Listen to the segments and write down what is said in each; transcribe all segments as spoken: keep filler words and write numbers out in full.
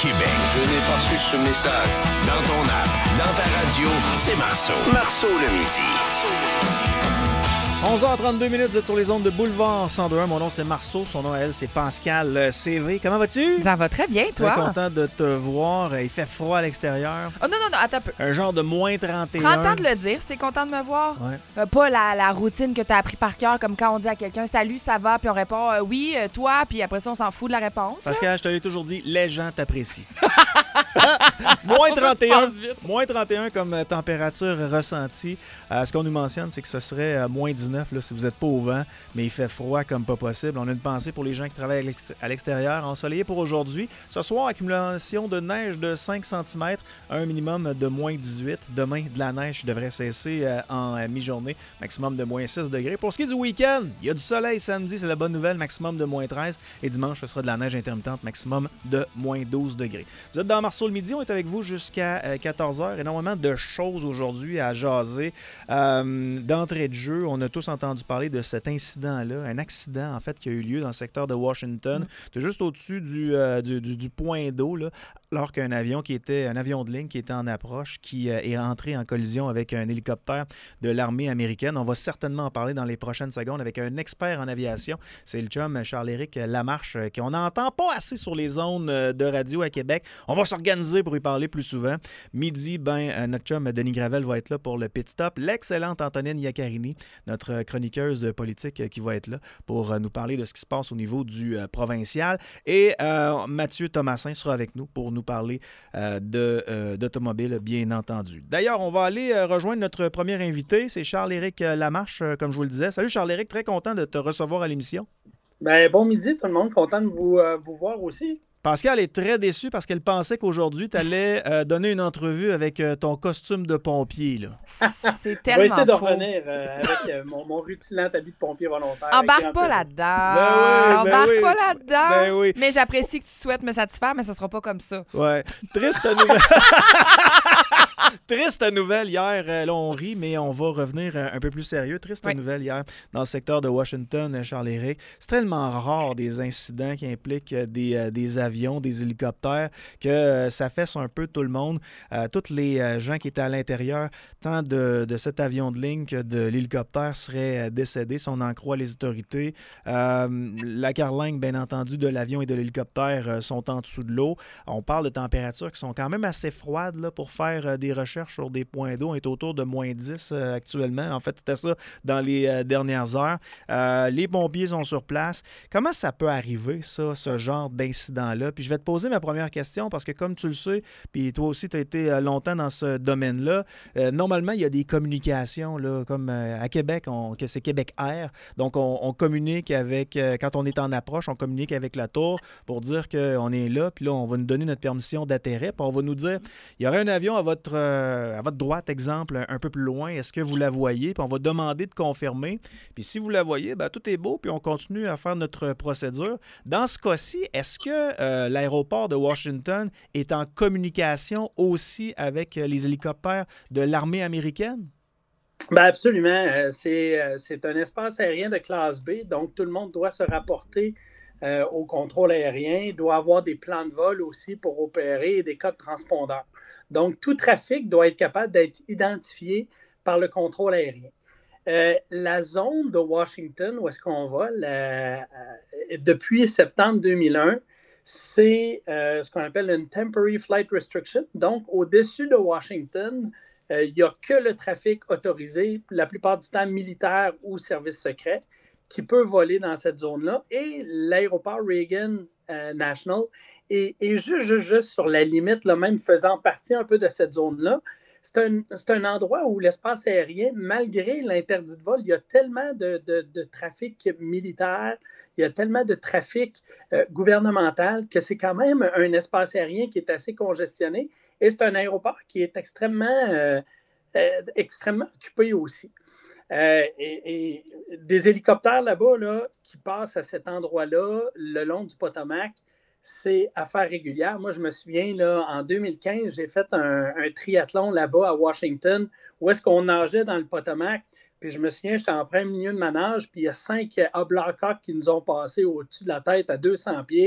Québec. Je n'ai pas reçu ce message. Dans ton app, dans ta radio, c'est Marceau. Marceau le midi. onze heures trente-deux minutes, vous êtes sur les ondes de Boulevard cent deux un. Mon nom, c'est Marceau. Son nom, elle, c'est Pascal C V. Comment vas-tu? Ça va très bien, toi? Très content de te voir. Il fait froid à l'extérieur. Oh non, non, non, attends un peu. Un genre de moins trente et un. Prends le temps de le dire si t'es content de me voir. Ouais. Euh, pas la, la routine que t'as appris par cœur, comme quand on dit à quelqu'un « Salut, ça va? » Puis on répond euh, « Oui, euh, toi? » Puis après ça, on s'en fout de la réponse. là. Pascal, je te l'ai toujours dit, les gens t'apprécient. moins trente et un. Moins trente et un comme euh, température ressentie. Euh, ce qu'on nous mentionne, c'est que ce serait euh, moins dix-neuf là, si vous n'êtes pas au vent, mais il fait froid comme pas possible. On a une pensée pour les gens qui travaillent à l'ext- à l'extérieur. Ensoleillé pour aujourd'hui. Ce soir, accumulation de neige de cinq centimètres, un minimum de moins dix-huit. Demain, de la neige devrait cesser euh, en euh, mi-journée, maximum de moins six degrés. Pour ce qui est du week-end, il y a du soleil samedi, c'est la bonne nouvelle, maximum de moins treize. Et dimanche, ce sera de la neige intermittente, maximum de moins douze degrés. Vous êtes dans Marceau le midi, on est avec vous jusqu'à euh, quatorze heures. Énormément de choses aujourd'hui à jaser. Euh, d'entrée de jeu, on a tous entendu parler de cet incident-là, un accident en fait qui a eu lieu dans le secteur de Washington, mm. C'est juste au-dessus du, euh, du, du, du point d'eau, là, alors qu'un avion qui était un avion de ligne qui était en approche, qui euh, est entré en collision avec un hélicoptère de l'armée américaine. On va certainement en parler dans les prochaines secondes avec un expert en aviation. C'est le chum Charles-Éric Lamarche, euh, qu'on n'entend pas assez sur les zones euh, de radio à Québec. On va s'organiser pour y parler plus souvent. Midi, ben, euh, notre chum Denis Gravel va être là pour le pit stop. L'excellente Antonine Iaccarini, notre chroniqueuse politique, euh, qui va être là pour euh, nous parler de ce qui se passe au niveau du euh, provincial. Et euh, Mathieu Thomasin sera avec nous pour nous parler euh, de, euh, d'automobile, bien entendu. D'ailleurs, on va aller euh, rejoindre notre premier invité. C'est Charles-Éric Lamarche, euh, comme je vous le disais. Salut Charles-Éric, très content de te recevoir à l'émission. Ben, bon midi tout le monde, content de vous, euh, vous voir aussi. Pascal est très déçue parce qu'elle pensait qu'aujourd'hui, tu allais euh, donner une entrevue avec euh, ton costume de pompier. Là. C'est tellement faux. Je vais essayer de revenir euh, avec euh, mon, mon rutilant habit de pompier volontaire. Embarque pas là-dedans. Ben oui, ben Embarque oui. pas là-dedans. Ben oui. Mais j'apprécie que tu souhaites me satisfaire, mais ça sera pas comme ça. Ouais. Triste nouvelle. Triste nouvelle hier, euh, là on rit, mais on va revenir euh, un peu plus sérieux. Triste oui. nouvelle hier dans le secteur de Washington, euh, Charles-Éric. C'est tellement rare des incidents qui impliquent euh, des, euh, des avions, des hélicoptères, que euh, ça fesse un peu tout le monde. Euh, tous les euh, gens qui étaient à l'intérieur, tant de, de cet avion de ligne que de l'hélicoptère, seraient euh, décédés, si on en croit les autorités. Euh, la carlingue, bien entendu, de l'avion et de l'hélicoptère euh, sont en dessous de l'eau. On parle de températures qui sont quand même assez froides là, pour faire euh, des recherches sur des points d'eau. On est autour de moins dix euh, actuellement. En fait, c'était ça dans les euh, dernières heures. Euh, les pompiers sont sur place. Comment ça peut arriver, ça, ce genre d'incident-là? Puis je vais te poser ma première question parce que comme tu le sais, puis toi aussi, tu as été euh, longtemps dans ce domaine-là, euh, normalement, il y a des communications, là, comme euh, à Québec, on, que c'est Québec Air. Donc, on, on communique avec, euh, quand on est en approche, on communique avec la tour pour dire qu'on est là, puis là, on va nous donner notre permission d'atterrir, puis on va nous dire, il y aurait un avion à votre, euh, à votre droite, exemple, un, un peu plus loin, est-ce que vous la voyez? Puis on va demander de confirmer. Puis si vous la voyez, ben, tout est beau, puis on continue à faire notre procédure. Dans ce cas-ci, est-ce que euh, l'aéroport de Washington est en communication aussi avec les hélicoptères de l'armée américaine? Ben absolument. Euh, c'est, euh, c'est un espace aérien de classe B, donc tout le monde doit se rapporter euh, au contrôle aérien, doit avoir des plans de vol aussi pour opérer et des codes transpondeurs. Donc, tout trafic doit être capable d'être identifié par le contrôle aérien. Euh, la zone de Washington, où est-ce qu'on va, la, euh, depuis septembre deux mille un, c'est euh, ce qu'on appelle une Temporary Flight Restriction. Donc, au-dessus de Washington, euh, il n'y a que le trafic autorisé, la plupart du temps militaire ou service secret, qui peut voler dans cette zone-là. Et l'aéroport Reagan euh, National est, est juste, juste, juste sur la limite, là, même faisant partie un peu de cette zone-là. C'est un, c'est un endroit où l'espace aérien, malgré l'interdit de vol, il y a tellement de, de, de trafic militaire, il y a tellement de trafic euh, gouvernemental que c'est quand même un espace aérien qui est assez congestionné et c'est un aéroport qui est extrêmement, euh, euh, extrêmement occupé aussi. Euh, et, et des hélicoptères là-bas là, qui passent à cet endroit-là, le long du Potomac, c'est affaire régulière. Moi, je me souviens, là, en deux mille quinze, j'ai fait un, un triathlon là-bas à Washington, où est-ce qu'on nageait dans le Potomac. Puis je me souviens, j'étais en plein milieu de ma nage, puis il y a cinq Blackhawks qui nous ont passé au-dessus de la tête à deux cents pieds.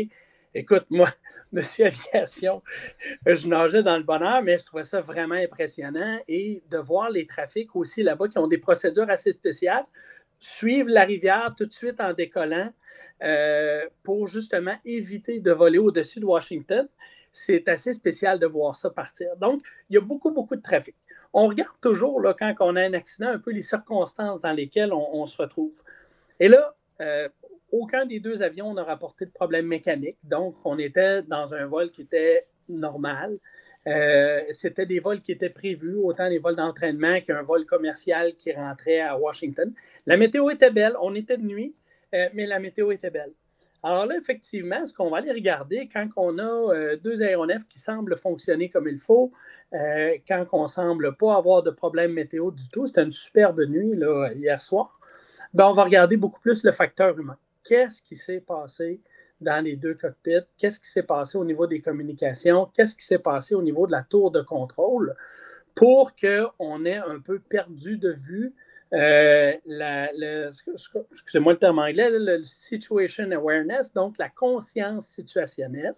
écoute, moi, Monsieur Aviation, je nageais dans le bonheur, mais je trouvais ça vraiment impressionnant. Et de voir les trafics aussi là-bas qui ont des procédures assez spéciales, suivre la rivière tout de suite en décollant euh, pour justement éviter de voler au-dessus de Washington, c'est assez spécial de voir ça partir. Donc, il y a beaucoup, beaucoup de trafic. On regarde toujours, là, quand on a un accident, un peu les circonstances dans lesquelles on, on se retrouve. Et là, euh, aucun des deux avions n'a rapporté de problème mécanique. Donc, on était dans un vol qui était normal. Euh, c'était des vols qui étaient prévus, autant des vols d'entraînement qu'un vol commercial qui rentrait à Washington. La météo était belle. On était de nuit, euh, mais la météo était belle. Alors là, effectivement, ce qu'on va aller regarder quand on a euh, deux aéronefs qui semblent fonctionner comme il faut, euh, quand on ne semble pas avoir de problème météo du tout, c'était une superbe nuit là, hier soir, ben, on va regarder beaucoup plus le facteur humain. Qu'est-ce qui s'est passé dans les deux cockpits? Qu'est-ce qui s'est passé au niveau des communications? Qu'est-ce qui s'est passé au niveau de la tour de contrôle pour qu'on ait un peu perdu de vue euh, la, la, excusez-moi le terme anglais, le situation awareness, donc la conscience situationnelle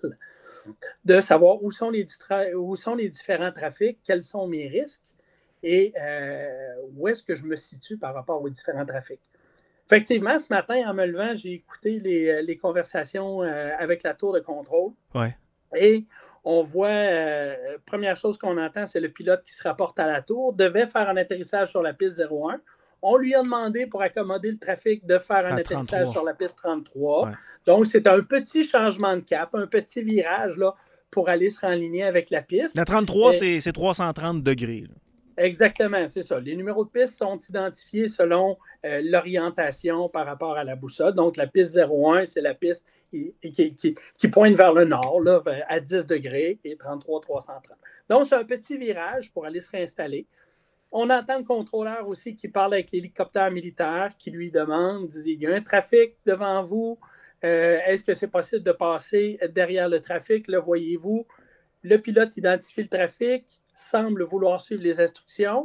de savoir où sont les, où sont les différents trafics, quels sont mes risques et euh, où est-ce que je me situe par rapport aux différents trafics. Effectivement, ce matin, en me levant, j'ai écouté les, les conversations euh, avec la tour de contrôle. Ouais. Et on voit, euh, première chose qu'on entend, c'est le pilote qui se rapporte à la tour, devait faire un atterrissage sur la piste zéro un. On lui a demandé, pour accommoder le trafic, de faire un atterrissage sur la piste trente-trois. Ouais. Donc, c'est un petit changement de cap, un petit virage là, pour aller se renligner avec la piste. La trente-trois, Et... c'est trois cent trente degrés. Là. Exactement, c'est ça. Les numéros de piste sont identifiés selon euh, l'orientation par rapport à la boussole. Donc, la piste zéro un, c'est la piste qui, qui, qui, qui pointe vers le nord, là, à dix degrés, et trente-trois trois cent trente. Donc, c'est un petit virage pour aller se réinstaller. On entend le contrôleur aussi qui parle avec l'hélicoptère militaire, qui lui demande, il y a un trafic devant vous, euh, est-ce que c'est possible de passer derrière le trafic, le voyez-vous? Le pilote identifie le trafic, semble vouloir suivre les instructions.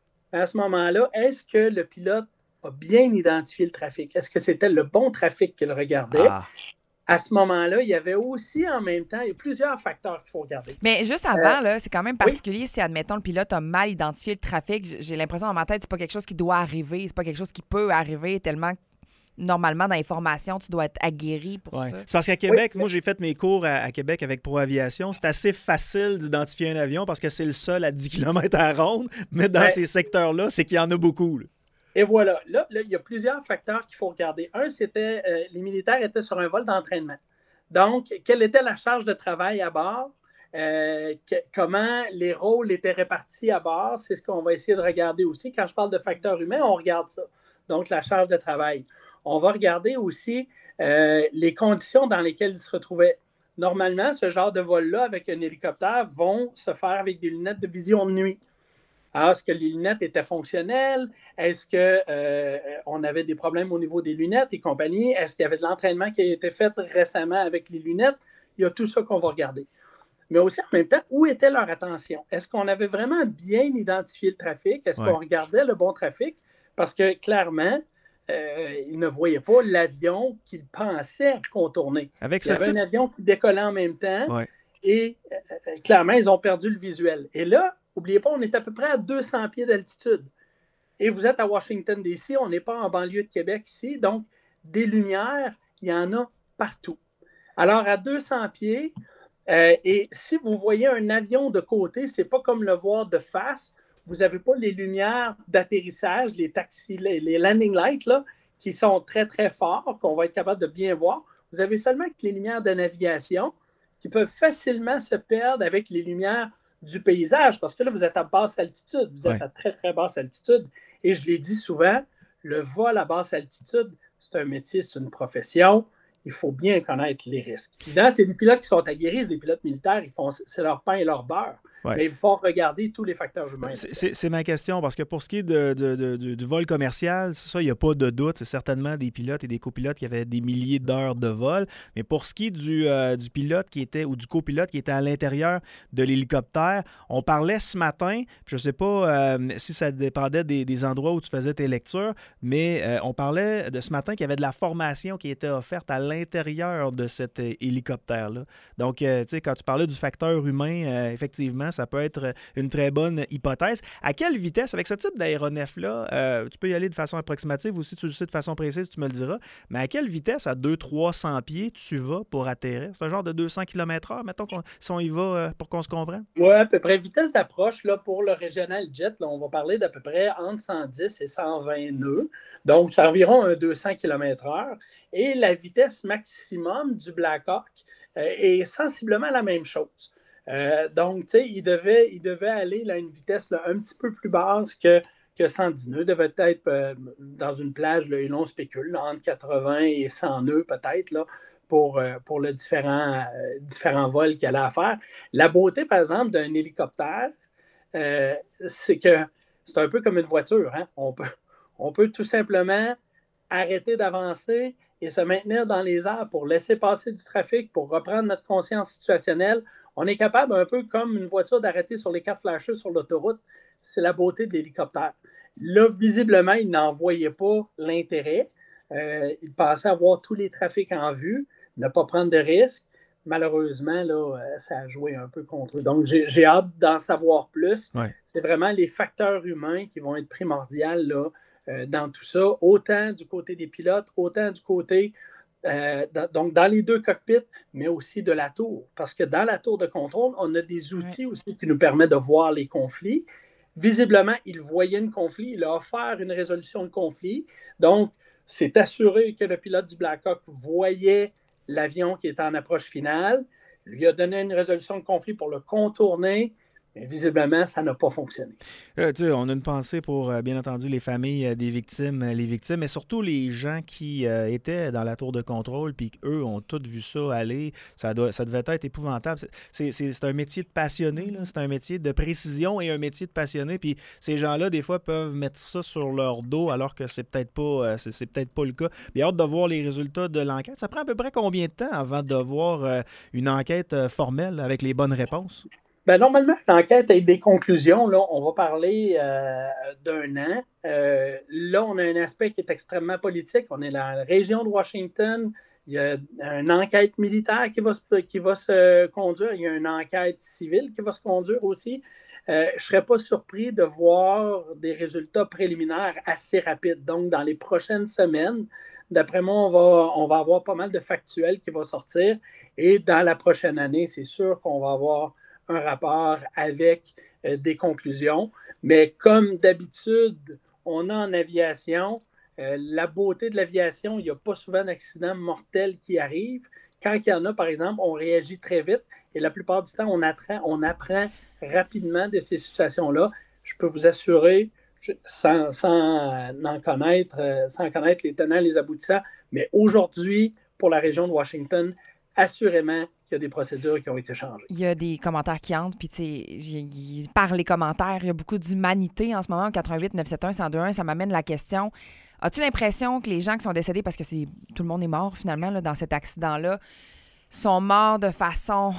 À ce moment-là, est-ce que le pilote a bien identifié le trafic? Est-ce que c'était le bon trafic qu'il regardait? Ah. À ce moment-là, il y avait aussi en même temps, il y a plusieurs facteurs qu'il faut regarder. Mais juste avant, euh, là, c'est quand même particulier oui? si, admettons, le pilote a mal identifié le trafic. J'ai l'impression dans ma tête, c'est pas quelque chose qui doit arriver, c'est pas quelque chose qui peut arriver tellement normalement, dans les formations, tu dois être aguerri pour ouais. ça. C'est parce qu'à Québec, oui. moi, j'ai fait mes cours à, à Québec avec ProAviation. C'est assez facile d'identifier un avion parce que c'est le seul à dix kilomètres à la ronde. Mais dans ouais. ces secteurs-là, c'est qu'il y en a beaucoup. Là. Et voilà. Là, là, il y a plusieurs facteurs qu'il faut regarder. Un, c'était euh, les militaires étaient sur un vol d'entraînement. Donc, quelle était la charge de travail à bord? Euh, que, comment les rôles étaient répartis à bord? C'est ce qu'on va essayer de regarder aussi. Quand je parle de facteurs humains, on regarde ça. Donc, la charge de travail. On va regarder aussi euh, les conditions dans lesquelles ils se retrouvaient. Normalement, ce genre de vol-là avec un hélicoptère vont se faire avec des lunettes de vision de nuit. Alors, est-ce que les lunettes étaient fonctionnelles? Est-ce qu'on euh, avait des problèmes au niveau des lunettes et compagnie? Est-ce qu'il y avait de l'entraînement qui a été fait récemment avec les lunettes? Il y a tout ça qu'on va regarder. Mais aussi, en même temps, où était leur attention? Est-ce qu'on avait vraiment bien identifié le trafic? Est-ce ouais. qu'on regardait le bon trafic? Parce que, clairement, Euh, ils ne voyaient pas l'avion qu'ils pensaient contourner. Avec Il y avait type... un avion qui décollait en même temps ouais. et euh, clairement, ils ont perdu le visuel. Et là, n'oubliez pas, on est à peu près à deux cents pieds d'altitude. Et vous êtes à Washington, D C, on n'est pas en banlieue de Québec ici, donc des lumières, il y en a partout. Alors, à deux cents pieds, euh, et si vous voyez un avion de côté, ce n'est pas comme le voir de face. Vous n'avez pas les lumières d'atterrissage, les taxis, les, les landing lights, là, qui sont très, très forts, qu'on va être capable de bien voir. Vous avez seulement que les lumières de navigation qui peuvent facilement se perdre avec les lumières du paysage, parce que là, vous êtes à basse altitude. Vous êtes ouais. à très, très basse altitude. Et je l'ai dit souvent, le vol à basse altitude, c'est un métier, c'est une profession. Il faut bien connaître les risques. Évidemment, c'est des pilotes qui sont aguerris, des pilotes militaires, ils font, c'est leur pain et leur beurre. Ouais. Mais il faut regarder tous les facteurs humains. C'est, c'est, c'est ma question, parce que pour ce qui est de, de, de, de, du vol commercial, ça, il n'y a pas de doute. C'est certainement des pilotes et des copilotes qui avaient des milliers d'heures de vol. Mais pour ce qui est du, euh, du pilote qui était, ou du copilote qui était à l'intérieur de l'hélicoptère, on parlait ce matin, je ne sais pas euh, si ça dépendait des, des endroits où tu faisais tes lectures, mais euh, on parlait de ce matin qu'il y avait de la formation qui était offerte à l'intérieur de cet euh, hélicoptère-là. Donc, euh, tu sais, quand tu parlais du facteur humain, euh, effectivement, ça peut être une très bonne hypothèse. À quelle vitesse, avec ce type d'aéronef-là, euh, tu peux y aller de façon approximative ou si tu le sais de façon précise, tu me le diras, mais à quelle vitesse, à deux cents à trois cents pieds, tu vas pour atterrir? C'est un genre de deux cents kilomètres heure, mettons, qu'on, si on y va euh, pour qu'on se comprenne? Oui, à peu près. Vitesse d'approche, là, pour le Regional Jet, là, on va parler d'à peu près entre cent dix et cent vingt nœuds. Donc, c'est environ un deux cents kilomètres heure. Et la vitesse maximum du Black Hawk euh, est sensiblement la même chose. Euh, donc, tu sais, il devait, il devait aller là, à une vitesse là, un petit peu plus basse que, que cent dix nœuds. Il devait être euh, dans une plage, là, et l'on spécule, là, entre quatre-vingts et cent nœuds peut-être, là, pour, euh, pour le différent, euh, différents vols qu'il allait à faire. La beauté, par exemple, d'un hélicoptère, euh, c'est que c'est un peu comme une voiture. Hein? On peut, on peut tout simplement arrêter d'avancer et se maintenir dans les airs pour laisser passer du trafic, pour reprendre notre conscience situationnelle. On est capable, un peu comme une voiture, d'arrêter sur les quatre flashers sur l'autoroute. C'est la beauté de l'hélicoptère. Là, visiblement, il n'en voyait pas l'intérêt. Euh, il pensait avoir tous les trafics en vue, ne pas prendre de risques. Malheureusement, là, ça a joué un peu contre eux. Donc, j'ai, j'ai hâte d'en savoir plus. Ouais. C'est vraiment les facteurs humains qui vont être primordiaux là, euh, dans tout ça, autant du côté des pilotes, autant du côté... Euh, dans, donc, dans les deux cockpits, mais aussi de la tour. Parce que dans la tour de contrôle, on a des outils ouais. aussi qui nous permettent de voir les conflits. Visiblement, il voyait un conflit, il a offert une résolution de conflit. Donc, c'est assuré que le pilote du Black Hawk voyait l'avion qui était en approche finale, lui a donné une résolution de conflit pour le contourner. Mais visiblement, ça n'a pas fonctionné. Euh, tu sais, on a une pensée pour, euh, bien entendu, les familles euh, des victimes, euh, les victimes, mais surtout les gens qui euh, étaient dans la tour de contrôle puis qu'eux ont tous vu ça aller. Ça, doit, ça devait être épouvantable. C'est, c'est, c'est un métier de passionné, là. C'est un métier de précision et un métier de passionné. Puis ces gens-là, des fois, peuvent mettre ça sur leur dos alors que c'est peut-être pas, euh, c'est, c'est peut-être pas le cas. Bien, hâte de voir les résultats de l'enquête. Ça prend à peu près combien de temps avant de voir euh, une enquête euh, formelle avec les bonnes réponses? Ben, normalement, l'enquête a des conclusions. Là, on va parler euh, d'un an. Euh, là, on a un aspect qui est extrêmement politique. On est dans la région de Washington. Il y a une enquête militaire qui va se, qui va se conduire. Il y a une enquête civile qui va se conduire aussi. Euh, je ne serais pas surpris de voir des résultats préliminaires assez rapides. Donc, dans les prochaines semaines, d'après moi, on va, on va avoir pas mal de factuels qui vont sortir. Et dans la prochaine année, c'est sûr qu'on va avoir un rapport avec euh, des conclusions. Mais comme d'habitude, on a en aviation, euh, la beauté de l'aviation, il n'y a pas souvent d'accidents mortels qui arrivent. Quand il y en a, par exemple, on réagit très vite et la plupart du temps, on apprend, on apprend rapidement de ces situations-là. Je peux vous assurer, je, sans, sans en connaître, euh, sans connaître les tenants, les aboutissants, mais aujourd'hui, pour la région de Washington, assurément, il y a des procédures qui ont été changées. Il y a des commentaires qui entrent, puis tu sais, par les commentaires, il y a beaucoup d'humanité en ce moment. quatre-vingt-huit neuf cent soixante-dix-un cent deux un, ça m'amène la question. As-tu l'impression que les gens qui sont décédés, parce que c'est tout le monde est mort finalement là, dans cet accident-là, sont morts de façon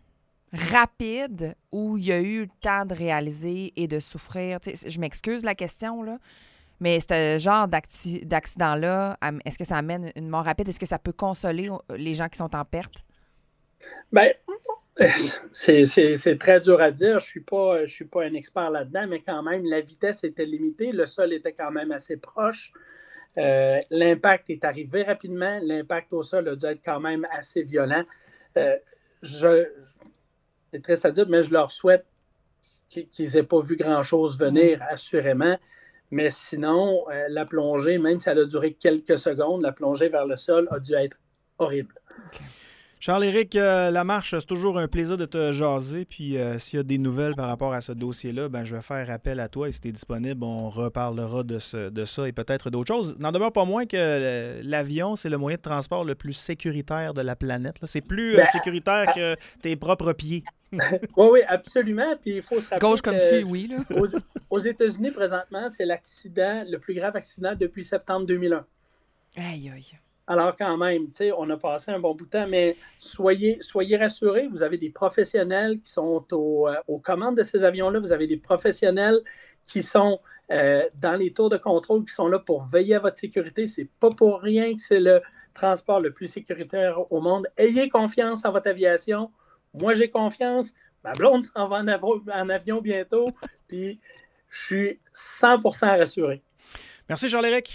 rapide ou il y a eu le temps de réaliser et de souffrir? Tu sais, je m'excuse la question, là. Mais ce genre d'acti- d'accident-là, est-ce que ça amène une mort rapide? Est-ce que ça peut consoler les gens qui sont en perte? Bien, c'est, c'est, c'est très dur à dire. Je ne suis pas, je suis pas un expert là-dedans, mais quand même, la vitesse était limitée. Le sol était quand même assez proche. Euh, l'impact est arrivé rapidement. L'impact au sol a dû être quand même assez violent. Euh, je, c'est triste à dire, mais je leur souhaite qu'ils n'aient pas vu grand-chose venir, mmh. assurément. Mais sinon, euh, la plongée, même si elle a duré quelques secondes, la plongée vers le sol a dû être horrible. Okay. Charles-Éric euh, Lamarche, c'est toujours un plaisir de te jaser. Puis euh, s'il y a des nouvelles par rapport à ce dossier-là, ben, je vais faire appel à toi. Et si tu es disponible, on reparlera de, ce, de ça et peut-être d'autres choses. N'en demeure pas moins que euh, l'avion, c'est le moyen de transport le plus sécuritaire de la planète. Là. C'est plus euh, sécuritaire que tes propres pieds. oui, oui, absolument. Puis il faut se rappeler Gauche comme que fille, oui. Là. aux, aux États-Unis, présentement, c'est l'accident, le plus grave accident depuis septembre deux mille un. Aïe, aïe. Alors quand même, tu sais, on a passé un bon bout de temps, mais soyez, soyez rassurés, vous avez des professionnels qui sont au, euh, aux commandes de ces avions-là, vous avez des professionnels qui sont euh, dans les tours de contrôle, qui sont là pour veiller à votre sécurité. C'est pas pour rien que c'est le transport le plus sécuritaire au monde. Ayez confiance en votre aviation. Moi, j'ai confiance. Ma blonde s'en va en, av- en avion bientôt, puis je suis cent pour cent rassuré. Merci, Charles-Éric.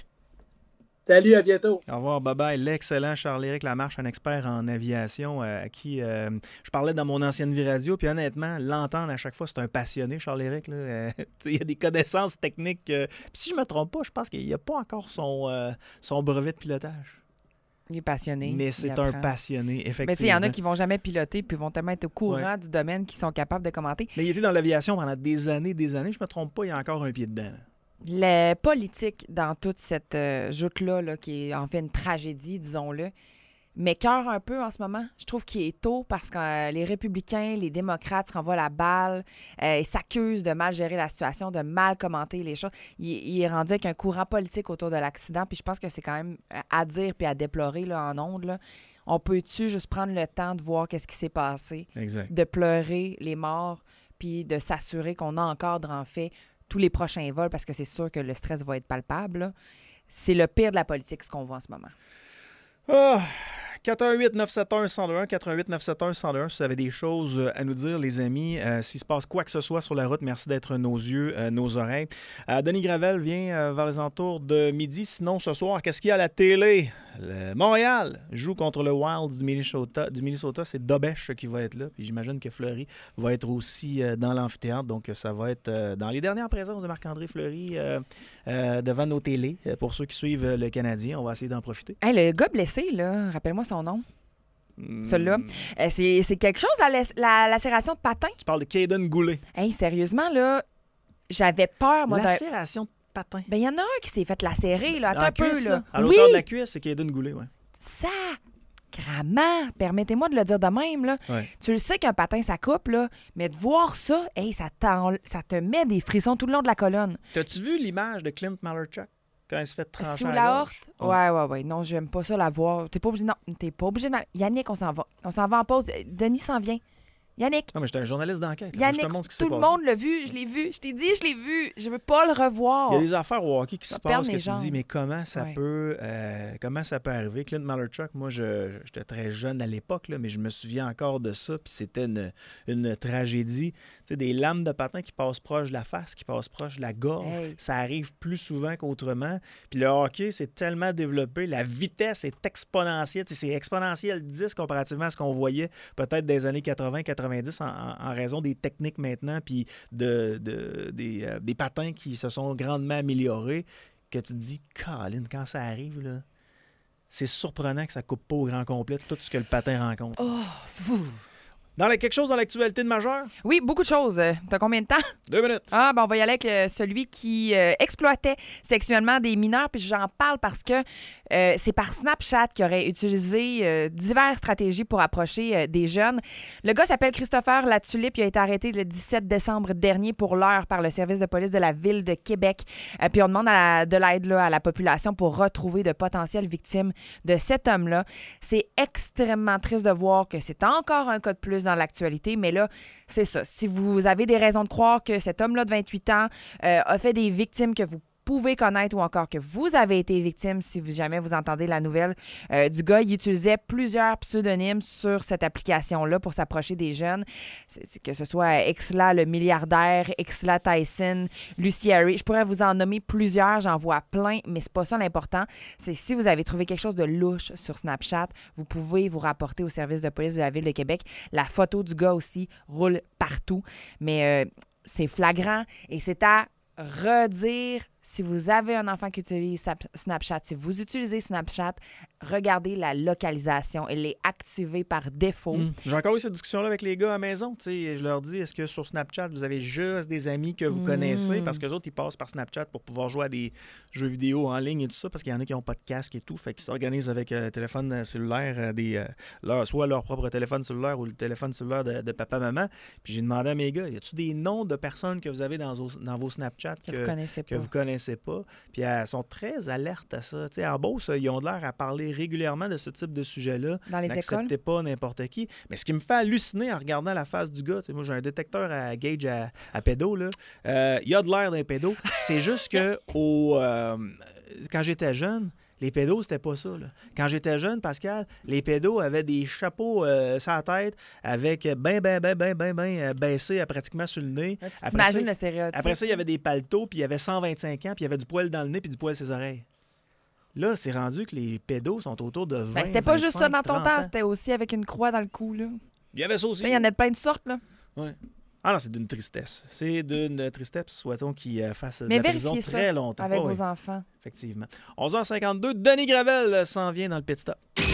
Salut, à bientôt. Au revoir, bye-bye. L'excellent Charles-Éric Lamarche, un expert en aviation euh, à qui euh, je parlais dans mon ancienne vie radio. Puis honnêtement, l'entendre à chaque fois, c'est un passionné, Charles-Éric. Euh, il y a des connaissances techniques. Euh, puis si je ne me trompe pas, je pense qu'il n'y a pas encore son, euh, son brevet de pilotage. Il est passionné. Mais c'est un passionné, effectivement. Mais tu sais, il y en a qui vont jamais piloter puis vont tellement être au courant ouais. du domaine qu'ils sont capables de commenter. Mais il était dans l'aviation pendant des années, des années. Je ne me trompe pas, il y a encore un pied dedans. La politique dans toute cette euh, joute-là, là, qui est en fait une tragédie, disons-le, m'écoeure un peu en ce moment. Je trouve qu'il est tôt parce que euh, les républicains, les démocrates se renvoient la balle euh, et s'accusent de mal gérer la situation, de mal commenter les choses. Il, il est rendu avec un courant politique autour de l'accident, puis je pense que c'est quand même à dire puis à déplorer là, en ondes. Là. On peut-tu juste prendre le temps de voir qu'est-ce qui s'est passé, exact. De pleurer les morts, puis de s'assurer qu'on encadre en fait tous les prochains vols, parce que c'est sûr que le stress va être palpable. Là. C'est le pire de la politique, ce qu'on voit en ce moment. Ah! quatre un huit neuf sept un un zéro un, quatre un huit neuf sept un un zéro un, si vous avez des choses à nous dire, les amis, euh, s'il se passe quoi que ce soit sur la route, merci d'être nos yeux, euh, nos oreilles. Euh, Denis Gravel vient euh, vers les entours de midi. Sinon, ce soir, qu'est-ce qu'il y a à la télé? Le Montréal joue contre le Wild du Minnesota. Du Minnesota, c'est Dobèche qui va être là. Puis j'imagine que Fleury va être aussi euh, dans l'amphithéâtre. Donc, ça va être euh, dans les dernières présences de Marc-André Fleury euh, euh, devant nos télés. Pour ceux qui suivent euh, le Canadien, on va essayer d'en profiter. Hey, le gars blessé, là, rappelle-moi son nom. Hmm. Celui-là. Euh, c'est, c'est quelque chose, la, la lacération de patin. Tu parles de Caden Goulet. Hey, sérieusement, là, j'avais peur, moi. Lacération de patin. Ben, il y en a un qui s'est fait lacérer, là. Attends un peu, cuisse, là. là. À l'auteur oui. de la cuisse, c'est Caden Goulet, oui. Ça! Sacrement! Permettez-moi de le dire de même, là. Ouais. Tu le sais qu'un patin, ça coupe, là, mais de voir ça, hey, ça, ça te met des frissons tout le long de la colonne. T'as-tu vu l'image de Clint Malarchuk quand il se fait trancher sous la horte? Ouais, ouais, ouais. Non, j'aime pas ça la voir. T'es pas obligé, non, t'es pas obligé de... Yannick, on s'en va. On s'en va en pause. Denis s'en vient. Yannick. Non, mais j'étais un journaliste d'enquête. Yannick, je te montre ce qui tout le passé. monde l'a vu. Je l'ai vu. Je t'ai dit, je l'ai vu. Je veux pas le revoir. Il y a des affaires au hockey qui se passent que tu jambes. te dis, mais comment ça ouais. peut euh, comment ça peut arriver? Clint Malarchuk, moi, je, j'étais très jeune à l'époque, là, mais je me souviens encore de ça. Puis c'était une, une tragédie. Tu sais, des lames de patin qui passent proche de la face, qui passent proche de la gorge. Hey. Ça arrive plus souvent qu'autrement. Puis le hockey, c'est tellement développé. La vitesse est exponentielle. Tu sais, c'est exponentiel dix comparativement à ce qu'on voyait peut-être des années quatre-vingts quatre-vingt-dix en, en en raison des techniques maintenant, puis de, de, des, euh, des patins qui se sont grandement améliorés, que tu te dis, Colin, quand ça arrive, là, c'est surprenant que ça coupe pas au grand complet tout ce que le patin rencontre. Oh, fou. Dans la, quelque chose dans l'actualité de majeur? Oui, beaucoup de choses. T'as combien de temps? Deux minutes. Ah, ben on va y aller avec euh, celui qui euh, exploitait sexuellement des mineurs. Puis j'en parle parce que euh, c'est par Snapchat qu'il aurait utilisé euh, diverses stratégies pour approcher euh, des jeunes. Le gars s'appelle Christopher Latulippe. Il a été arrêté le dix-sept décembre dernier pour l'heure par le service de police de la Ville de Québec. Euh, puis on demande à la, de l'aide là, à la population pour retrouver de potentielles victimes de cet homme-là. C'est extrêmement triste de voir que c'est encore un cas de plus dans l'actualité, mais là, c'est ça. Si vous avez des raisons de croire que cet homme-là de vingt-huit ans euh, a fait des victimes que vous pouvez connaître ou encore que vous avez été victime, si vous, jamais vous entendez la nouvelle euh, du gars, il utilisait plusieurs pseudonymes sur cette application-là pour s'approcher des jeunes. C'est, c'est que ce soit Exla le milliardaire, Exla Tyson, Lucy Harry. Je pourrais vous en nommer plusieurs, j'en vois plein, mais c'est pas ça l'important. C'est si vous avez trouvé quelque chose de louche sur Snapchat, vous pouvez vous rapporter au service de police de la Ville de Québec. La photo du gars aussi roule partout, mais euh, c'est flagrant et c'est à redire si vous avez un enfant qui utilise Snapchat, si vous utilisez Snapchat, regardez la localisation. Elle est activée par défaut. Mmh. J'ai encore eu cette discussion-là avec les gars à la maison. T'sais, je leur dis, est-ce que sur Snapchat, vous avez juste des amis que vous mmh. connaissez? Parce que les autres, ils passent par Snapchat pour pouvoir jouer à des jeux vidéo en ligne et tout ça, parce qu'il y en a qui n'ont pas de casque et tout. Fait qu'ils s'organisent avec euh, téléphone cellulaire, euh, des, euh, leur, soit leur propre téléphone cellulaire ou le téléphone cellulaire de, de papa-maman. Puis j'ai demandé à mes gars, y a-tu des noms de personnes que vous avez dans vos, dans vos Snapchat que, que vous connaissez que pas? Vous connaissez pas. Puis elles sont très alertes à ça. T'sais, en Beauce, ils ont de l'air à parler régulièrement de ce type de sujet-là. Dans les N'acceptez écoles? pas n'importe qui. Mais ce qui me fait halluciner en regardant la face du gars, moi j'ai un détecteur à gauge à, à pédo, là. Euh, il y a de l'air d'un pédo. C'est juste que au, euh, quand j'étais jeune, les pédos, c'était pas ça. Là. Quand j'étais jeune, Pascal, les pédos avaient des chapeaux euh, sur la tête avec ben, ben, ben, ben, ben, ben baissé pratiquement sur le nez. Là, tu après t'imagines ça, le stéréotype. Après ça, il y avait des paletots, puis il y avait cent vingt-cinq ans, puis il y avait du poil dans le nez, puis du poil sur ses oreilles. Là, c'est rendu que les pédos sont autour de vingt, ben, c'était pas juste ça dans ton temps, ans. C'était aussi avec une croix dans le cou. Là. Il y avait ça aussi. Il y en a plein de sortes. Là. Ouais. Ah non, c'est d'une tristesse. C'est d'une tristesse. Souhaitons qu'il euh, fasse de Mais la prison vérifiez très ça longtemps. avec oh, vos oui. enfants. Effectivement. onze heures cinquante-deux, Denis Gravel euh, s'en vient dans le pit stop.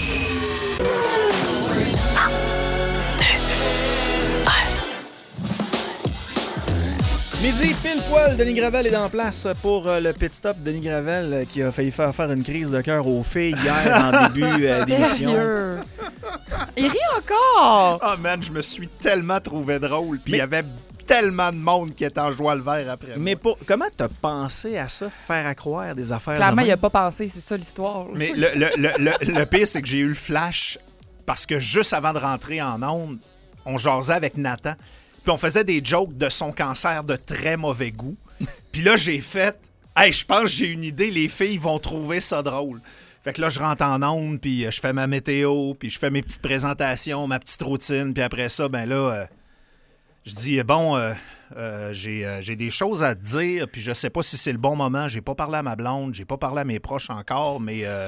Midi, pile poil, Denis Gravel est en place pour euh, le pit stop. Denis Gravel euh, qui a failli faire faire une crise de cœur aux filles hier en début euh, d'émission. Sérieux? Il rit encore! Oh man, je me suis tellement trouvé drôle. Puis il y avait tellement de monde qui était en joie le vert après. Mais pour, comment t'as pensé à ça, faire accroire des affaires Clairement, de il a pas pensé, c'est ça l'histoire. Mais le, le, le, le, le pire, c'est que j'ai eu le flash parce que juste avant de rentrer en onde, on jasait avec Nathan. Puis on faisait des jokes de son cancer de très mauvais goût. Puis là, j'ai fait « Hey, je pense que j'ai une idée, les filles vont trouver ça drôle. » Fait que là, je rentre en onde, puis je fais ma météo, puis je fais mes petites présentations, ma petite routine. Puis après ça, ben là, euh, je dis « Bon, euh, euh, j'ai, euh, j'ai des choses à te dire, puis je sais pas si c'est le bon moment. J'ai pas parlé à ma blonde, j'ai pas parlé à mes proches encore, mais euh,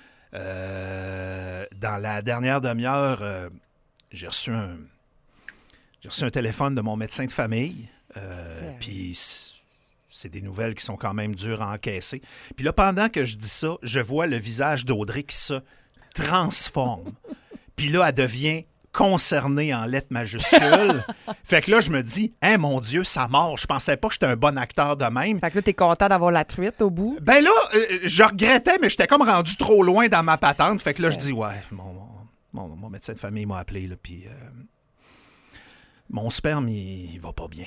euh, dans la dernière demi-heure, euh, j'ai reçu un... J'ai reçu un téléphone de mon médecin de famille, euh, puis c'est des nouvelles qui sont quand même dures à encaisser. Puis là, pendant que je dis ça, je vois le visage d'Audrey qui se transforme. Puis là, elle devient concernée en lettres majuscules. Fait que là, je me dis, « Hein, mon Dieu, ça mord. Je pensais pas que j'étais un bon acteur de même. » Fait que là, t'es content d'avoir la truite au bout? Ben là, euh, je regrettais, mais j'étais comme rendu trop loin dans ma patente. Fait que là, je dis, « Ouais, mon, mon, mon médecin de famille m'a appelé, là, puis... Euh, mon sperme, il, il va pas bien. »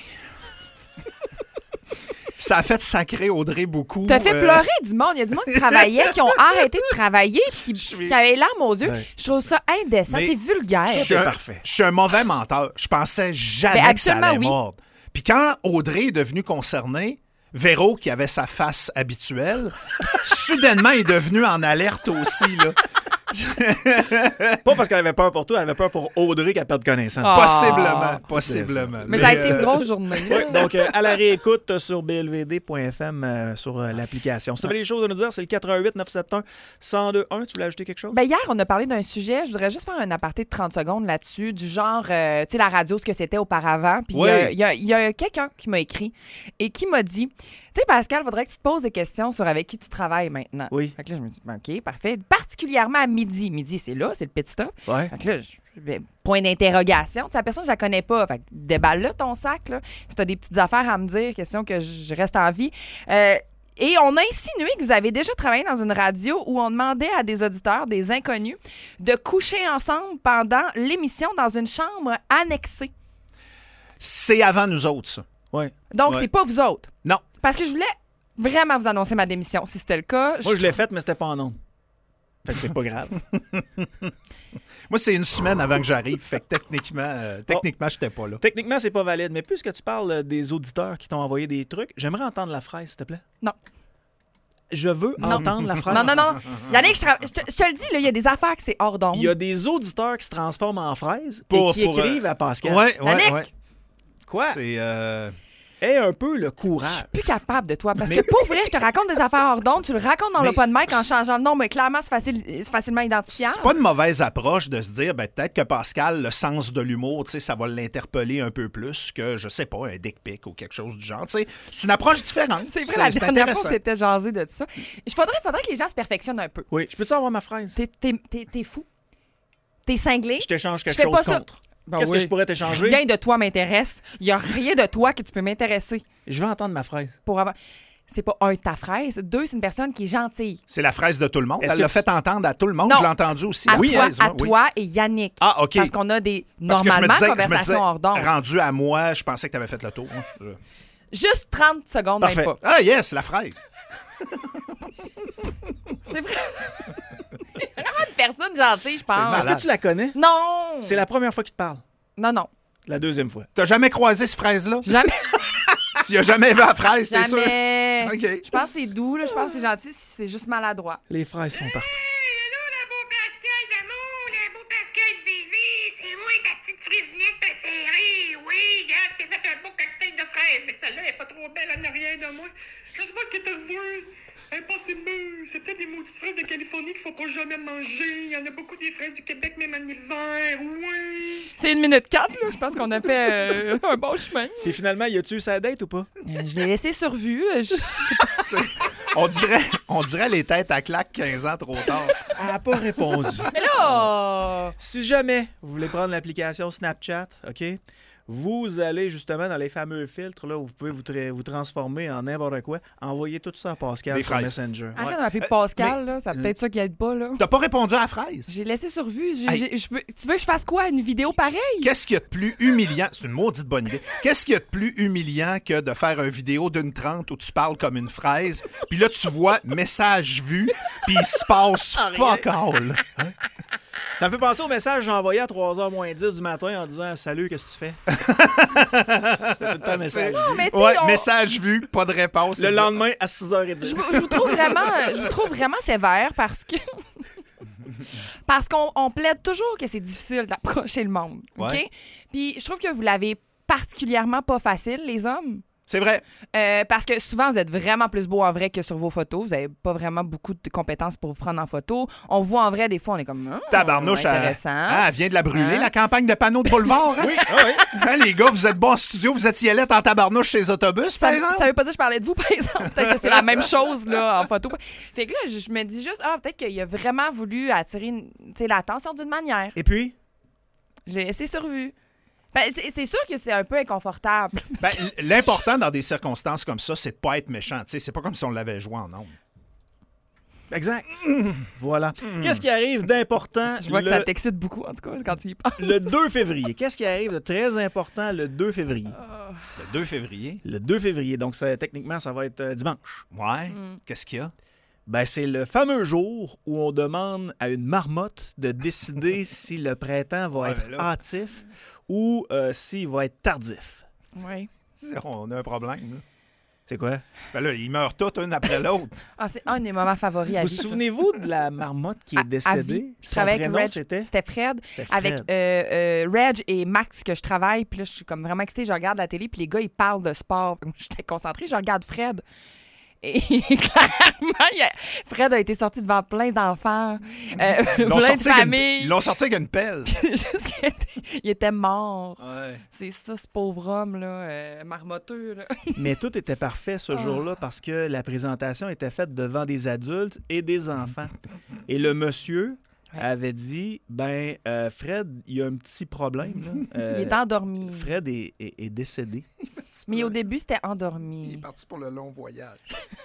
Ça a fait sacrer Audrey beaucoup. T'as fait euh... pleurer du monde. Il y a du monde qui travaillait, qui ont arrêté de travailler, qui, suis... qui avaient les larmes aux yeux. Ouais. Je trouve ça indécent. Mais c'est vulgaire. Je suis un, parfait. Je suis un mauvais menteur. Je pensais jamais Ben, que ça allait oui. mordre. Puis quand Audrey est devenue concernée, Véro, qui avait sa face habituelle, soudainement est devenue en alerte aussi, là. Pas parce qu'elle avait peur pour toi, elle avait peur pour Audrey qu'elle perde connaissance. Ah. Possiblement, possiblement. Mais ça a été une grosse journée. là. Oui, donc, euh, à la réécoute sur b l v d point f m euh, sur euh, l'application. Si vous avez des choses à nous dire, c'est le quatre un huit neuf sept un un zéro deux un. Tu voulais ajouter quelque chose? Ben hier, on a parlé d'un sujet. Je voudrais juste faire un aparté de trente secondes là-dessus, du genre, euh, tu sais, la radio, ce que c'était auparavant. Puis il Oui. y a, y a quelqu'un qui m'a écrit et qui m'a dit, tu sais, Pascal, il faudrait que tu te poses des questions sur avec qui tu travailles maintenant. Oui. Fait que là, je me dis, ben, OK, parfait. Particulièrement à midi. Midi, c'est là, c'est le pit stop. Ouais. Fait que là, je- ben, point d'interrogation. Tu sais, la personne, je la connais pas. Fait que déballe-là ton sac, là. Si t'as des petites affaires à me dire, question que je reste en vie. Euh, Et on a insinué que vous avez déjà travaillé dans une radio où on demandait à des auditeurs, des inconnus, de coucher ensemble pendant l'émission dans une chambre annexée. C'est avant nous autres, ça. Ouais. Donc, Ouais. c'est pas vous autres. Non. Parce que je voulais vraiment vous annoncer ma démission, si c'était le cas. Moi, je l'ai faite, mais c'était pas en ondes. Fait que c'est pas grave. Moi, c'est une semaine avant que j'arrive. Fait que techniquement, euh, techniquement, j'étais pas là. Techniquement, c'est pas valide, mais puisque tu parles euh, des auditeurs qui t'ont envoyé des trucs, j'aimerais entendre la phrase, s'il te plaît. Non. Je veux Non. entendre la phrase. Non, non, non. Yannick, je, tra- je, te, je te le dis, là, il y a des affaires que c'est hors d'onde. Il y a des auditeurs qui se transforment en fraises Pour- et qui pour, écrivent à Pascal. Ouais, ouais, Yannick! ouais. Quoi? C'est. Euh... Aie un peu le Je courage. suis plus capable de toi. Parce Mais- que pour vrai, je te raconte des affaires hors d'onde, tu le racontes dans Mais- l'open mic en changeant le nom, mais clairement, c'est, facile, c'est facilement identifiable. C'est pas une mauvaise approche de se dire, ben, peut-être que Pascal, le sens de l'humour, tu sais, ça va l'interpeller un peu plus que, je sais pas, un dick pic ou quelque chose du genre. tu sais. C'est une approche différente. C'est vrai, la c'est dernière fois, intéressant. c'était jasé de ça. Il faudrait, faudrait que les gens se perfectionnent un peu. Oui, je peux-tu avoir ma fraise? T'es, t'es, t'es, t'es fou. T'es cinglé. Je t'échange quelque Je fais chose pas ça. contre. Ben Qu'est-ce oui. que je pourrais t'échanger? Rien de toi m'intéresse. Il y a rien de toi que tu peux m'intéresser Je vais entendre ma fraise. pour avoir... C'est pas un, ta fraise. Deux, c'est une personne qui est gentille. C'est la fraise de tout le monde. Est-ce Elle que l'a tu- fait entendre à tout le monde. Non. Je l'ai entendu aussi. À la toi, fraise, à moi, oui. toi et Yannick. Ah, OK. Parce qu'on a des, Parce que je me normalement, disais- je me conversations disais, hors d'onde. rendu à moi, je pensais que tu avais fait le tour. hein. Je- Juste trente secondes, Parfait. même pas. Ah, yes, la fraise. C'est vrai. Vraiment une personne gentille, je pense. malade. Est-ce que tu la connais? Non! C'est la première fois qu'il te parle. Non, non. La deuxième fois. T'as jamais croisé cette fraise-là? Jamais. Tu n'as jamais vu la fraise, t'es sûr? Jamais. OK. Je pense que c'est doux, là. Je pense que c'est gentil. C'est juste maladroit. Les fraises sont partout. Allô, la beau Pascal d'amour, la beau Pascal Zévé, c'est moi ta petite frisinette préférée. Oui, regarde, t'as fait un beau cocktail de fraises, mais celle-là, elle est pas trop belle en arrière de moi. Je sais pas ce que t'as vu. Elle est pas assez mûre. C'est peut-être des maudites fraises de Californie qu'il faut pas jamais manger. Il y en a beaucoup des fraises du Québec, même en hiver. Oui. C'est une minute quatre, là. Je pense qu'on a fait euh, un bon chemin. Puis finalement, y a-tu eu sa date ou pas? Euh, je l'ai laissé sur vue. Euh, je- C'est- On dirait, on dirait les têtes à claque quinze ans trop tard. Elle n'a pas répondu. Mais là! Si jamais vous voulez prendre l'application Snapchat, OK? Vous allez justement dans les fameux filtres là, où vous pouvez vous, tra- vous transformer en n'importe quoi. Envoyez tout ça à Pascal Des sur fraises. Messenger. Arrête de m'appeler Pascal, mais- là. C'est peut-être ça qui aide pas, là. T'as pas répondu à la fraise? J'ai laissé sur vue. J'ai- Hey. j'ai- je peux- tu veux que je fasse quoi? Une vidéo pareille? Qu'est-ce qu'il y a de plus humiliant? C'est une maudite bonne idée. Qu'est-ce qu'il y a de plus humiliant que de faire une vidéo d'une trente où tu parles comme une fraise, puis là, tu vois message vu, puis il se passe fuck all. Ça me fait penser au message que j'ai envoyé à trois heures moins dix du matin en disant « Salut, qu'est-ce que tu fais? » C'était tout le temps un message. Non, mais tu sais, Ouais, on- message vu, pas de réponse. Le c'est ça. lendemain, à six heures dix. Je, vous- je vous trouve vraiment, je vous trouve vraiment sévère parce que parce qu'on on plaide toujours que c'est difficile d'approcher le monde, ok? Ouais. Puis je trouve que vous l'avez particulièrement pas facile, les hommes. C'est vrai. Euh, parce que souvent, vous êtes vraiment plus beau en vrai que sur vos photos. Vous n'avez pas vraiment beaucoup de compétences pour vous prendre en photo. On vous voit en vrai, des fois, on est comme... Hum, Tabarnouche, elle, intéressant. hein, elle vient de la brûler, Hein? la campagne de panneaux de boulevard. Hein? Oui, ah oui. Hein, les gars, vous êtes bons en studio, vous êtes yellette en tabarnouche chez les autobus, par Ça, exemple? ça veut pas dire que je parlais de vous, par exemple. Peut-être que c'est la même chose là, en photo. Fait que là, je, je me dis juste, ah, peut-être qu'il a vraiment voulu attirer une- tu sais, l'attention d'une manière. Et puis, Je l'ai laissé sur vue. Ben, c'est, c'est sûr que c'est un peu inconfortable. Ben, l- l'important dans des circonstances comme ça, c'est de pas être méchant. Tu sais, c'est pas comme si on l'avait joué en nombre. exact. Voilà. Qu'est-ce qui arrive d'important Je vois que le, ça t'excite beaucoup, en tout cas, quand tu y parles. le deux février? Qu'est-ce qui arrive de très important le deux février? Le deux février. Le deux février, donc ça, techniquement, ça va être euh, dimanche. Ouais. Mm. Qu'est-ce qu'il y a? Ben, c'est le fameux jour où on demande à une marmotte de décider si le printemps va Ouais, être mais là- hâtif ou euh, s'il va être tardif. Oui. On a un problème. Là. C'est quoi? Ben là, ils meurent tous un après l'autre. Ah, c'est un des moments favoris à Vous vie, vous ça. souvenez-vous de la marmotte qui À- est à décédée? vie. Je Son travaillais avec prénom, Reg. c'était? C'était Fred. C'était Avec Fred. euh, euh, Reg et Max que je travaille. Puis là, je suis comme vraiment excitée. Je regarde la télé. Puis les gars, ils parlent de sport. J'étais concentrée. Je regarde Fred. Et clairement, il a- Fred a été sorti devant plein d'enfants, euh, Ils l'ont plein de sorti, avec une, familles. ils l'ont sorti avec une pelle. Juste qu'il était- il était mort. Ouais. C'est ça, ce pauvre homme, là, euh, marmoteux. Là. Mais tout était parfait ce Ah. jour-là parce que la présentation était faite devant des adultes et des enfants. Et le monsieur Ouais. avait dit, ben, euh, Fred, il y a un petit problème. là. Euh, Il est endormi. Fred est, est- est décédé. Mais au début, c'était Il est endormi. parti pour le long voyage.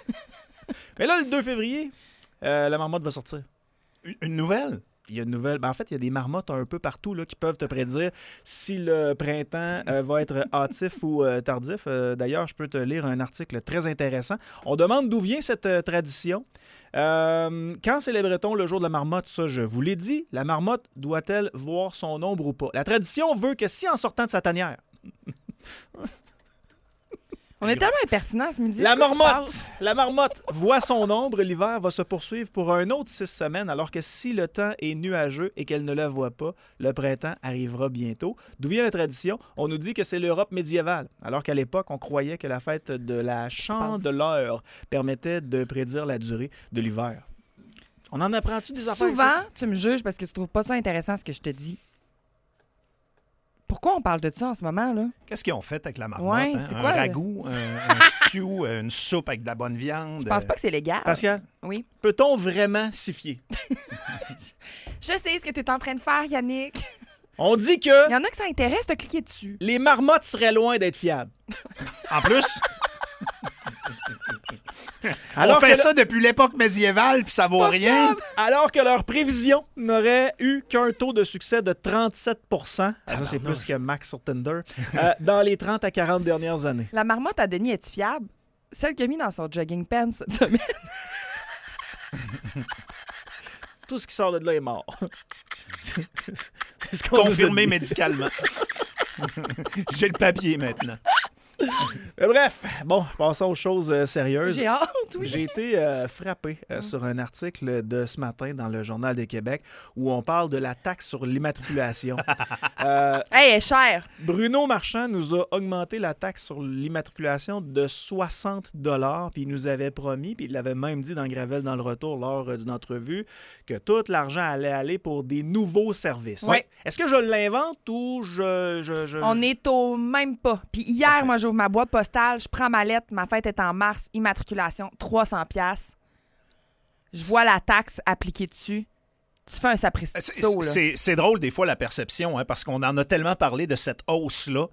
Mais là, le deux février, euh, la marmotte va sortir. Une, une nouvelle? Il y a une nouvelle. Ben, en fait, il y a des marmottes un peu partout là, qui peuvent te prédire si le printemps euh, va être hâtif ou euh, tardif. Euh, D'ailleurs, je peux te lire un article très intéressant. On demande d'où vient cette euh, tradition. Euh, quand célèbre-t-on le jour de la marmotte? Ça, je vous l'ai dit. La marmotte doit-elle voir son ombre ou pas? La tradition veut que si en sortant de sa tanière, On est tellement impertinents ce midi. La c'est quoi qui se marmotte, passe? la marmotte voit son ombre. L'hiver va se poursuivre pour un autre six semaines, alors que si le temps est nuageux et qu'elle ne la voit pas, le printemps arrivera bientôt. D'où vient la tradition? On nous dit que c'est l'Europe médiévale, alors qu'à l'époque, on croyait que la fête de la Chandeleur permettait de prédire la durée de l'hiver. On en apprend-tu des affaires ici? Souvent, tu me juges parce que tu trouves pas ça intéressant ce que je te dis. Pourquoi on parle de ça en ce moment, là? Qu'est-ce qu'ils ont fait avec la marmotte? Ouais, hein? c'est Un quoi, ragoût, un, un stew, une soupe avec de la bonne viande. Je pense pas que c'est légal. Pascal, Oui. peut-on vraiment s'y fier? Je sais ce que tu es en train de faire, Yannick. On dit que Il y en a que ça intéresse de cliquer dessus. les marmottes seraient loin d'être fiables. En plus, Alors on fait que ça depuis l'époque médiévale, puis ça vaut rien. Alors que leur prévision n'aurait eu qu'un taux de succès de trente-sept pour cent, ah, ça c'est plus que Max sur Tinder, euh, dans les trente à quarante dernières années. La marmotte à Denis, est-tu fiable? Celle qu'il a mis dans son jogging pants cette semaine. Tout ce qui sort de là est mort. C'est ce qu'on nous a Confirmé dit. médicalement. J'ai le papier maintenant. Euh, Bref, bon, passons aux choses euh, sérieuses. J'ai hâte, oui. J'ai été euh, frappé euh, sur un article de ce matin dans le Journal de Québec où on parle de la taxe sur l'immatriculation. euh, Hey, elle est chère. Bruno Marchand nous a augmenté la taxe sur l'immatriculation de soixante dollars, puis il nous avait promis, puis il l'avait même dit dans Gravel dans le retour lors euh, d'une entrevue, que tout l'argent allait aller pour des nouveaux services. Ouais. Est-ce que je l'invente ou je... je, je... On est au même pas. Puis hier, Parfait. moi, j'ouvre ma boîte postale, je prends ma lettre, ma fête est en mars, immatriculation, trois cents piastres. Je vois la taxe appliquée dessus. Tu fais un C'est- sapristiceau, là. C'est c'est drôle des fois la perception, hein, parce qu'on en a tellement parlé de cette hausse-là.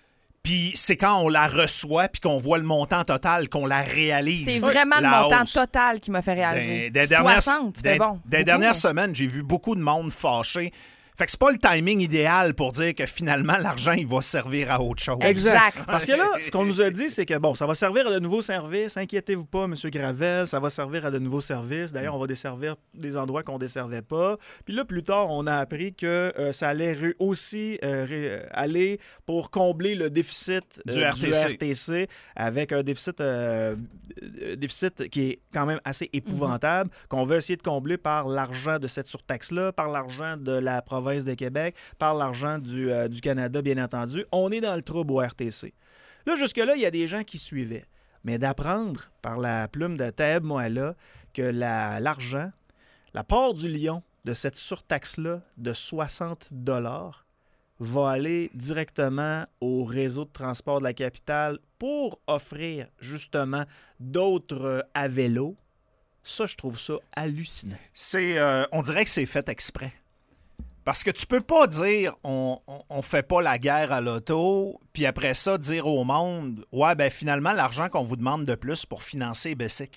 Puis c'est quand on la reçoit puis qu'on voit le montant total qu'on la réalise. C'est vraiment le la montant hausse. total qui m'a fait réaliser. Des, des dernières, soixante, tu des, fais bon. des Beaucoup, dernières mais- semaines, j'ai vu beaucoup de monde fâché. Fait que c'est pas le timing idéal pour dire que finalement, l'argent, il va servir à autre chose. Exact. Parce que là, ce qu'on nous a dit, c'est que bon, ça va servir à de nouveaux services. Inquiétez-vous pas, M. Gravel, ça va servir à de nouveaux services. D'ailleurs, on va desservir des endroits qu'on ne desservait pas. Puis là, plus tard, on a appris que euh, ça allait ré- aussi euh, ré- aller pour combler le déficit euh, Du R T C. R T C avec un déficit, euh, euh, déficit qui est quand même assez épouvantable, qu'on veut essayer de combler par l'argent de cette surtaxe-là, par l'argent de la province de Québec, par l'argent du, euh, du Canada, bien entendu. On est dans le trouble au R T C. Là, jusque-là, il y a des gens qui suivaient. Mais d'apprendre par la plume de Taeb Moala que la- l'argent, la part du lion de cette surtaxe-là de soixante dollars va aller directement au réseau de transport de la capitale pour offrir justement d'autres euh, à vélo, ça, je trouve ça hallucinant. C'est, euh, on dirait que c'est fait exprès. Parce que tu peux pas dire on, on, on fait pas la guerre à l'auto, puis après ça, dire au monde ouais, ben finalement, l'argent qu'on vous demande de plus pour financer Bessic.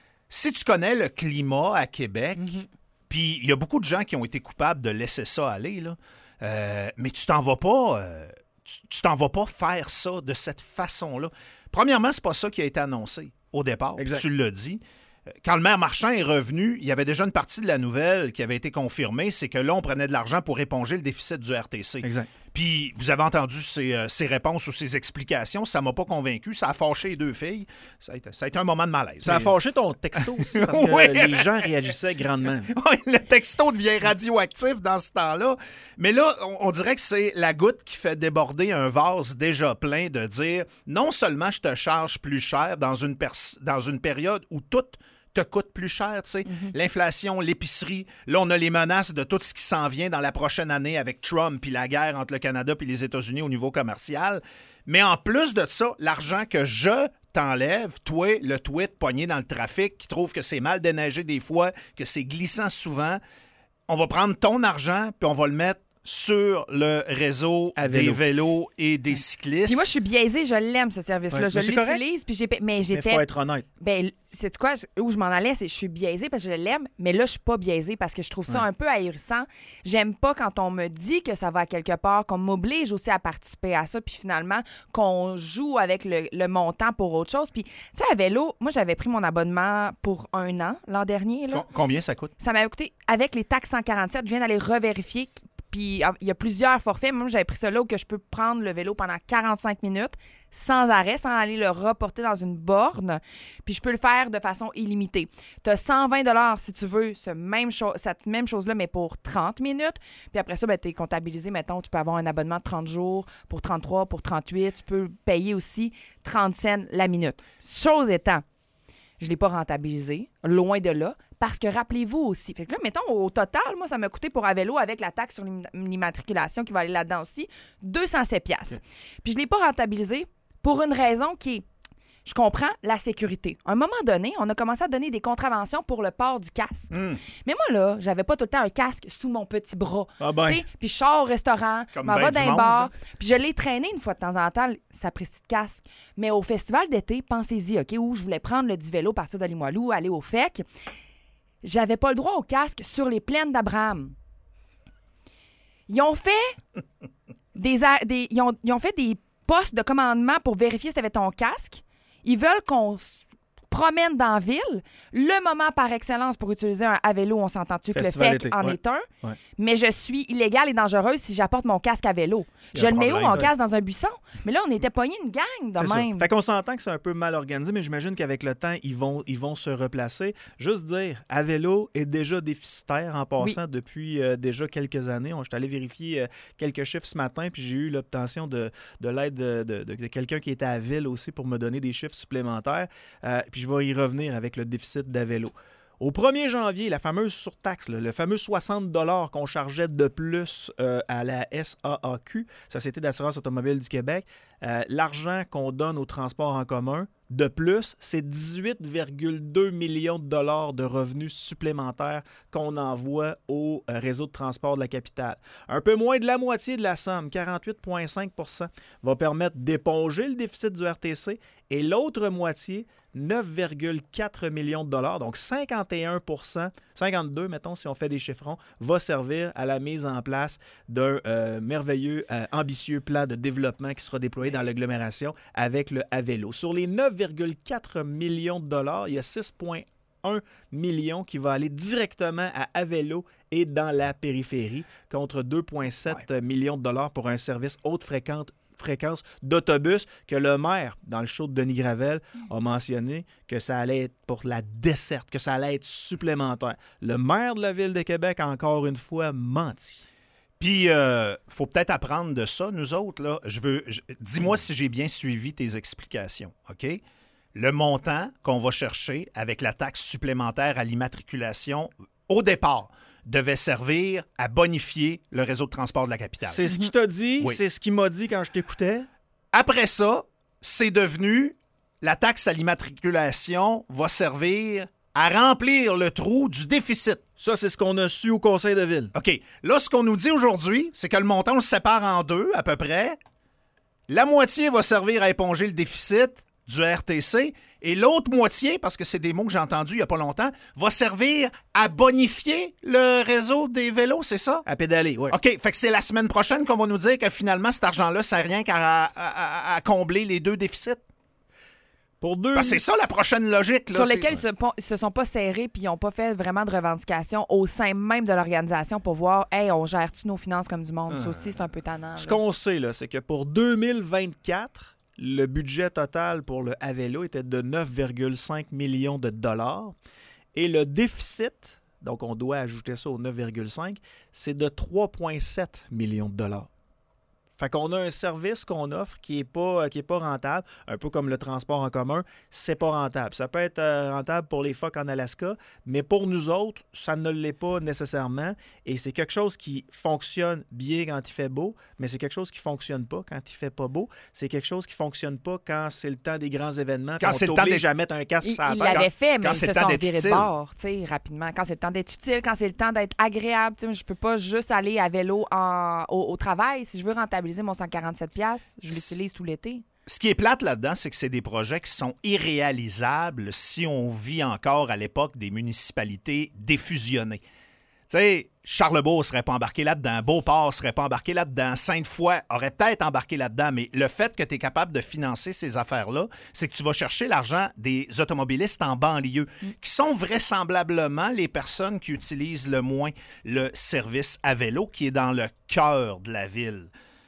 Si tu connais le climat à Québec, puis il y a beaucoup de gens qui ont été coupables de laisser ça aller, là, euh, mais tu t'en vas pas. euh, tu tu t'en vas pas faire ça de cette façon-là. Premièrement, c'est pas ça qui a été annoncé au départ. Exact. Tu l'as dit. Quand le maire Marchand est revenu, il y avait déjà une partie de la nouvelle qui avait été confirmée, c'est que là, on prenait de l'argent pour éponger le déficit du R T C. Exact. Puis, vous avez entendu ses, euh, ses réponses ou ses explications. Ça m'a pas convaincu. Ça a fâché les deux filles. Ça a été, ça a été un moment de malaise. Ça a Mais- fâché ton texto aussi parce que Oui. les gens réagissaient grandement. Oui, le texto devient radioactif dans ce temps-là. Mais là, on, on dirait que c'est la goutte qui fait déborder un vase déjà plein de dire non seulement je te charge plus cher dans une, pers- dans une période où tout te coûte plus cher, tu sais. L'inflation, l'épicerie. Là, on a les menaces de tout ce qui s'en vient dans la prochaine année avec Trump puis la guerre entre le Canada puis les États-Unis au niveau commercial. Mais en plus de ça, l'argent que je t'enlève, toi, le tweet pogné dans le trafic, qui trouve que c'est mal déneigé des fois, que c'est glissant souvent, on va prendre ton argent puis on va le mettre sur le réseau À des vélo. vélos et des cyclistes. Puis moi, je suis biaisée, je l'aime, ce service-là. Ouais, Je mais c'est correct. l'utilise, puis j'ai... pa- Mais Mais j'étais... faut être honnête. Ben, c'est quoi? Où je m'en allais, c'est je suis biaisée parce que je l'aime, mais là, je suis pas biaisée parce que je trouve ça un peu ahurissant. J'aime pas quand on me dit que ça va à quelque part, qu'on m'oblige aussi à participer à ça, puis finalement, qu'on joue avec le, le montant pour autre chose. Puis, tu sais, à vélo, moi, j'avais pris mon abonnement pour un an l'an dernier, là. Com- Combien ça coûte? Ça m'avait coûté, avec les taxes cent quarante-sept, je viens d'aller revérifier Puis il y a plusieurs forfaits. Moi, j'avais pris ça là où que je peux prendre le vélo pendant quarante-cinq minutes sans arrêt, sans aller le reporter dans une borne. Puis je peux le faire de façon illimitée. Tu as cent vingt dollars si tu veux ce même cho- cette même chose-là, mais pour trente minutes. Puis après ça, ben, tu es comptabilisé. Mettons, tu peux avoir un abonnement de trente jours pour trente-trois, pour trente-huit. Tu peux payer aussi trente cents la minute. Chose étant, je ne l'ai pas rentabilisé, loin de là, parce que rappelez-vous aussi, fait que là, mettons, au total, moi, ça m'a coûté pour un vélo avec la taxe sur l'im- l'immatriculation qui va aller là-dedans aussi, deux cent sept piastres. Okay. Puis je ne l'ai pas rentabilisé pour une raison qui est, je comprends, la sécurité. À un moment donné, on a commencé à donner des contraventions pour le port du casque. Mm. Mais moi, là, j'avais pas tout le temps un casque sous mon petit bras. Ah ben. Puis je sors au restaurant, je m'en vais dans un bar, puis je l'ai traîné une fois de temps en temps, sa petite casque. Mais au festival d'été, pensez-y, OK, où je voulais prendre le du vélo, partir de Limoilou, aller au F E C, j'avais pas le droit au casque sur les plaines d'Abraham. Ils ont fait des, des, ils ont, ils ont fait des postes de commandement pour vérifier si tu avais ton casque. Ils veulent qu'on se promène dans la ville. Le moment par excellence pour utiliser un à vélo, on s'entend-tu que le F E C en ouais. est un. Ouais. Mais je suis illégale et dangereuse si j'apporte mon casque à vélo. Je le mets où, mon casque, dans un buisson? Mais là, on était pognés une gang de c'est même. Ça. Fait qu'on s'entend que c'est un peu mal organisé, mais j'imagine qu'avec le temps, ils vont, ils vont se replacer. Juste dire, à vélo est déjà déficitaire en passant oui. depuis euh, déjà quelques années. On, je suis allé vérifier euh, quelques chiffres ce matin, puis j'ai eu l'obtention de, de l'aide de, de, de, de quelqu'un qui était à ville aussi pour me donner des chiffres supplémentaires. Euh, puis je vais y revenir avec le déficit d'Avelo. Au premier janvier, la fameuse surtaxe, là, le fameux soixante dollars qu'on chargeait de plus euh, à la S A A Q, Société d'assurance automobile du Québec, euh, l'argent qu'on donne au transport en commun, de plus, c'est dix-huit virgule deux millions de dollars de revenus supplémentaires qu'on envoie au réseau de transport de la capitale. Un peu moins de la moitié de la somme, quarante-huit virgule cinq pour cent, va permettre d'éponger le déficit du R T C et l'autre moitié, neuf virgule quatre millions de dollars, donc cinquante et un pour cent, cinquante-deux, mettons, si on fait des chiffrons, va servir à la mise en place d'un euh, merveilleux, euh, ambitieux plan de développement qui sera déployé dans l'agglomération avec le Avelo. Sur les neuf virgule quatre millions de dollars, il y a six virgule un millions qui va aller directement à Avelo et dans la périphérie, contre deux virgule sept ouais. millions de dollars pour un service haute fréquence fréquence d'autobus que le maire, dans le show de Denis Gravel, a mentionné que ça allait être pour la desserte, que ça allait être supplémentaire. Le maire de la Ville de Québec a encore une fois menti. Puis, il euh, faut peut-être apprendre de ça, nous autres. Là. Je veux, je, dis-moi si j'ai bien suivi tes explications, OK? Le montant qu'on va chercher avec la taxe supplémentaire à l'immatriculation, au départ, devait servir à bonifier le réseau de transport de la capitale. C'est ce qu'il t'a dit, oui. C'est ce qu'il m'a dit quand je t'écoutais. Après ça, c'est devenu, la taxe à l'immatriculation va servir à remplir le trou du déficit. Ça, c'est ce qu'on a su au conseil de ville. OK. Là, ce qu'on nous dit aujourd'hui, c'est que le montant, on le sépare en deux, à peu près. La moitié va servir à éponger le déficit du R T C et l'autre moitié, parce que c'est des mots que j'ai entendus il n'y a pas longtemps, va servir à bonifier le réseau des vélos, c'est ça? À pédaler, oui. OK, fait que c'est la semaine prochaine qu'on va nous dire que finalement, cet argent-là ne sert rien qu'à à, à, à combler les deux déficits. Pour deux... Parce que c'est ça la prochaine logique. Là, sur lesquels ils ne se sont pas serrés puis ils n'ont pas fait vraiment de revendications au sein même de l'organisation pour voir, hey, on gère-tu nos finances comme du monde? Euh... Ça aussi, c'est un peu tannant. Ce qu'on sait, là, c'est que pour deux mille vingt-quatre, le budget total pour le Avelo était de neuf virgule cinq millions de dollars. Et le déficit, donc on doit ajouter ça au neuf virgule cinq, c'est de trois virgule sept millions de dollars. Fait qu'on a un service qu'on offre qui n'est pas, qui est pas rentable, un peu comme le transport en commun, c'est pas rentable. Ça peut être rentable pour les phoques en Alaska, mais pour nous autres, ça ne l'est pas nécessairement. Et c'est quelque chose qui fonctionne bien quand il fait beau, mais c'est quelque chose qui ne fonctionne pas quand il fait pas beau. C'est quelque chose qui ne fonctionne pas quand c'est le temps des grands événements. Quand c'est le temps d'être... à mettre un casque sur la tête. Il l'avait fait, mais ils se sont virés de bord, tu sais, rapidement. Quand c'est le temps d'être utile, quand c'est le temps d'être agréable, tu sais, je peux pas juste aller à vélo en, au, au travail. Si je veux rentabiliser mon cent quarante-sept piastres, je l'utilise tout l'été. Ce qui est plate là-dedans, c'est que c'est des projets qui sont irréalisables si on vit encore à l'époque des municipalités défusionnées. Tu sais, Charlebourg ne serait pas embarqué là-dedans, Beauport ne serait pas embarqué là-dedans, Sainte-Foy aurait peut-être embarqué là-dedans, mais le fait que tu es capable de financer ces affaires-là, c'est que tu vas chercher l'argent des automobilistes en banlieue, mm. qui sont vraisemblablement les personnes qui utilisent le moins le service à vélo, qui est dans le cœur de la ville.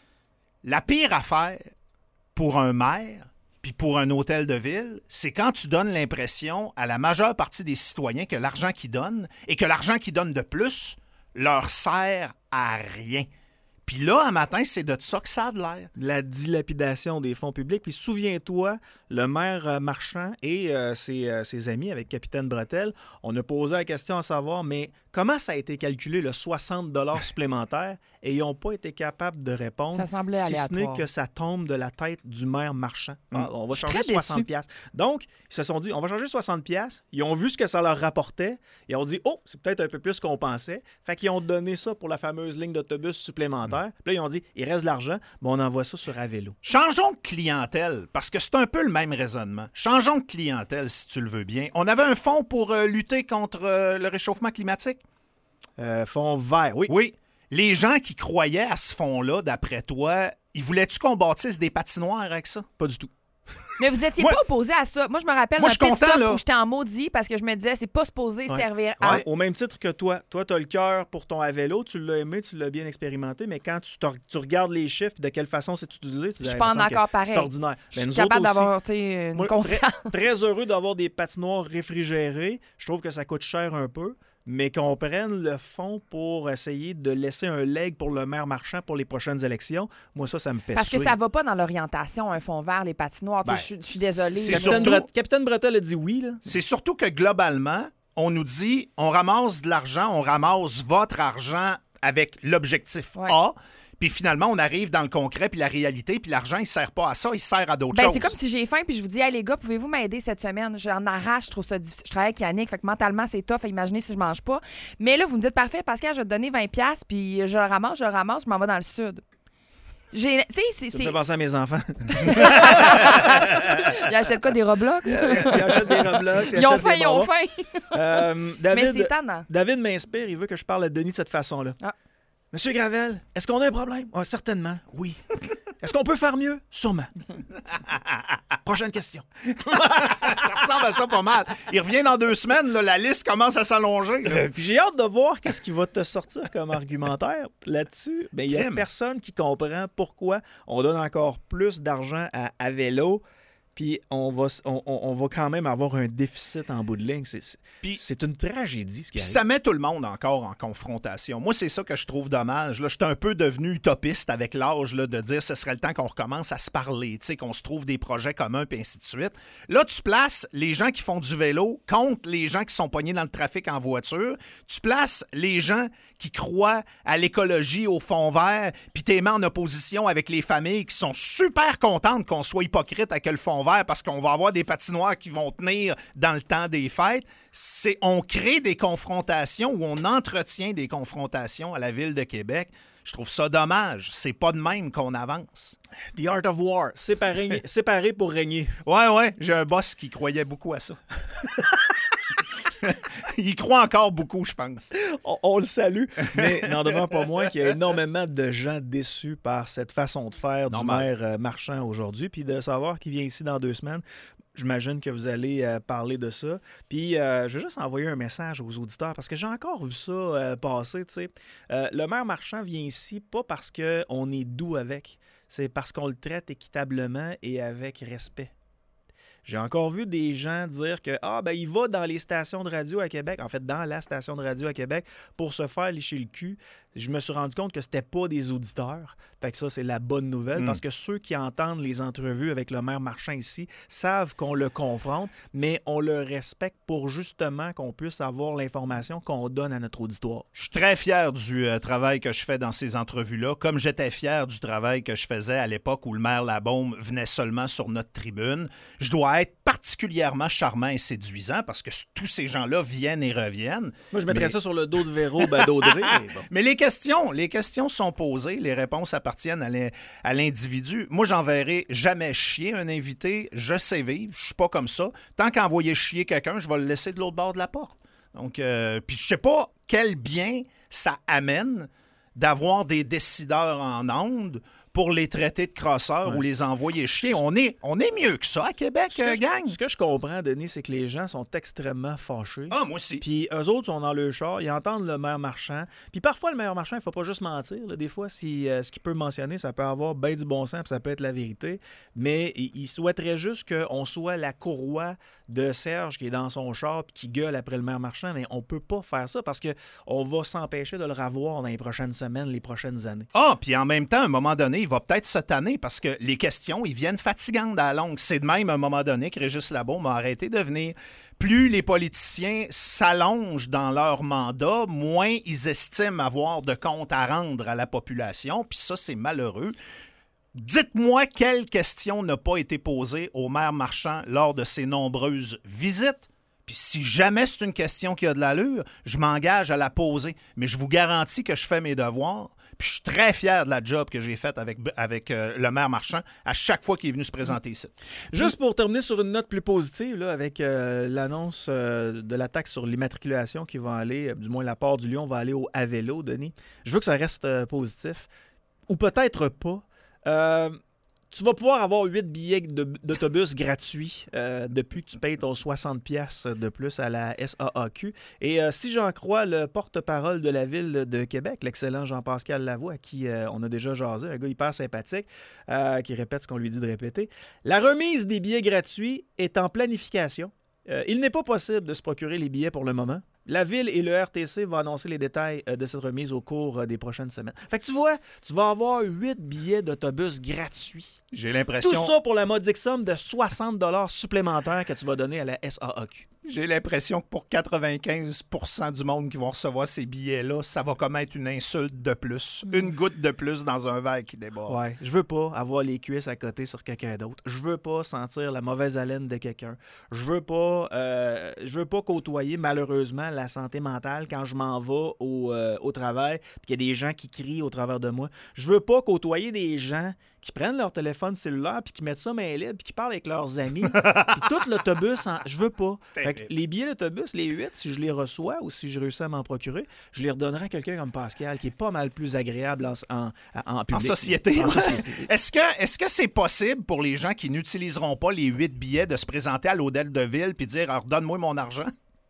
La pire affaire pour un maire, puis pour un hôtel de ville, c'est quand tu donnes l'impression à la majeure partie des citoyens que l'argent qu'ils donnent et que l'argent qu'ils donnent de plus leur sert à rien. Puis là, un matin, c'est de ça que ça a de l'air. La dilapidation des fonds publics. Puis souviens-toi, le maire euh, Marchand et euh, ses, euh, ses amis avec Capitaine Bretel, on a posé la question à savoir, mais comment ça a été calculé, le soixante dollars supplémentaires, et ils n'ont pas été capables de répondre. Ça semblait si aléatoire. ce n'est que ça tombe de la tête du maire Marchand. Mm. Ah, on va Je suis changer très soixante piastres. Donc, ils se sont dit, on va changer soixante piastres. Ils ont vu ce que ça leur rapportait. Ils ont dit, oh, c'est peut-être un peu plus qu'on pensait. Fait qu'ils ont donné ça pour la fameuse ligne d'autobus supplémentaire. Mm. Puis là, ils ont dit, il reste de l'argent, mais on envoie ça sur Avélo. Changeons de clientèle, parce que c'est un peu le même raisonnement. Changeons de clientèle, si tu le veux bien. On avait un fonds pour euh, lutter contre euh, le réchauffement climatique? Euh, fonds vert, oui. Oui. Les gens qui croyaient à ce fonds-là, d'après toi, ils voulaient-tu qu'on bâtisse des patinoires avec ça? Pas du tout. Mais vous étiez Moi- pas opposé à ça. Moi, je me rappelle Moi, d'un je suis pit content, stop là. où j'étais en maudit parce que je me disais, c'est pas supposé Ouais. servir à... Ouais. Au même titre que toi. Toi, tu as le cœur pour ton Avélo, tu l'as aimé, tu l'as bien expérimenté, mais quand tu, te- tu regardes les chiffres, de quelle façon c'est utilisé, tu Je dis, suis ah, pas il me en semble que accord pareil. C'est ordinaire. Je Ben, suis nous capable autres aussi, d'avoir tu sais, une moi, conscience. très, très heureux d'avoir des patinoires réfrigérées. Je trouve que ça coûte cher un peu, mais qu'on prenne le fonds pour essayer de laisser un leg pour le maire Marchand pour les prochaines élections, moi, ça, ça me fait Parce que suer. ça va pas dans l'orientation, un fond vert, les patinoires. Tu sais, Ben, je suis- je suis désolée. c'est là. surtout- Capitaine, Bret- Capitaine Bretel a dit oui, là. C'est surtout que globalement, on nous dit, on ramasse de l'argent, on ramasse votre argent avec l'objectif Ouais. A, puis finalement, on arrive dans le concret, puis la réalité, puis l'argent, il sert pas à ça, il sert à d'autres Ben, choses. c'est comme si j'ai faim puis je vous dis, hey, les gars, pouvez-vous m'aider cette semaine? J'en arrache, je trouve ça difficile. Je travaille avec Yannick, fait que mentalement, c'est tough à imaginer si je mange pas. Mais là, vous me dites, parfait, Pascal, je vais te donner vingt piastres puis je le ramasse, je le ramasse, je m'en vais dans le sud. J'ai. Tu sais, c'est. Ça me c'est- fait penser à mes enfants. Ils achètent quoi, des Roblox? Ils achètent des Roblox, Ils ont achètent faim, des ils ont bonbons. faim. Euh, Mais David, c'est tannant. David m'inspire, il veut que je parle à Denis de cette façon-là. Ah. Monsieur Gravel, est-ce qu'on a un problème? Ah, certainement, oui. Est-ce qu'on peut faire mieux? Sûrement. Prochaine question. Ça ressemble à ça pas mal. Il revient dans deux semaines, là, la liste commence à s'allonger. là. Euh, Puis j'ai hâte de voir qu'est-ce qui va te sortir comme argumentaire là-dessus. Mais il n'y a Crime. personne qui comprend pourquoi on donne encore plus d'argent à, à vélo. Puis on va, s- on, on- on va quand même avoir un déficit en bout de ligne. C'est, c'est- Puis- c'est une tragédie ce qui Puis arrive. ça met tout le monde encore en confrontation. Moi, c'est ça que je trouve dommage. Là, je suis un peu devenu utopiste avec l'âge là, de dire ce serait le temps qu'on recommence à se parler, tu sais, qu'on se trouve des projets communs, puis ainsi de suite. Là, tu places les gens qui font du vélo contre les gens qui sont pognés dans le trafic en voiture. Tu places les gens qui croient à l'écologie, au fond vert, puis t'es mis en opposition avec les familles qui sont super contentes qu'on soit hypocrite avec le fond vert parce qu'on va avoir des patinoires qui vont tenir dans le temps des fêtes. C'est, on crée des confrontations ou on entretient des confrontations à la Ville de Québec. Je trouve ça dommage. C'est pas de même qu'on avance. The Art of War, séparé, séparé pour régner. Ouais, ouais, j'ai un boss qui croyait beaucoup à ça. Il croit encore beaucoup, je pense. On, on le salue, mais n'en demeure pas moins qu'il y a énormément de gens déçus par cette façon de faire du Normal. maire euh, Marchand aujourd'hui, puis de savoir qu'il vient ici dans deux semaines. J'imagine que vous allez euh, parler de ça. Puis, euh, je vais juste envoyer un message aux auditeurs parce que j'ai encore vu ça euh, passer, tu sais. Euh, le maire Marchand vient ici pas parce qu'on est doux avec, c'est parce qu'on le traite équitablement et avec respect. J'ai encore vu des gens dire que ah ben il va dans les stations de radio à Québec, en fait dans la station de radio à Québec pour se faire licher le cul. Je me suis rendu compte que c'était pas des auditeurs. Fait que ça c'est la bonne nouvelle Mm. parce que ceux qui entendent les entrevues avec le maire Marchand ici savent qu'on le confronte, mais on le respecte pour justement qu'on puisse avoir l'information qu'on donne à notre auditoire. Je suis très fier du euh, travail que je fais dans ces entrevues-là, comme j'étais fier du travail que je faisais à l'époque où le maire Labaume venait seulement sur notre tribune. Je dois être particulièrement charmant et séduisant parce que c- tous ces gens-là viennent et reviennent. Moi je mettrais Mais- ça sur le dos de Véro Badodré. mais bon. Mais les questions, les questions sont posées, les réponses appartiennent à l'in- à l'individu. Moi, j'enverrai jamais chier un invité. Je sais vivre, je suis pas comme ça. Tant qu'envoyer chier quelqu'un, je vais le laisser de l'autre bord de la porte. Donc, euh, puis je sais pas quel bien ça amène d'avoir des décideurs en ondes pour les traiter de crosseurs Ouais. ou les envoyer chier. On est, on est mieux que ça à Québec, Ce que, euh, je, gang. ce que je comprends, Denis, c'est que les gens sont extrêmement fâchés. Ah, moi aussi. Puis eux autres sont dans le char, ils entendent le maire marchand. Puis parfois, le maire marchand, il ne faut pas juste mentir. Là. Des fois, si, euh, ce qu'il peut mentionner, ça peut avoir bien du bon sens, puis ça peut être la vérité. Mais il, il souhaiterait juste qu'on soit la courroie de Serge qui est dans son char puis qui gueule après le maire marchand. Mais on ne peut pas faire ça parce qu'on va s'empêcher de le revoir dans les prochaines semaines, les prochaines années. Ah, puis en même temps, à un moment donné, il va peut-être se tanner parce que les questions, ils viennent fatigantes à la longue. C'est de même, à un moment donné, que Régis Labaume m'a arrêté de venir. Plus les politiciens s'allongent dans leur mandat, moins ils estiment avoir de compte à rendre à la population. Puis ça, c'est malheureux. Dites-moi quelle question n'a pas été posée au maire Marchand lors de ses nombreuses visites. Puis si jamais c'est une question qui a de l'allure, je m'engage à la poser. Mais je vous garantis que je fais mes devoirs. Puis je suis très fier de la job que j'ai faite avec, avec euh, le maire Marchand à chaque fois qu'il est venu se présenter ici. Juste pour terminer sur une note plus positive, là, avec euh, l'annonce euh, de la taxe sur l'immatriculation qui va aller, euh, du moins la part du Lion va aller au Avelo, Denis. Je veux que ça reste euh, positif. Ou peut-être pas. Euh, tu vas pouvoir avoir huit billets de- d'autobus gratuits euh, depuis que tu payes ton soixante piastres de plus à la S A A Q. Et euh, si j'en crois le porte-parole de la Ville de Québec, l'excellent Jean-Pascal Lavoie, à qui euh, on a déjà jasé, un gars hyper sympathique, euh, qui répète ce qu'on lui dit de répéter, la remise des billets gratuits est en planification. Euh, il n'est pas possible de se procurer les billets pour le moment. La Ville et le R T C vont annoncer les détails euh, de cette remise au cours euh, des prochaines semaines. Fait que tu vois, tu vas avoir huit billets d'autobus gratuits. J'ai Tout l'impression... ça pour la modique somme de soixante dollars supplémentaires que tu vas donner à la S A A Q. J'ai l'impression que pour quatre-vingt-quinze pour cent du monde qui vont recevoir ces billets-là, ça va comme être une insulte de plus. Une goutte de plus dans un verre qui déborde. Ouais, je veux pas avoir les cuisses à côté sur quelqu'un d'autre. Je veux pas sentir la mauvaise haleine de quelqu'un. Je veux pas euh, je veux pas côtoyer malheureusement la santé mentale quand je m'en vais au, euh, au travail puis qu'il y a des gens qui crient au travers de moi. Je veux pas côtoyer des gens qui prennent leur téléphone cellulaire puis qui mettent ça main libre puis qui parlent avec leurs amis. Puis tout l'autobus, en... je veux pas. Fait que les billets d'autobus, les huit, si je les reçois ou si je réussis à m'en procurer, je les redonnerai à quelqu'un comme Pascal qui est pas mal plus agréable en, en, en public. En société. En société. Est-ce que est-ce que c'est possible pour les gens qui n'utiliseront pas les huit billets de se présenter à l'hôtel de ville puis dire alors donne-moi mon argent?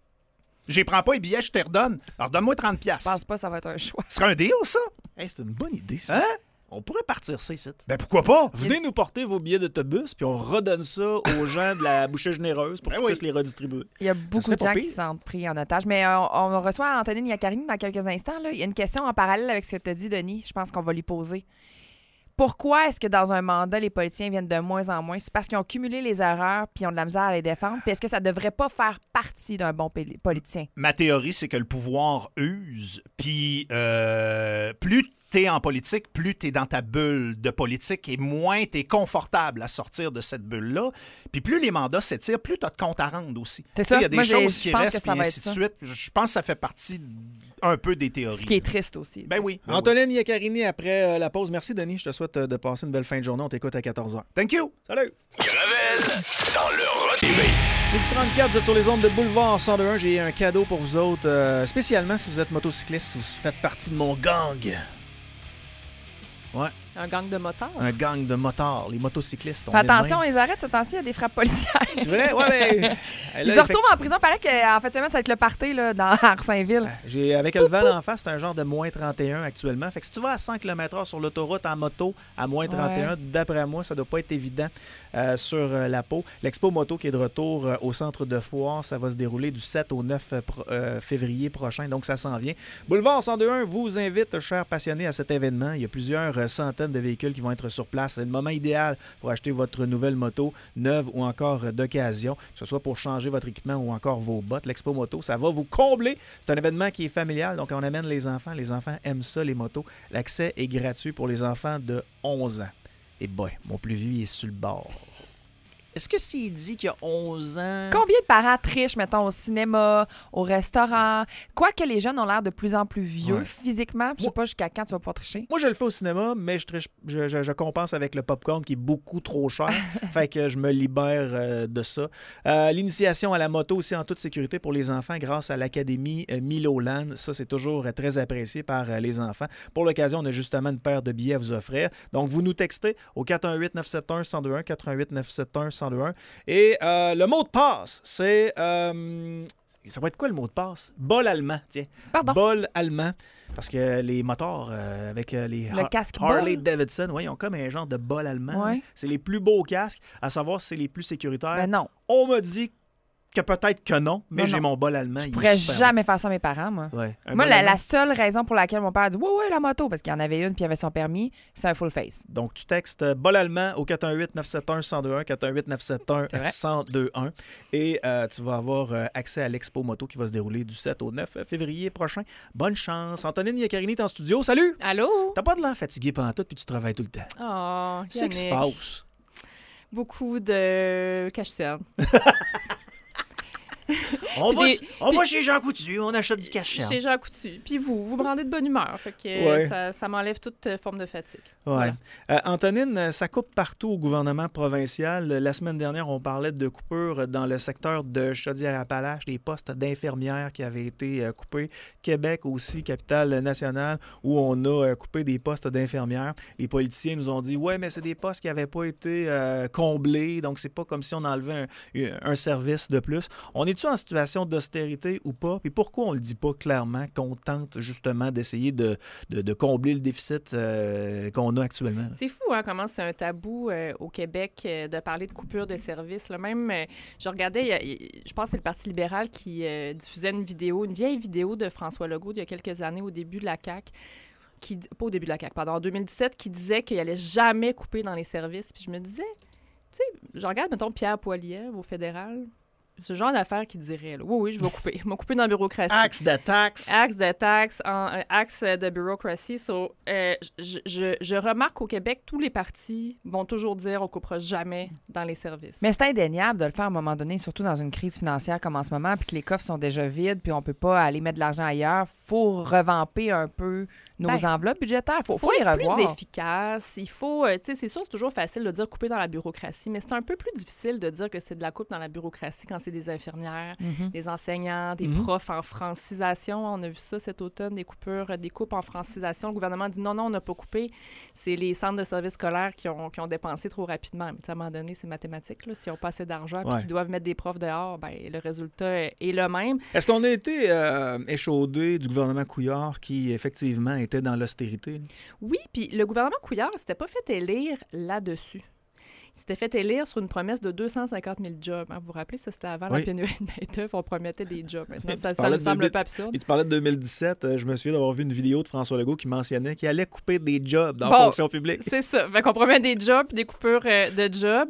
Je prends pas les billets, je te redonne. Alors donne-moi trente Je pense piastres. pas que ça va être un choix. Ce serait un deal, ça? Hey, c'est une bonne idée, ça. Hein? On pourrait partir ça ici. Ben pourquoi pas? Venez nous porter vos billets d'autobus, puis on redonne ça aux gens de la bouchée généreuse pour Ben qu'ils oui. puissent les redistribuer. Il y a beaucoup serait de pas gens qui pire. se sentent pris en otage. Mais euh, on reçoit Antonine Yaccarine dans quelques instants. Là. Il y a une question en parallèle avec ce que tu as dit, Denis. Je pense qu'on va lui poser. Pourquoi est-ce que dans un mandat, les politiciens viennent de moins en moins? C'est parce qu'ils ont cumulé les erreurs puis ils ont de la misère à les défendre? Puis est-ce que ça devrait pas faire partie d'un bon poli- politicien? Ma théorie, c'est que le pouvoir use, puis euh, plus t'es en politique, plus t'es dans ta bulle de politique et moins t'es confortable à sortir de cette bulle-là. Puis plus les mandats s'étirent, plus t'as de compte à rendre aussi. C'est Tu sais, ça. il y a des Moi, j'ai- choses je qui pense que restent, ça puis va ainsi être de ça. suite. Je pense que ça fait partie un peu des théories. Ce qui est triste aussi. Ben oui. ben oui. Antonine Yaccarini, après euh, la pause. Merci, Denis. Je te souhaite euh, de passer une belle fin de journée. On t'écoute à quatorze heures. Thank you. Salut! Gravel dans le Rock T V. midi trente-quatre, vous êtes sur les ondes de Boulevard cent deux point un. J'ai un cadeau pour vous autres, euh, spécialement si vous êtes motocycliste, si vous faites partie de mon gang. Ouais, Un gang de motards. un gang de motards, les motocyclistes. on Fais est de attention, même. ils arrêtent ce temps-ci, il y a des frappes policières. C'est vrai? Ouais, mais... Ils se retrouvent en prison. Paraît qu'en fait, semaine, ça va être le party là, dans Saint-Ville. J'ai, avec le vent en face, c'est un genre de moins trente et un actuellement. Fait que si tu vas à cent kilomètres heure sur l'autoroute en moto à moins trente et un, Ouais. d'après moi, ça doit pas être évident euh, sur euh, la peau. L'Expo Moto qui est de retour euh, au centre de foire, ça va se dérouler du sept au neuf euh, pro- euh, février prochain, donc ça s'en vient. Boulevard cent deux point un vous invite, chers passionnés, à cet événement. Il y a plusieurs euh, centaines de véhicules qui vont être sur place. C'est le moment idéal pour acheter votre nouvelle moto, neuve ou encore euh, d'occasion, que ce soit pour changer votre équipement ou encore vos bottes. L'Expo Moto, ça va vous combler. C'est un événement qui est familial, donc on amène les enfants. Les enfants aiment ça, les motos. L'accès est gratuit pour les enfants de onze ans. Et boy, mon plus vieux, il est sur le bord. est-ce que s'il dit qu'il y a onze ans... Combien de parents trichent, mettons, au cinéma, au restaurant? Quoique les jeunes ont l'air de plus en plus vieux Ouais. physiquement. Je sais pas jusqu'à quand tu vas pouvoir tricher. Moi, je le fais au cinéma, mais je, triche, je, je, je compense avec le popcorn qui est beaucoup trop cher. Fait que je me libère euh, de ça. Euh, l'initiation à la moto aussi en toute sécurité pour les enfants grâce à l'Académie euh, Miloland. Ça, c'est toujours euh, très apprécié par euh, les enfants. Pour l'occasion, on a justement une paire de billets à vous offrir. Donc, vous nous textez au quatre un huit neuf sept un un zéro deux un, quatre un huit neuf sept un un zéro deux un. Et euh, le mot de passe, c'est... Euh, ça va être quoi le mot de passe? Bol allemand, tiens. Pardon. Bol allemand. Parce que les motards euh, avec euh, les Le Har- casque Harley bol. Davidson, ouais, ils ont comme un genre de bol allemand. Ouais. C'est les plus beaux casques, à savoir si c'est les plus sécuritaires. Ben non. On m'a dit que peut-être que non, mais Non, j'ai non. mon bol allemand. Je il est pourrais super jamais faire ça à mes parents, moi. beau. Ouais. Un Moi, bol la, allemand. la seule raison pour laquelle mon père a dit « Oui, oui, la moto », parce qu'il y en avait une puis il avait son permis, c'est un full face. Donc, tu textes euh, bol allemand au quatre un huit neuf sept un un zéro deux un, quatre un huit neuf sept un C'est vrai. un zéro deux un. Et euh, tu vas avoir euh, accès à l'Expo Moto qui va se dérouler du sept au neuf février prochain. Bonne chance. Antonine Iaccarini est en studio. Salut! Allô? T'as pas de l'air fatigué pendant tout puis tu travailles tout le temps. Oh, Qu'est-ce qui se Yannick. passe? Beaucoup de cache-cerne. On, va, Des- s- on va chez Jean Coutu, on achète du cash. Chez Jean Coutu. Puis vous, vous me rendez de bonne humeur. Fait que Ouais. euh, ça, ça m'enlève toute euh, forme de fatigue. Ouais. Voilà. Euh, Antonine, euh, ça coupe partout au gouvernement provincial. La semaine dernière, on parlait de coupures dans le secteur de Chaudière-Appalaches, des postes d'infirmières qui avaient été euh, coupés. Québec aussi, capitale nationale, où on a euh, coupé des postes d'infirmières. Les politiciens nous ont dit « Ouais, mais c'est des postes qui n'avaient pas été euh, comblés, donc c'est pas comme si on enlevait un, un service de plus. » On est-tu en situation d'austérité ou pas? Puis pourquoi on le dit pas clairement qu'on tente justement d'essayer de, de, de combler le déficit euh, qu'on a actuellement? C'est fou, hein, comment c'est un tabou euh, au Québec euh, de parler de coupure de services. Là. Même, euh, je regardais, il y a- il- je pense que c'est le Parti libéral qui euh, diffusait une vidéo, une vieille vidéo de François Legault d'il y a quelques années, au début de la C A Q, qui, pas au début de la C A Q, pardon, en deux mille dix-sept, qui disait qu'il allait jamais couper dans les services. Puis je me disais, tu sais, je regarde, mettons, Pierre Poilievre au fédéral, ce genre d'affaires qui dirait, là, oui, oui, je vais couper. Je vais couper dans la bureaucratie. Axe de taxe. Axe de taxe, en, euh, axe de bureaucratie. So, euh, je, je, je remarque qu'au Québec, tous les partis vont toujours dire on ne coupera jamais dans les services. Mais c'est indéniable de le faire à un moment donné, surtout dans une crise financière comme en ce moment, puis que les coffres sont déjà vides, puis on peut pas aller mettre de l'argent ailleurs. Faut revamper un peu nos Ben, enveloppes budgétaires. Faut, Il faut, faut les être revoir. plus efficace. Il faut, euh, tu sais, c'est sûr, c'est toujours facile de dire couper dans la bureaucratie, mais c'est un peu plus difficile de dire que c'est de la coupe dans la bureaucratie quand c'est des infirmières, Mhm. des enseignants, des Mhm. profs en francisation. On a vu ça cet automne, des coupures, euh, des coupes en francisation. Le gouvernement dit non, non, on n'a pas coupé. C'est les centres de services scolaires qui ont, qui ont dépensé trop rapidement. Mais tu sais, à un moment donné, c'est mathématique. Là. S'ils n'ont pas assez d'argent et Ouais. qu'ils doivent mettre des profs dehors, ben, le résultat est le même. Est-ce qu'on a été euh, échaudé du gouvernement Couillard qui, effectivement, était dans l'austérité? là? Oui, puis le gouvernement Couillard ne s'était pas fait élire là-dessus. Il s'était fait élire sur une promesse de deux cent cinquante mille jobs. Hein. Vous vous rappelez, ça, c'était avant Oui. la pénurie de main-d'œuvre. On promettait des jobs. Maintenant, Tu ça, ça parlais nous de semble deux- un peu absurde. Et tu parlais de deux mille dix-sept. euh, je me souviens d'avoir vu une vidéo de François Legault qui mentionnait qu'il allait couper des jobs dans la Bon, fonction publique. C'est ça. Fait qu'on promet des jobs, des coupures euh, de jobs.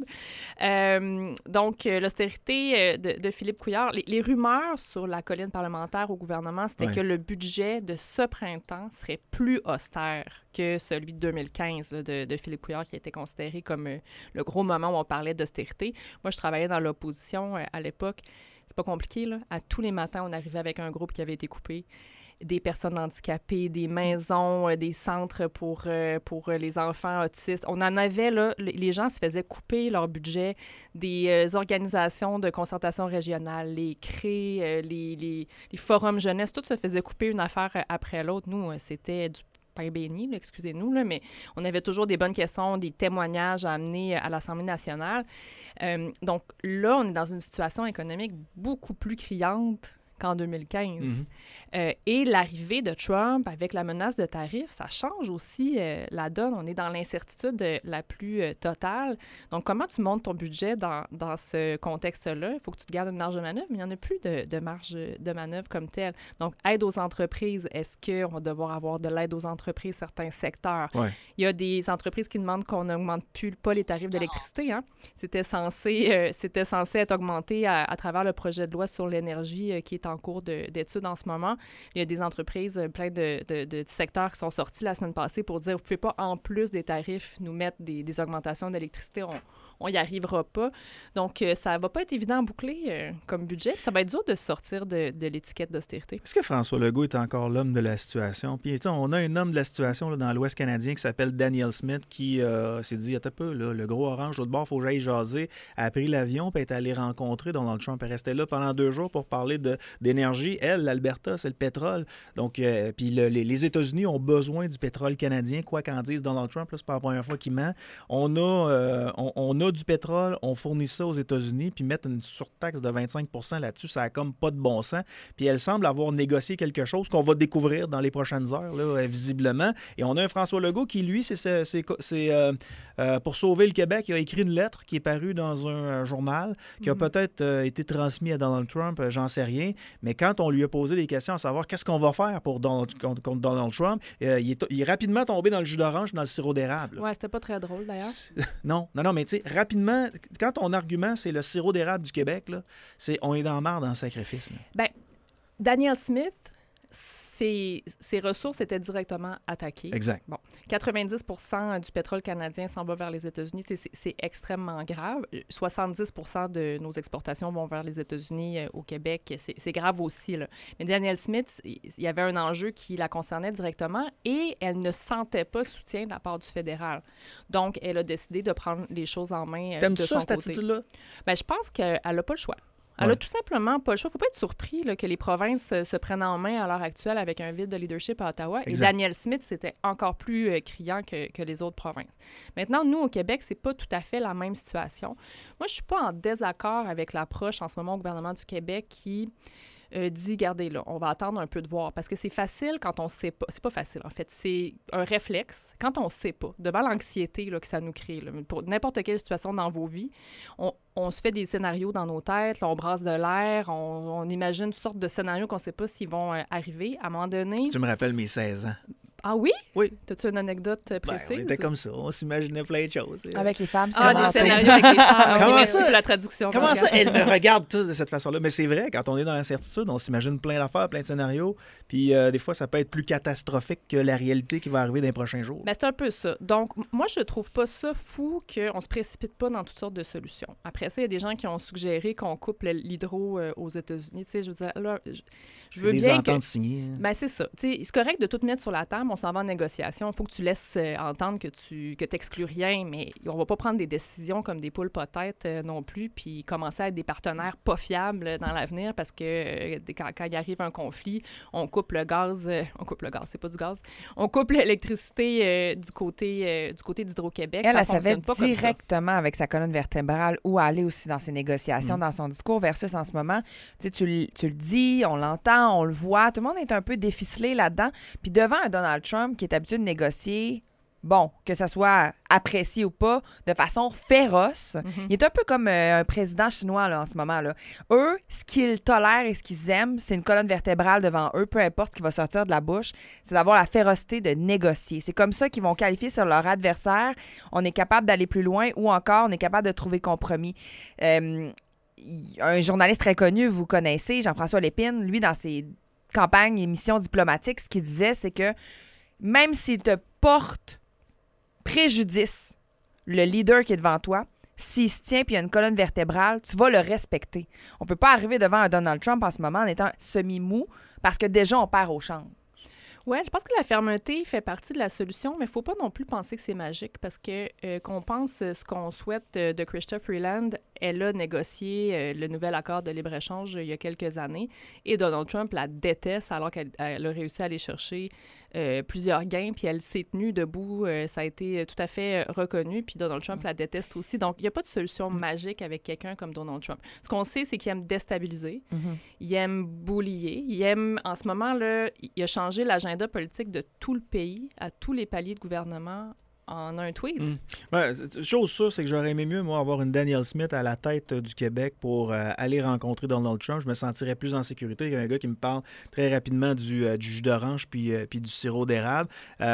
Euh, donc, euh, l'austérité euh, de, de Philippe Couillard, les, les rumeurs sur la colline parlementaire au gouvernement, c'était Ouais. que le budget de ce printemps serait plus austère que celui de deux mille quinze là, de, de Philippe Couillard, qui a été considéré comme euh, le gros moment où on parlait d'austérité. Moi, je travaillais dans l'opposition euh, à l'époque. C'est pas compliqué, là. À tous les matins, on arrivait avec un groupe qui avait été coupé. Des personnes handicapées, des maisons, euh, des centres pour, euh, pour euh, les enfants autistes. On en avait, là, l- les gens se faisaient couper leur budget des euh, organisations de concertation régionale, les C R E, euh, les, les, les forums jeunesse, tout se faisait couper une affaire euh, après l'autre. Nous, euh, c'était du pain béni, là, excusez-nous, là, mais on avait toujours des bonnes questions, des témoignages à amener à l'Assemblée nationale. Euh, donc là, on est dans une situation économique beaucoup plus criante qu'en deux mille quinze. Mhm. Euh, et l'arrivée de Trump avec la menace de tarifs, ça change aussi euh, la donne. On est dans l'incertitude euh, la plus euh, totale. Donc, comment tu montes ton budget dans, dans ce contexte-là? Il faut que tu te gardes une marge de manœuvre, mais il n'y en a plus de, de marge de manœuvre comme telle. Donc, aide aux entreprises. Est-ce qu'on va devoir avoir de l'aide aux entreprises, certains secteurs? Ouais. Il y a des entreprises qui demandent qu'on n'augmente plus pas les tarifs d'électricité. Hein? C'était censé, euh, c'était censé être augmenté à, à travers le projet de loi sur l'énergie euh, qui est est en cours de, d'études en ce moment. Il y a des entreprises, euh, plein de, de, de secteurs qui sont sortis la semaine passée pour dire, vous ne pouvez pas, en plus des tarifs, nous mettre des, des augmentations d'électricité. On n'y arrivera pas. Donc, euh, ça ne va pas être évident à boucler euh, comme budget. Puis ça va être dur de sortir de, de l'étiquette d'austérité. Est-ce que François Legault est encore l'homme de la situation? Puis, on a un homme de la situation là, dans l'Ouest canadien qui s'appelle Daniel Smith qui euh, s'est dit, attends un peu, là, le gros orange, l'autre bord, il faut que j'aille jaser. Elle a pris l'avion puis elle est allée rencontrer Donald Trump. Elle restait là pendant deux jours pour parler de, d'énergie. Elle, l'Alberta, c'est le pétrole. Donc, euh, puis le, les, les États-Unis ont besoin du pétrole canadien, quoi qu'en dise Donald Trump. Là, c'est pas la première fois qu'il ment. On a, euh, on, on a du pétrole, on fournit ça aux États-Unis, puis mettre une surtaxe de vingt-cinq pour cent là-dessus, ça a comme pas de bon sens. Puis elle semble avoir négocié quelque chose qu'on va découvrir dans les prochaines heures, là, visiblement. Et on a un François Legault qui, lui, c'est, c'est, c'est, c'est euh, euh, pour sauver le Québec, il a écrit une lettre qui est parue dans un euh, journal, qui a mm-hmm. peut-être euh, été transmise à Donald Trump, euh, j'en sais rien. Mais quand on lui a posé des questions à savoir qu'est-ce qu'on va faire pour Donald, contre, contre Donald Trump, euh, il, est, il est rapidement tombé dans le jus d'orange, dans le sirop d'érable. Ouais, c'était pas très drôle, d'ailleurs. Non, non, non, mais tu sais, rapidement, quand ton argument, c'est le sirop d'érable du Québec, là, c'est on est dans la marde en sacrifice. Là. Bien, Daniel Smith, ses, ses ressources étaient directement attaquées. Exact. Bon, quatre-vingt-dix pour cent du pétrole canadien s'en va vers les États-Unis. C'est, c'est extrêmement grave. soixante-dix pour cent de nos exportations vont vers les États-Unis, euh, au Québec. C'est, c'est grave aussi, là. Mais Daniel Smith, il y avait un enjeu qui la concernait directement et elle ne sentait pas de soutien de la part du fédéral. Donc, elle a décidé de prendre les choses en main euh, T'aimes-tu de ça, son cette côté. attitude-là? Bien, je pense qu'elle n'a pas le choix. Elle Ouais. a tout simplement pas le choix. Il ne faut pas être surpris là, que les provinces euh, se prennent en main à l'heure actuelle avec un vide de leadership à Ottawa. Exact. Et Daniel Smith, c'était encore plus euh, criant que, que les autres provinces. Maintenant, nous, au Québec, c'est pas tout à fait la même situation. Moi, je suis pas en désaccord avec l'approche en ce moment au gouvernement du Québec qui euh, dit, regardez, là, on va attendre un peu de voir. Parce que c'est facile quand on sait pas. C'est pas facile, en fait. C'est un réflexe. Quand on sait pas, devant l'anxiété là, que ça nous crée, là, pour n'importe quelle situation dans vos vies, on On se fait des scénarios dans nos têtes, là, on brasse de l'air, on, on imagine toutes sortes de scénarios qu'on ne sait pas s'ils vont euh, arriver. À un moment donné... Tu me rappelles mes seize ans. Ah oui? Oui. T'as-tu une anecdote euh, précise? Ben, on était comme ça, on s'imaginait plein de choses. Avec les femmes, Ah, des scénarios avec les femmes. Comment Okay, merci ça? pour la traduction. Comment ça? Elles me regardent tous de cette façon-là. Mais c'est vrai, quand on est dans l'incertitude, on s'imagine plein d'affaires, plein de scénarios. Puis euh, des fois, ça peut être plus catastrophique que la réalité qui va arriver dans les prochains jours. Ben, c'est un peu ça. Donc, moi, je trouve pas ça fou qu'on se précipite pas dans toutes sortes de solutions. Après ça, il y a des gens qui ont suggéré qu'on coupe l'hydro euh, aux États-Unis. Tu sais, je veux dire, là, je, je veux des bien ententes que... signées. Hein. Ben, c'est ça. Tu sais, c'est correct de tout mettre sur la table. On s'en va en négociation. Il faut que tu laisses euh, entendre que tu que t'exclus rien, mais on va pas prendre des décisions comme des poules potêtes euh, non plus, puis commencer à être des partenaires pas fiables dans l'avenir parce que euh, quand, quand il arrive un conflit, on coupe le gaz. Euh, on coupe le gaz, c'est pas du gaz. On coupe l'électricité euh, du côté euh, du côté d'Hydro-Québec. Elle, ça elle savait fonctionne pas directement avec sa colonne vertébrale où aller aussi dans ses négociations, mmh. dans son discours, versus en ce moment, tu sais, tu, tu le dis, on l'entend, on le voit, tout le monde est un peu déficelé là-dedans. Puis devant un Donald Trump qui est habitué de négocier, bon, que ça soit apprécié ou pas, de façon féroce. Mm-hmm. Il est un peu comme euh, un président chinois là, en ce moment. Là. Eux, ce qu'ils tolèrent et ce qu'ils aiment, c'est une colonne vertébrale devant eux, peu importe ce qui va sortir de la bouche, c'est d'avoir la férocité de négocier. C'est comme ça qu'ils vont qualifier sur leur adversaire. On est capable d'aller plus loin ou encore on est capable de trouver compromis. Euh, un journaliste très connu, vous connaissez, Jean-François Lépine, lui, dans ses campagnes et missions diplomatiques, ce qu'il disait, c'est que même s'il te porte préjudice, le leader qui est devant toi, s'il se tient puis il y a une colonne vertébrale, tu vas le respecter. On peut pas arriver devant un Donald Trump en ce moment en étant semi-mou parce que déjà, on perd au change. Oui, je pense que la fermeté fait partie de la solution, mais il ne faut pas non plus penser que c'est magique parce que euh, qu'on pense ce qu'on souhaite euh, de Chrystia Freeland, elle a négocié euh, le nouvel accord de libre-échange il y a quelques années et Donald Trump la déteste alors qu'elle elle a réussi à aller chercher euh, plusieurs gains, puis elle s'est tenue debout, euh, ça a été tout à fait reconnu, puis Donald Trump mm. la déteste aussi. Donc, il n'y a pas de solution mm. magique avec quelqu'un comme Donald Trump. Ce qu'on sait, c'est qu'il aime déstabiliser, mm-hmm. il aime boulier, il aime, en ce moment, là, il a changé l'agenda politique de tout le pays, à tous les paliers de gouvernement, en un tweet. Mmh. Ouais, chose sûre, c'est que j'aurais aimé mieux, moi, avoir une Danielle Smith à la tête euh, du Québec pour euh, aller rencontrer Donald Trump. Je me sentirais plus en sécurité qu'un gars qui me parle très rapidement du, euh, du jus d'orange puis, euh, puis du sirop d'érable.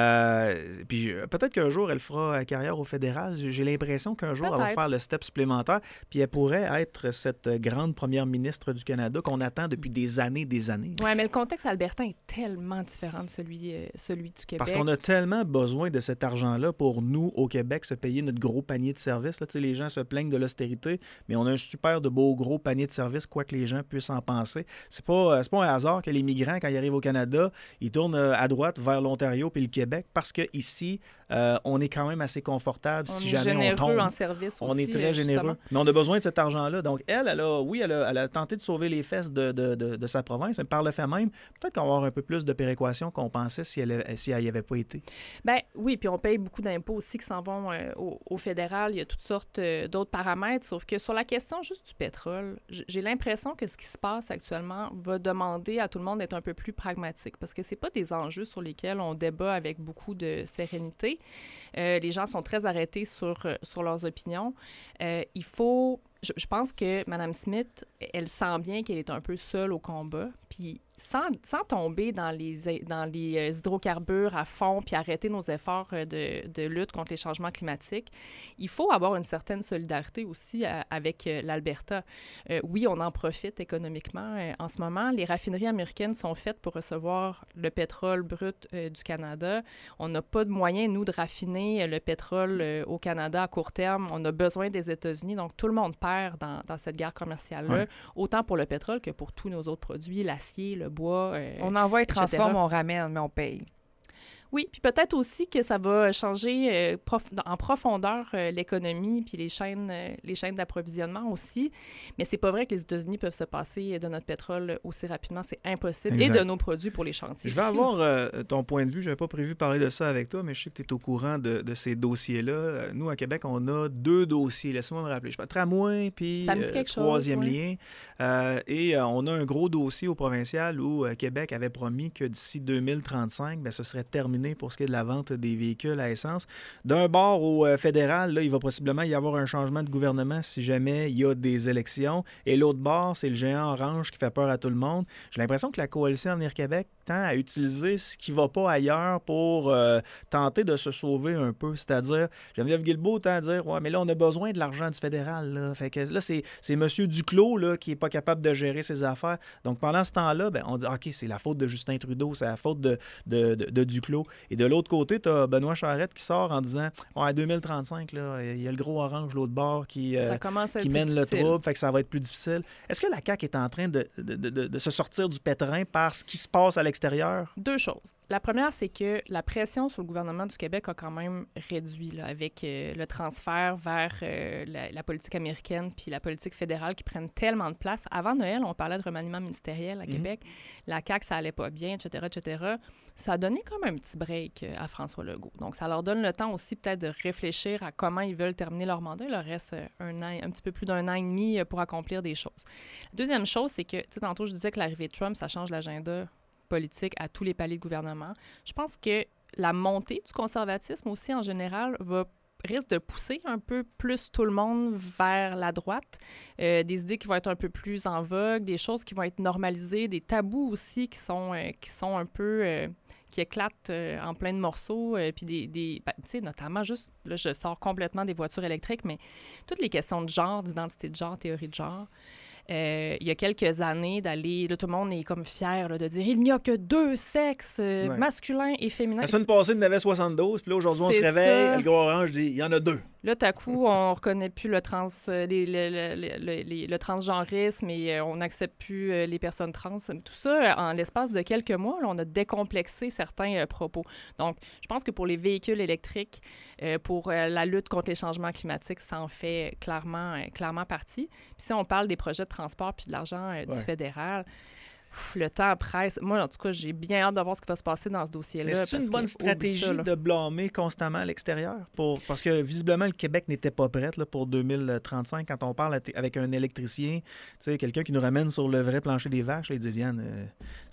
Euh, puis euh, peut-être qu'un jour, elle fera carrière au fédéral. J'ai l'impression qu'un jour, Peut-être. elle va faire le step supplémentaire. Puis elle pourrait être cette grande première ministre du Canada qu'on attend depuis des années, des années. Oui, mais le contexte albertain est tellement différent de celui, euh, celui du Québec. Parce qu'on a tellement besoin de cet argent-là pour nous, au Québec, se payer notre gros panier de services. Là, les gens se plaignent de l'austérité, mais on a un super de beau gros panier de services, quoi que les gens puissent en penser. C'est pas, c'est pas un hasard que les migrants, quand ils arrivent au Canada, ils tournent à droite vers l'Ontario puis le Québec, parce qu'ici, euh, on est quand même assez confortable on si est jamais on généreux tombe. en service aussi. On est très généreux. Mais on a besoin de cet argent-là. Donc, elle, elle a, oui, elle a, elle a tenté de sauver les fesses de, de, de, de sa province, mais par le fait même, peut-être qu'on va avoir un peu plus de péréquation qu'on pensait si elle si n'y avait pas été. Bien, oui, puis on paye beaucoup d'impôts aussi qui s'en vont euh, au, au fédéral. Il y a toutes sortes euh, d'autres paramètres, sauf que sur la question juste du pétrole, j'ai l'impression que ce qui se passe actuellement va demander à tout le monde d'être un peu plus pragmatique, parce que c'est pas des enjeux sur lesquels on débat avec beaucoup de sérénité. Euh, les gens sont très arrêtés sur, sur leurs opinions. Euh, il faut... Je, je pense que Mme Smith, elle sent bien qu'elle est un peu seule au combat, puis sans, sans tomber dans les, dans les hydrocarbures à fond puis arrêter nos efforts de, de lutte contre les changements climatiques, il faut avoir une certaine solidarité aussi à, avec l'Alberta. Euh, oui, on en profite économiquement euh, en ce moment. Les raffineries américaines sont faites pour recevoir le pétrole brut euh, du Canada. On n'a pas de moyens, nous, de raffiner le pétrole euh, au Canada à court terme. On a besoin des États-Unis, donc tout le monde perd dans, dans cette guerre commerciale-là, ouais. Autant pour le pétrole que pour tous nos autres produits, l'acier, le bois. Euh, on envoie et transforme, on ramène, mais on paye. Oui, puis peut-être aussi que ça va changer euh, prof... en profondeur euh, l'économie puis les chaînes, euh, les chaînes d'approvisionnement aussi. Mais c'est pas vrai que les États-Unis peuvent se passer de notre pétrole aussi rapidement. C'est impossible. Exact. Et de nos produits pour les chantiers. Je vais aussi. avoir euh, ton point de vue. Je n'avais pas prévu parler de ça avec toi, mais je sais que tu es au courant de, de ces dossiers-là. Nous, à Québec, on a deux dossiers. Laisse-moi me rappeler. Je sais pas, tramway puis euh, troisième chose, lien. Ouais. Euh, et euh, on a un gros dossier au provincial où euh, Québec avait promis que d'ici deux mille trente-cinq, bien, ce serait terminé pour ce qui est de la vente des véhicules à essence. D'un bord au euh, fédéral, là, il va possiblement y avoir un changement de gouvernement si jamais il y a des élections. Et l'autre bord, c'est le géant orange qui fait peur à tout le monde. J'ai l'impression que la coalition Avenir Québec tend à utiliser ce qui ne va pas ailleurs pour euh, tenter de se sauver un peu. C'est-à-dire, Geneviève Guilbeault tend à dire « Ouais, mais là, on a besoin de l'argent du fédéral. » Là. Fait que là, c'est, c'est M. Duclos là, qui n'est pas capable de gérer ses affaires. Donc, pendant ce temps-là, ben, on dit « OK, c'est la faute de Justin Trudeau, c'est la faute de, de, de, de Duclos. » Et de l'autre côté, tu as Benoît Charette qui sort en disant ouais, « deux mille trente-cinq, il y a le gros orange l'autre bord qui, euh, qui mène le trouble, fait que ça va être plus difficile. » Est-ce que la C A Q est en train de, de, de, de se sortir du pétrin par ce qui se passe à l'extérieur? Deux choses. La première, c'est que la pression sur le gouvernement du Québec a quand même réduit là, avec euh, le transfert vers euh, la, la politique américaine puis la politique fédérale qui prennent tellement de place. Avant Noël, on parlait de remaniement ministériel à mm-hmm. Québec. La C A Q, ça allait pas bien, et cetera, et cetera. Ça a donné comme un petit break à François Legault. Donc, ça leur donne le temps aussi peut-être de réfléchir à comment ils veulent terminer leur mandat. Il leur reste un an, un petit peu plus d'un an et demi pour accomplir des choses. La deuxième chose, c'est que, tu sais, tantôt, je disais que l'arrivée de Trump, ça change l'agenda politique à tous les paliers de gouvernement. Je pense que la montée du conservatisme aussi, en général, va risque de pousser un peu plus tout le monde vers la droite. Euh, des idées qui vont être un peu plus en vogue, des choses qui vont être normalisées, des tabous aussi qui sont, euh, qui sont un peu... Euh, qui éclatent euh, en plein de morceaux, euh, puis des, des ben, tu sais, notamment juste, là, je sors complètement des voitures électriques, mais toutes les questions de genre, d'identité de genre, théorie de genre. Euh, il y a quelques années, d'aller, là, tout le monde est comme fier là, de dire il n'y a que deux sexes, euh, ouais. masculin et féminin. La semaine passée, il y en avait soixante-douze, puis là, aujourd'hui, on se réveille, ça. Le gros orange dit il y en a deux. Là, tout à coup, on ne reconnaît plus le, trans, les, les, les, les, les, le transgenrisme et euh, on n'accepte plus euh, les personnes trans. Tout ça, en l'espace de quelques mois, là, on a décomplexé certains euh, propos. Donc, je pense que pour les véhicules électriques, euh, pour euh, la lutte contre les changements climatiques, ça en fait clairement, euh, clairement partie. Puis si on parle des projets de transport puis de l'argent euh, du ouais. fédéral... Le temps presse. Moi, en tout cas, j'ai bien hâte de voir ce qui va se passer dans ce dossier-là. Mais c'est une bonne stratégie ça, de blâmer constamment à l'extérieur? Pour... Parce que, visiblement, le Québec n'était pas prêt là, pour deux mille trente-cinq. Quand on parle avec un électricien, quelqu'un qui nous ramène sur le vrai plancher des vaches, là, ils disent, Yann, euh, c'est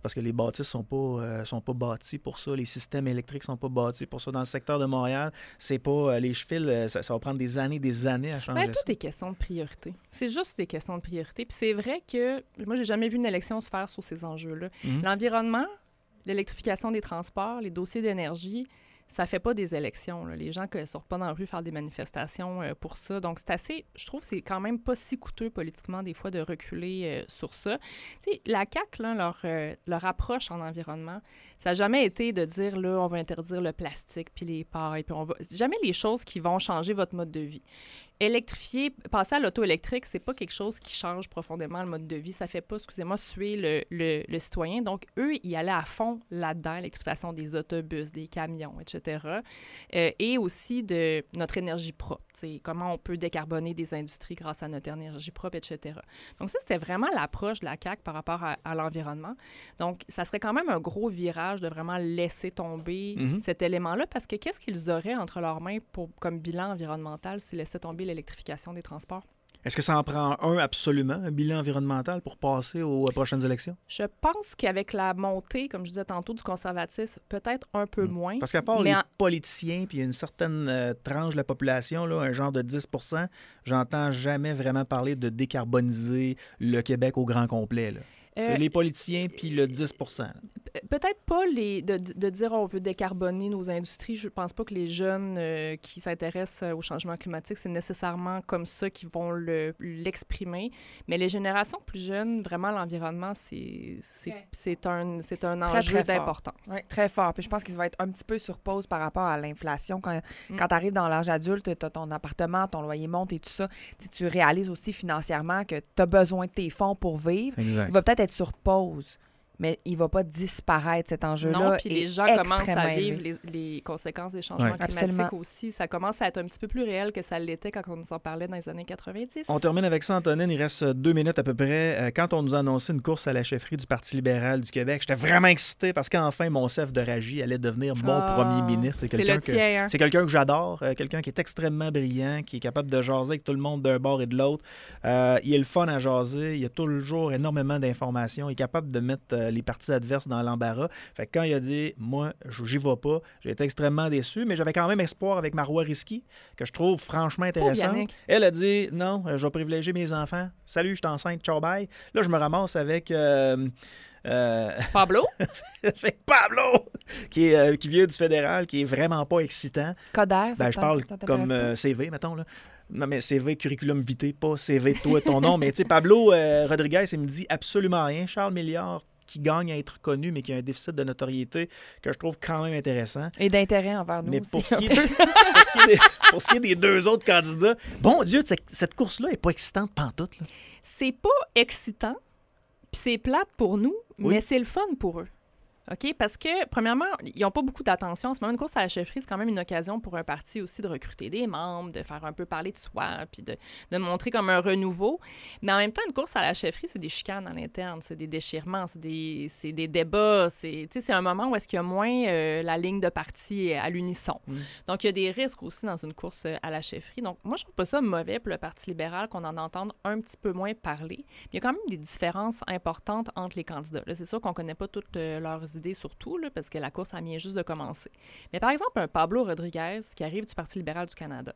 parce que les bâtisses sont pas, euh, sont pas bâtis pour ça. Les systèmes électriques sont pas bâtis pour ça. Dans le secteur de Montréal, c'est pas euh, les chevils, euh, ça, ça va prendre des années, des années à changer Ben, ça. tout est question de priorité. C'est juste des questions de priorité. Puis c'est vrai que moi, j'ai jamais vu une élection se faire sur ces enjeux-là. Mhm. L'environnement, l'électrification des transports, les dossiers d'énergie, ça fait pas des élections, là. Les gens ne sortent pas dans la rue faire des manifestations euh, pour ça. Donc, c'est assez... Je trouve que c'est quand même pas si coûteux politiquement, des fois, de reculer euh, sur ça. Tu sais, la C A Q, là, leur, euh, leur approche en environnement, ça n'a jamais été de dire, là, on va interdire le plastique puis les pailles, puis on va... C'est jamais les choses qui vont changer votre mode de vie. Électrifier, passer à l'auto électrique, c'est pas quelque chose qui change profondément le mode de vie. Ça fait pas, excusez-moi, suer le, le, le citoyen. Donc, eux, ils allaient à fond là-dedans, l'électrification des autobus, des camions, et cetera. Euh, et aussi de notre énergie propre. T'sais, comment on peut décarboner des industries grâce à notre énergie propre, et cetera. Donc, ça, c'était vraiment l'approche de la C A Q par rapport à, à l'environnement. Donc, ça serait quand même un gros virage de vraiment laisser tomber Mhm. cet élément-là, parce que qu'est-ce qu'ils auraient entre leurs mains pour, comme bilan environnemental s'ils laissaient tomber l'électrification des transports? Est-ce que ça en prend un absolument, un bilan environnemental pour passer aux, aux prochaines élections? Je pense qu'avec la montée, comme je disais tantôt, du conservatisme, peut-être un peu Mm. moins. Parce qu'à part Mais les en- politiciens puis une certaine euh, tranche de la population, là, un genre de dix pour cent, j'entends jamais vraiment parler de décarboniser le Québec au grand complet. Là. Euh, C'est les politiciens puis le dix pour cent. là. Pe- Peut-être pas les de, de dire on veut décarboner nos industries. Je pense pas que les jeunes euh, qui s'intéressent euh, au changement climatique, c'est nécessairement comme ça qu'ils vont le- l'exprimer. Mais les générations plus jeunes, vraiment, l'environnement, c'est c'est- Ouais. c'est un, c'est un Très, enjeu très fort. d'importance. Oui, très fort. Puis je pense qu'il va être un petit peu sur pause par rapport à l'inflation. Quand, Mm. quand tu arrives dans l'âge adulte, tu as ton appartement, ton loyer monte et tout ça. Tu, tu réalises aussi financièrement que tu as besoin de tes fonds pour vivre. Exact. Il va peut-être être sur pause, mais il va pas disparaître cet enjeu-là. Non, puis est les gens commencent extrêmement à vivre élevé. les, les conséquences des changements Ouais. climatiques Absolument. aussi. Ça commence à être un petit peu plus réel que ça l'était quand on nous en parlait dans les années quatre-vingt-dix. On termine avec ça, Antonine. Il reste deux minutes à peu près. Euh, Quand on nous a annoncé une course à la chefferie du Parti libéral du Québec, j'étais vraiment excité parce qu'enfin, Monsef de Ragy allait devenir mon Ah, premier ministre. c'est quelqu'un le que- tien, hein? C'est quelqu'un que j'adore, euh, quelqu'un qui est extrêmement brillant, qui est capable de jaser avec tout le monde d'un bord et de l'autre. Euh, il est le fun à jaser, il a toujours énormément d'informations, il est capable de mettre euh, les partis adverses dans l'embarras. Fait que quand il a dit « moi, j'y vais pas », j'ai été extrêmement déçu, mais j'avais quand même espoir avec Marois Risky, que je trouve franchement intéressante. Yannick. Elle a dit « non, euh, je vais privilégier mes enfants. Salut, je suis enceinte, ciao, bye ». Là, je me ramasse avec... euh, euh, Pablo? avec Pablo, qui, est, euh, qui vient du fédéral, qui est vraiment pas excitant. Coder, ça Ben, je t'in- parle ça t'intéresse comme pas? euh, C V, mettons. Là. Non, mais C V, curriculum vitae, pas C V de toi, ton nom. Mais tu sais, Pablo euh, Rodriguez, il me dit absolument rien. Charles Milliard, qui gagne à être connu, mais qui a un déficit de notoriété que je trouve quand même intéressant. Et d'intérêt envers nous Mais aussi. pour ce, qui est, pour, ce qui est des, pour ce qui est des deux autres candidats, bon Dieu, cette, cette course-là n'est pas excitante pantoute. Là. C'est pas excitant, puis c'est plate pour nous, Oui. mais c'est le fun pour eux. OK? Parce que, premièrement, ils n'ont pas beaucoup d'attention. En ce moment, une course à la chefferie, c'est quand même une occasion pour un parti aussi de recruter des membres, de faire un peu parler de soi, puis de, de montrer comme un renouveau. Mais en même temps, une course à la chefferie, c'est des chicanes à l'interne, c'est des déchirements, c'est des, c'est des débats. C'est, tu sais, c'est un moment où est-ce qu'il y a moins euh, la ligne de parti à l'unisson. Mm. Donc, il y a des risques aussi dans une course à la chefferie. Donc, moi, je trouve pas ça mauvais pour le Parti libéral qu'on en entende un petit peu moins parler. Mais il y a quand même des différences importantes entre les candidats. Là, c'est sûr qu'on connaît pas toutes euh, leurs idées surtout, là, parce que la course, elle vient juste de commencer. Mais par exemple, un Pablo Rodriguez qui arrive du Parti libéral du Canada,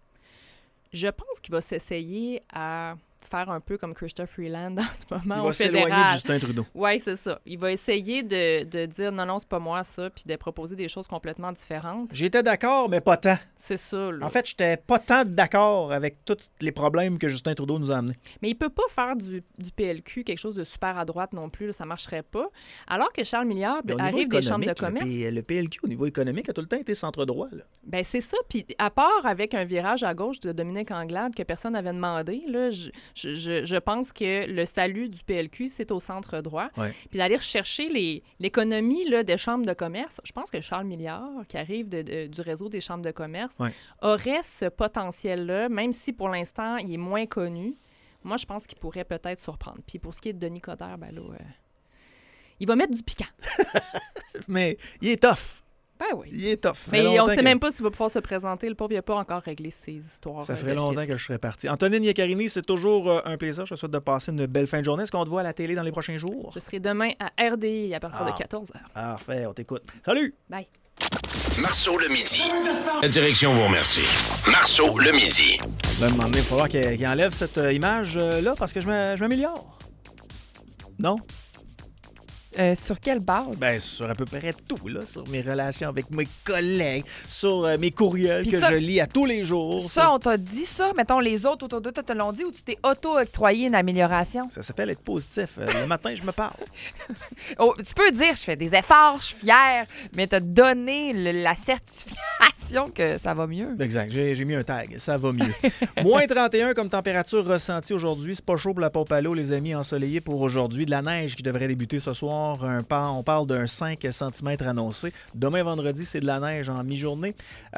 je pense qu'il va s'essayer à faire un peu comme Christophe Freeland en ce moment Il au va s'éloigner de fédéral. Justin Trudeau. Oui, c'est ça. Il va essayer de, de dire non, non, c'est pas moi ça, puis de proposer des choses complètement différentes. J'étais d'accord, mais pas tant. C'est ça, là. En fait, j'étais pas tant d'accord avec tous les problèmes que Justin Trudeau nous a amenés. Mais il peut pas faire du, du P L Q quelque chose de super à droite non plus, là, ça marcherait pas. Alors que Charles Milliard Mais au niveau arrive des chambres de économique, commerce. Le, P- le P L Q, au niveau économique, a tout le temps été centre-droit. là. Ben c'est ça. Puis à part avec un virage à gauche de Dominique Anglade que personne n'avait demandé, là, je, je, je, je pense que le salut du P L Q, c'est au centre droit. Ouais. Puis d'aller rechercher les, l'économie là, des chambres de commerce, je pense que Charles Milliard, qui arrive de, de- du réseau des chambres de commerce, Ouais. aurait ce potentiel-là, même si pour l'instant, il est moins connu. Moi, je pense qu'il pourrait peut-être surprendre. Puis pour ce qui est de Denis Coderre, ben là, euh, il va mettre du piquant. Mais il est tough. Ben oui. Il est tough. Mais on ne sait que... même pas s'il va pouvoir se présenter. Le pauvre, il n'a pas encore réglé ses histoires. Ça ferait longtemps fisc. que je serais parti. Antonine Iaccarini, c'est toujours euh, un plaisir. Je te souhaite de passer une belle fin de journée. Est-ce qu'on te voit à la télé dans les prochains jours? Je serai demain à R D I à partir ah. de quatorze heures. Parfait, on t'écoute. Salut! Bye. Marceau le midi. La direction vous remercie. Marceau le midi. Là, à un moment donné, il va falloir qu'il, qu'il enlève cette euh, image-là parce que je m'améliore. Non? Euh, sur quelle base? Ben, sur à peu près tout, là. Sur mes relations avec mes collègues, sur euh, mes courriels Puis que ça, je lis à tous les jours. Ça, ça, on t'a dit ça? Mettons, les autres autour de toi te l'ont dit ou tu t'es auto-octroyé une amélioration? Ça s'appelle être positif. Euh, le matin, je me parle. Oh, tu peux dire, je fais des efforts, je suis fière, mais t'as donné le, la certification que ça va mieux. Exact. J'ai, j'ai mis un tag. Ça va mieux. Moins trente et un comme température ressentie aujourd'hui. C'est pas chaud pour la pompe à l'eau, les amis, ensoleillé pour aujourd'hui. De la neige qui devrait débuter ce soir. Un, on parle d'un cinq centimètres annoncé. Demain, vendredi, c'est de la neige en mi-journée.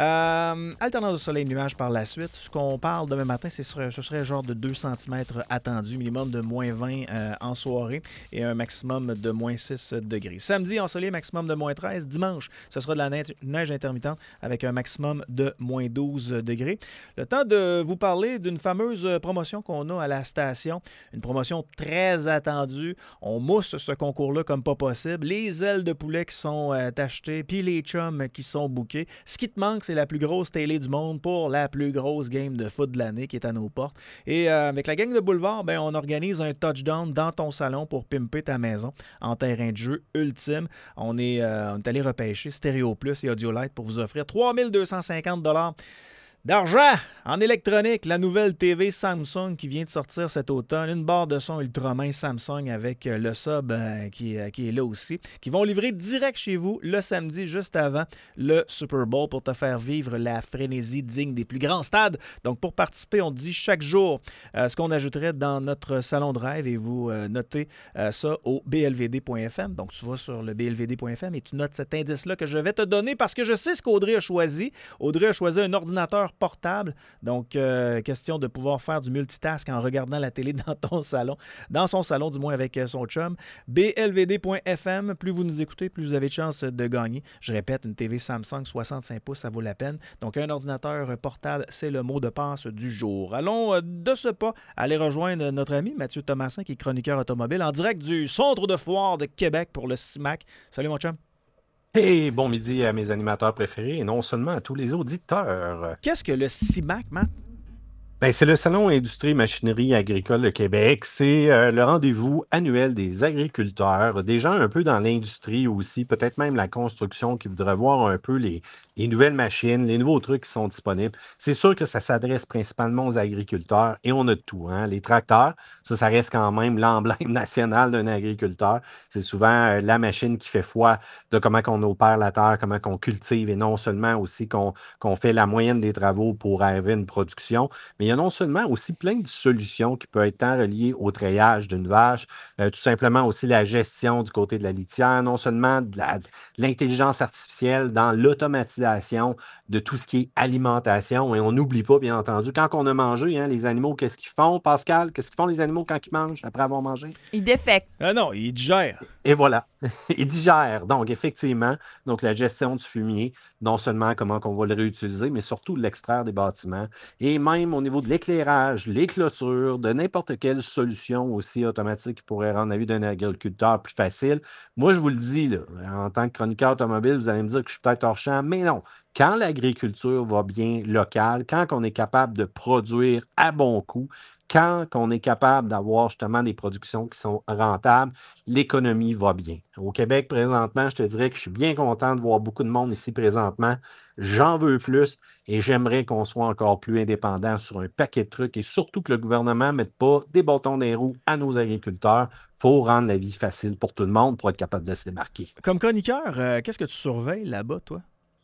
Euh, alternance de soleil et nuages par la suite. Ce qu'on parle demain matin, ce serait, ce serait genre de deux centimètres attendu, minimum de moins vingt euh, en soirée et un maximum de moins six degrés. Samedi, ensoleillé, maximum de moins treize. Dimanche, ce sera de la neige, neige intermittente avec un maximum de moins douze degrés. Le temps de vous parler d'une fameuse promotion qu'on a à la station. Une promotion très attendue. On mousse ce concours-là comme pas possible. Les ailes de poulet qui sont euh, achetées, puis les chums qui sont bookés. Ce qui te manque, c'est la plus grosse télé du monde pour la plus grosse game de foot de l'année qui est à nos portes. Et euh, avec la gang de Boulevard, ben, on organise un touchdown dans ton salon pour pimper ta maison en terrain de jeu ultime. On est, euh, on est allé repêcher Stéréo Plus et Audiolite pour vous offrir trois mille deux cent cinquante dollars d'argent en électronique. La nouvelle T V Samsung qui vient de sortir cet automne. Une barre de son ultra mince Samsung avec le sub euh, qui, est, qui est là aussi. Qui vont livrer direct chez vous le samedi juste avant le Super Bowl pour te faire vivre la frénésie digne des plus grands stades. Donc pour participer, on dit chaque jour euh, ce qu'on ajouterait dans notre salon de rêve et vous euh, notez euh, ça au b l v d point f m. Donc tu vas sur le b l v d point f m et tu notes cet indice-là que je vais te donner parce que je sais ce qu'Audrey a choisi. Audrey a choisi un ordinateur portable. Donc, euh, question de pouvoir faire du multitask en regardant la télé dans ton salon, dans son salon, du moins avec son chum. b l v d point f m. Plus vous nous écoutez, plus vous avez de chances de gagner. Je répète, une T V Samsung soixante-cinq pouces, ça vaut la peine. Donc, un ordinateur portable, c'est le mot de passe du jour. Allons de ce pas aller rejoindre notre ami Mathieu Thomasin, qui est chroniqueur automobile, en direct du Centre de foire de Québec pour le C I M A C. Salut, mon chum. Hey, bon midi à mes animateurs préférés et non seulement à tous les auditeurs. Qu'est-ce que le C I M A C, Matt? Ben, c'est le Salon Industrie Machinerie Agricole de Québec. C'est euh, le rendez-vous annuel des agriculteurs, des gens un peu dans l'industrie aussi, peut-être même la construction, qui voudraient voir un peu les, les nouvelles machines, les nouveaux trucs qui sont disponibles. C'est sûr que ça s'adresse principalement aux agriculteurs et on a de tout. Hein? Les tracteurs, ça, ça reste quand même l'emblème national d'un agriculteur. C'est souvent euh, la machine qui fait foi de comment on opère la terre, comment on cultive et non seulement aussi qu'on, qu'on fait la moyenne des travaux pour arriver à une production, mais il y a non seulement aussi plein de solutions qui peuvent être tant reliées au treillage d'une vache, euh, tout simplement aussi la gestion du côté de la litière, non seulement de, la, de l'intelligence artificielle dans l'automatisation de tout ce qui est alimentation. Et on n'oublie pas, bien entendu, quand on a mangé, hein, les animaux, qu'est-ce qu'ils font, Pascal? Qu'est-ce qu'ils font les animaux quand ils mangent après avoir mangé? Ils défèquent. Ah non, ils digèrent. Et voilà, ils digèrent. Donc, effectivement, donc la gestion du fumier, non seulement comment on va le réutiliser, mais surtout l'extraire des bâtiments. Et même au niveau de l'éclairage, les clôtures, de n'importe quelle solution aussi automatique qui pourrait rendre la vie d'un agriculteur plus facile. Moi, je vous le dis, là, en tant que chroniqueur automobile, vous allez me dire que je suis peut-être hors champ, mais non. Quand l'agriculture va bien locale, quand on est capable de produire à bon coût, quand on est capable d'avoir justement des productions qui sont rentables, l'économie va bien. Au Québec, présentement, je te dirais que je suis bien content de voir beaucoup de monde ici présentement. J'en veux plus et j'aimerais qu'on soit encore plus indépendant sur un paquet de trucs et surtout que le gouvernement ne mette pas des bâtons dans les roues à nos agriculteurs. Il faut rendre la vie facile pour tout le monde pour être capable de se démarquer. Comme chroniqueur, euh, qu'est-ce que tu surveilles là-bas, toi?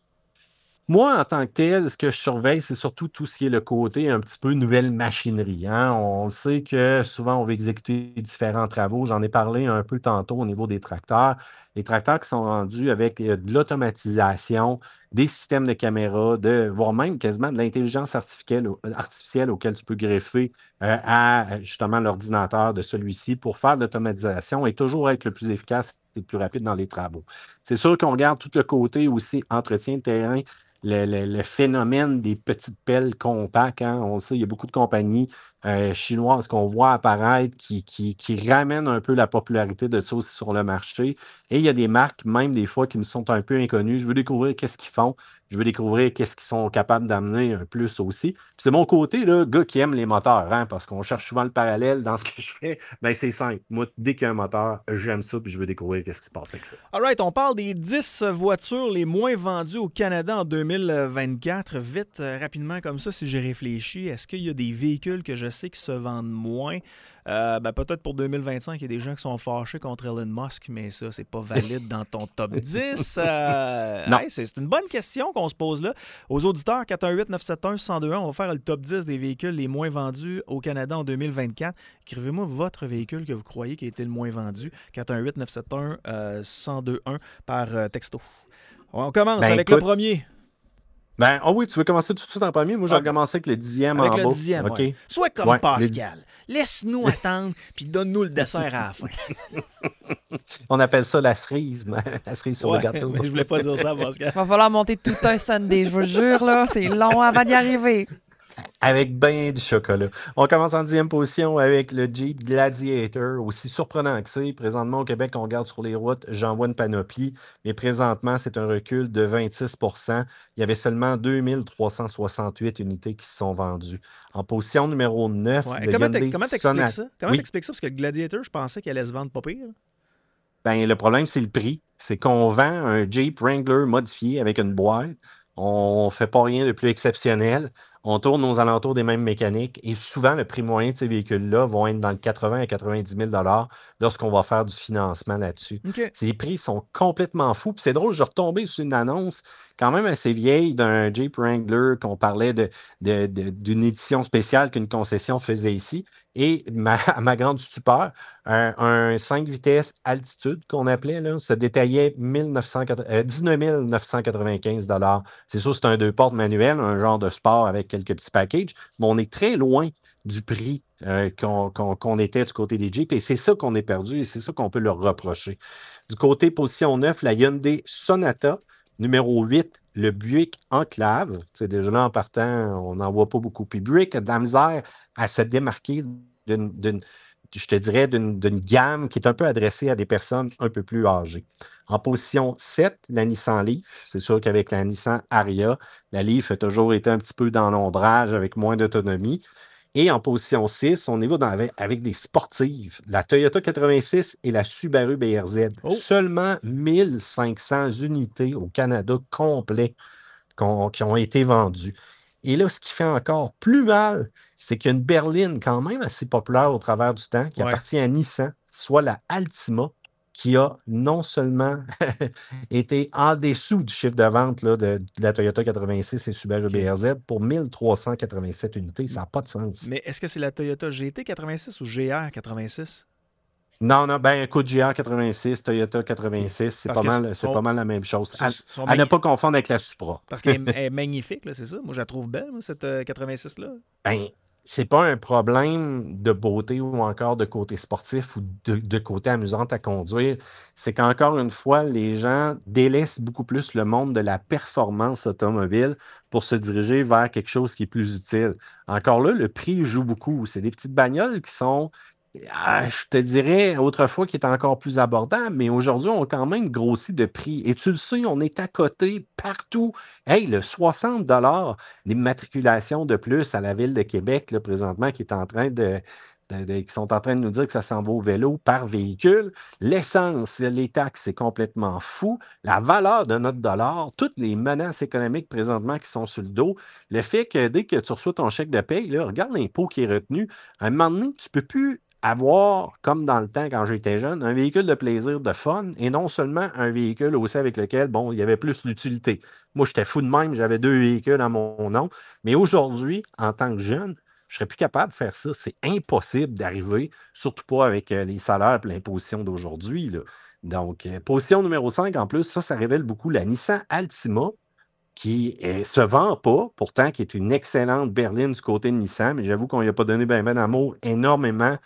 Moi, en tant que tel, ce que je surveille, c'est surtout tout ce qui est le côté un petit peu nouvelle machinerie. Hein? On sait que souvent, on veut exécuter différents travaux. J'en ai parlé un peu tantôt au niveau des tracteurs. Les tracteurs qui sont rendus avec de l'automatisation, des systèmes de caméras, de, voire même quasiment de l'intelligence artificielle, artificielle auquel tu peux greffer euh, à justement l'ordinateur de celui-ci pour faire de l'automatisation et toujours être le plus efficace et plus rapide dans les travaux. C'est sûr qu'on regarde tout le côté aussi entretien de terrain, le, le, le phénomène des petites pelles compactes. Hein, on le sait, il y a beaucoup de compagnies euh, chinoises qu'on voit apparaître qui, qui, qui ramènent un peu la popularité de ça aussi sur le marché. Et il y a des marques, même des fois, qui me sont un peu inconnues. Je veux découvrir qu'est-ce qu'ils font. Je veux découvrir qu'est-ce qu'ils sont capables d'amener un plus aussi. Puis c'est mon côté, là, gars qui aime les moteurs, hein, parce qu'on cherche souvent le parallèle dans ce que je fais. Ben c'est simple. Moi, dès qu'il y a un moteur, j'aime ça, puis je veux découvrir qu'est-ce qui se passe avec ça. All right, on parle des dix voitures les moins vendues au Canada en deux mille vingt-quatre. Vite, euh, rapidement comme ça, si j'ai réfléchi, est-ce qu'il y a des véhicules que je sais qui se vendent moins? Euh, ben peut-être pour deux mille vingt-cinq, il y a des gens qui sont fâchés contre Elon Musk, mais ça, c'est pas valide dans ton top dix. Euh, non. Hey, c'est, c'est une bonne question qu'on se pose là. Aux auditeurs, quatre un huit neuf sept un un zéro deux un, on va faire le top dix des véhicules les moins vendus au Canada en deux mille vingt-quatre. Écrivez-moi votre véhicule que vous croyez qui a été le moins vendu. quatre un huit neuf sept un un zéro deux un par euh, texto. On commence Ben, avec écoute, le premier. Ben, oh oui, tu veux commencer tout de suite en premier? Moi, je vais Ah, commencer avec le dixième Avec en le bas. dixième, OK? ouais. Sois comme Ouais, Pascal. Laisse-nous attendre, puis donne-nous le dessert à la fin. On appelle ça la cerise, mais la cerise sur Ouais, le gâteau. mais je voulais pas dire ça, Pascal. Il va falloir monter tout un Sunday, je vous le jure, là. C'est long avant d'y arriver. Avec ben du chocolat. On commence en dixième position avec le Jeep Gladiator. Aussi surprenant que c'est, présentement au Québec, on regarde sur les routes, j'en vois une panoplie, mais présentement, c'est un recul de vingt-six pour cent. Il y avait seulement deux mille trois cent soixante-huit unités qui se sont vendues. En position numéro neuf, Ouais. le Comment, Hyundai t'ex- comment t'expliques Sonata. ça? Comment Oui. t'expliques ça? Parce que le Gladiator, je pensais qu'il allait se vendre pas pire. Ben, le problème, c'est le prix. C'est qu'on vend un Jeep Wrangler modifié avec une boîte. On ne fait pas rien de plus exceptionnel. On tourne aux alentours des mêmes mécaniques et souvent, le prix moyen de ces véhicules-là vont être dans le quatre-vingts à quatre-vingt-dix mille lorsqu'on va faire du financement là-dessus. OK. Ces prix sont complètement fous. Puis c'est drôle, je suis retombé sur une annonce quand même assez vieille d'un Jeep Wrangler qu'on parlait de, de- de- d'une édition spéciale qu'une concession faisait ici. Et ma- à ma grande stupeur, un, un cinq vitesses altitude qu'on appelait, là, se détaillait mille neuf cent quatre- euh, dix-neuf mille neuf cent quatre-vingt-quinze. C'est sûr, c'est un deux portes manuel, un genre de sport avec quelques petits packages, mais on est très loin du prix euh, qu'on, qu'on- qu'on était du côté des Jeeps. Et c'est ça qu'on est perdu et c'est ça qu'on peut leur reprocher. Du côté position neuf, la Hyundai Sonata. Numéro huit, le Buick Enclave. Tu sais, déjà là, en partant, on n'en voit pas beaucoup. Puis Buick a de la misère à se démarquer d'une, d'une- je te dirais, d'une, d'une gamme qui est un peu adressée à des personnes un peu plus âgées. En position sept, la Nissan Leaf. C'est sûr qu'avec la Nissan Ariya, la Leaf a toujours été un petit peu dans l'ombrage avec moins d'autonomie. Et en position six, on y va dans- avec, avec des sportives. La Toyota quatre-vingt-six et la Subaru B R Z. Oh. Seulement mille cinq cents unités au Canada complet qu'on- qui ont été vendues. Et là, ce qui fait encore plus mal, c'est qu'il y a une berline quand même assez populaire au travers du temps qui Ouais. appartient à Nissan, soit la Altima, qui a non seulement été en dessous du chiffre de vente là, de, de la Toyota quatre-vingt-six et Subaru OK. B R Z pour mille trois cent quatre-vingt-sept unités. Ça n'a pas de sens. Mais est-ce que c'est la Toyota G T quatre-vingt-six ou G R quatre-vingt-six? Non, non, ben écoute, G R quatre-vingt-six, Toyota quatre-vingt-six, c'est, Parce pas que mal, c'est sont- pas mal la même chose. À, Sont- sont à ne magni- pas confondre avec la Supra. Parce qu'elle est- elle est magnifique, là, c'est ça? Moi, je la trouve belle, moi, cette euh, quatre-vingt-six-là. Ben, c'est pas un problème de beauté ou encore de côté sportif ou de, de côté amusante à conduire. C'est qu'encore une fois, les gens délaissent beaucoup plus le monde de la performance automobile pour se diriger vers quelque chose qui est plus utile. Encore là, le prix joue beaucoup. C'est des petites bagnoles qui sont, ah, je te dirais, autrefois, qui étaient encore plus abordables, mais aujourd'hui, on a quand même grossi de prix. Et tu le sais, on est à côté partout. Hey, le soixante d'immatriculation de plus à la Ville de Québec, là, présentement, qui est en train de, de- de- qui sont en train de nous dire que ça s'en va au vélo par véhicule. L'essence, les taxes, c'est complètement fou. La valeur de notre dollar, toutes les menaces économiques présentement qui sont sur le dos, le fait que dès que tu reçois ton chèque de paye, là, regarde l'impôt qui est retenu. À un moment donné, tu ne peux plus avoir, comme dans le temps quand j'étais jeune, un véhicule de plaisir, de fun, et non seulement un véhicule aussi avec lequel, bon, il y avait plus d'utilité. Moi, j'étais fou de même, j'avais deux véhicules à mon nom, mais aujourd'hui, en tant que jeune, je ne serais plus capable de faire ça. C'est impossible d'arriver, surtout pas avec euh, les salaires et l'imposition d'aujourd'hui, là. Donc, euh, position numéro cinq, en plus, ça, ça révèle beaucoup la Nissan Altima, qui ne se vend pas, pourtant, qui est une excellente berline du côté de Nissan, mais j'avoue qu'on n'y a pas donné ben ben d'amour énormément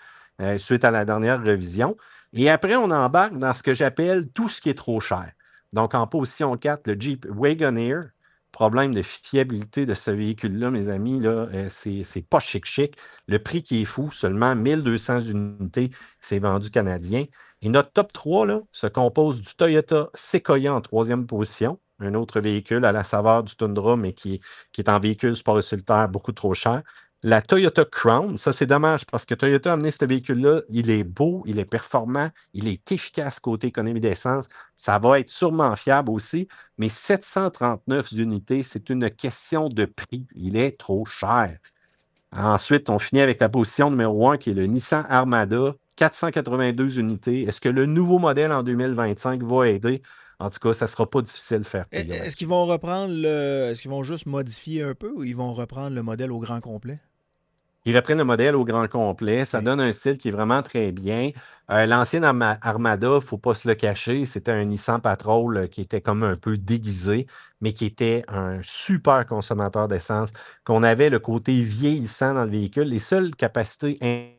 euh, suite à la dernière révision. Et après, on embarque dans ce que j'appelle tout ce qui est trop cher. Donc, en position quatre, le Jeep Wagoneer. Problème de fiabilité de ce véhicule-là, mes amis, là, euh, c'est, c'est pas chic-chic. Le prix qui est fou, seulement mille deux cents unités, c'est vendu canadien. Et notre top trois là, se compose du Toyota Sequoia en troisième position, un autre véhicule à la saveur du Tundra, mais qui, qui est en véhicule sport utilitaire beaucoup trop cher. La Toyota Crown, ça c'est dommage parce que Toyota a amené ce véhicule-là, il est beau, il est performant, il est efficace côté économie d'essence, ça va être sûrement fiable aussi, mais sept cent trente-neuf unités, c'est une question de prix, il est trop cher. Ensuite, on finit avec la position numéro un qui est le Nissan Armada, quatre cent quatre-vingt-deux unités. Est-ce que le nouveau modèle en deux mille vingt-cinq va aider? En tout cas, ça ne sera pas difficile de faire payer. Est-ce qu'ils vont reprendre le. Est-ce qu'ils vont juste modifier un peu ou ils vont reprendre le modèle au grand complet? Ils reprennent le modèle au grand complet. Ça oui. donne un style qui est vraiment très bien. Euh, l'ancienne Arma- Armada, il ne faut pas se le cacher, c'était un Nissan Patrol qui était comme un peu déguisé, mais qui était un super consommateur d'essence, qu'on avait le côté vieillissant dans le véhicule. Les seules capacités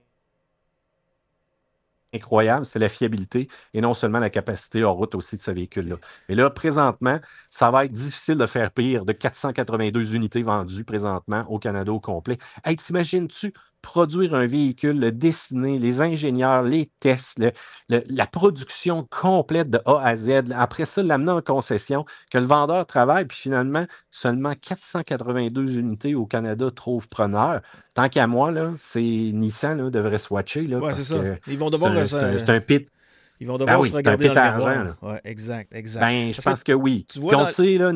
incroyables, c'est la fiabilité et non seulement la capacité hors route aussi de ce véhicule-là. Mais là, présentement, ça va être difficile de faire pire de quatre cent quatre-vingt-deux unités vendues présentement au Canada au complet. Hey, t'imagines-tu produire un véhicule, le dessiner, les ingénieurs, les tests, le, le, la production complète de A à Z, après ça, l'amener en concession, que le vendeur travaille, puis finalement, seulement quatre cent quatre-vingt-deux unités au Canada trouvent preneur. Tant qu'à moi, là, c'est Nissan là, devrait swatcher. Là, ouais, parce c'est ça. Que Ils vont devoir... C'est un, c'est un, c'est un pit. Ils vont devoir ben oui, se regarder c'est un pit dans à le argent. miroir. Ouais, exact, exact. Ben, je parce pense que, que oui. Tu vois, puis on dans... sait, là,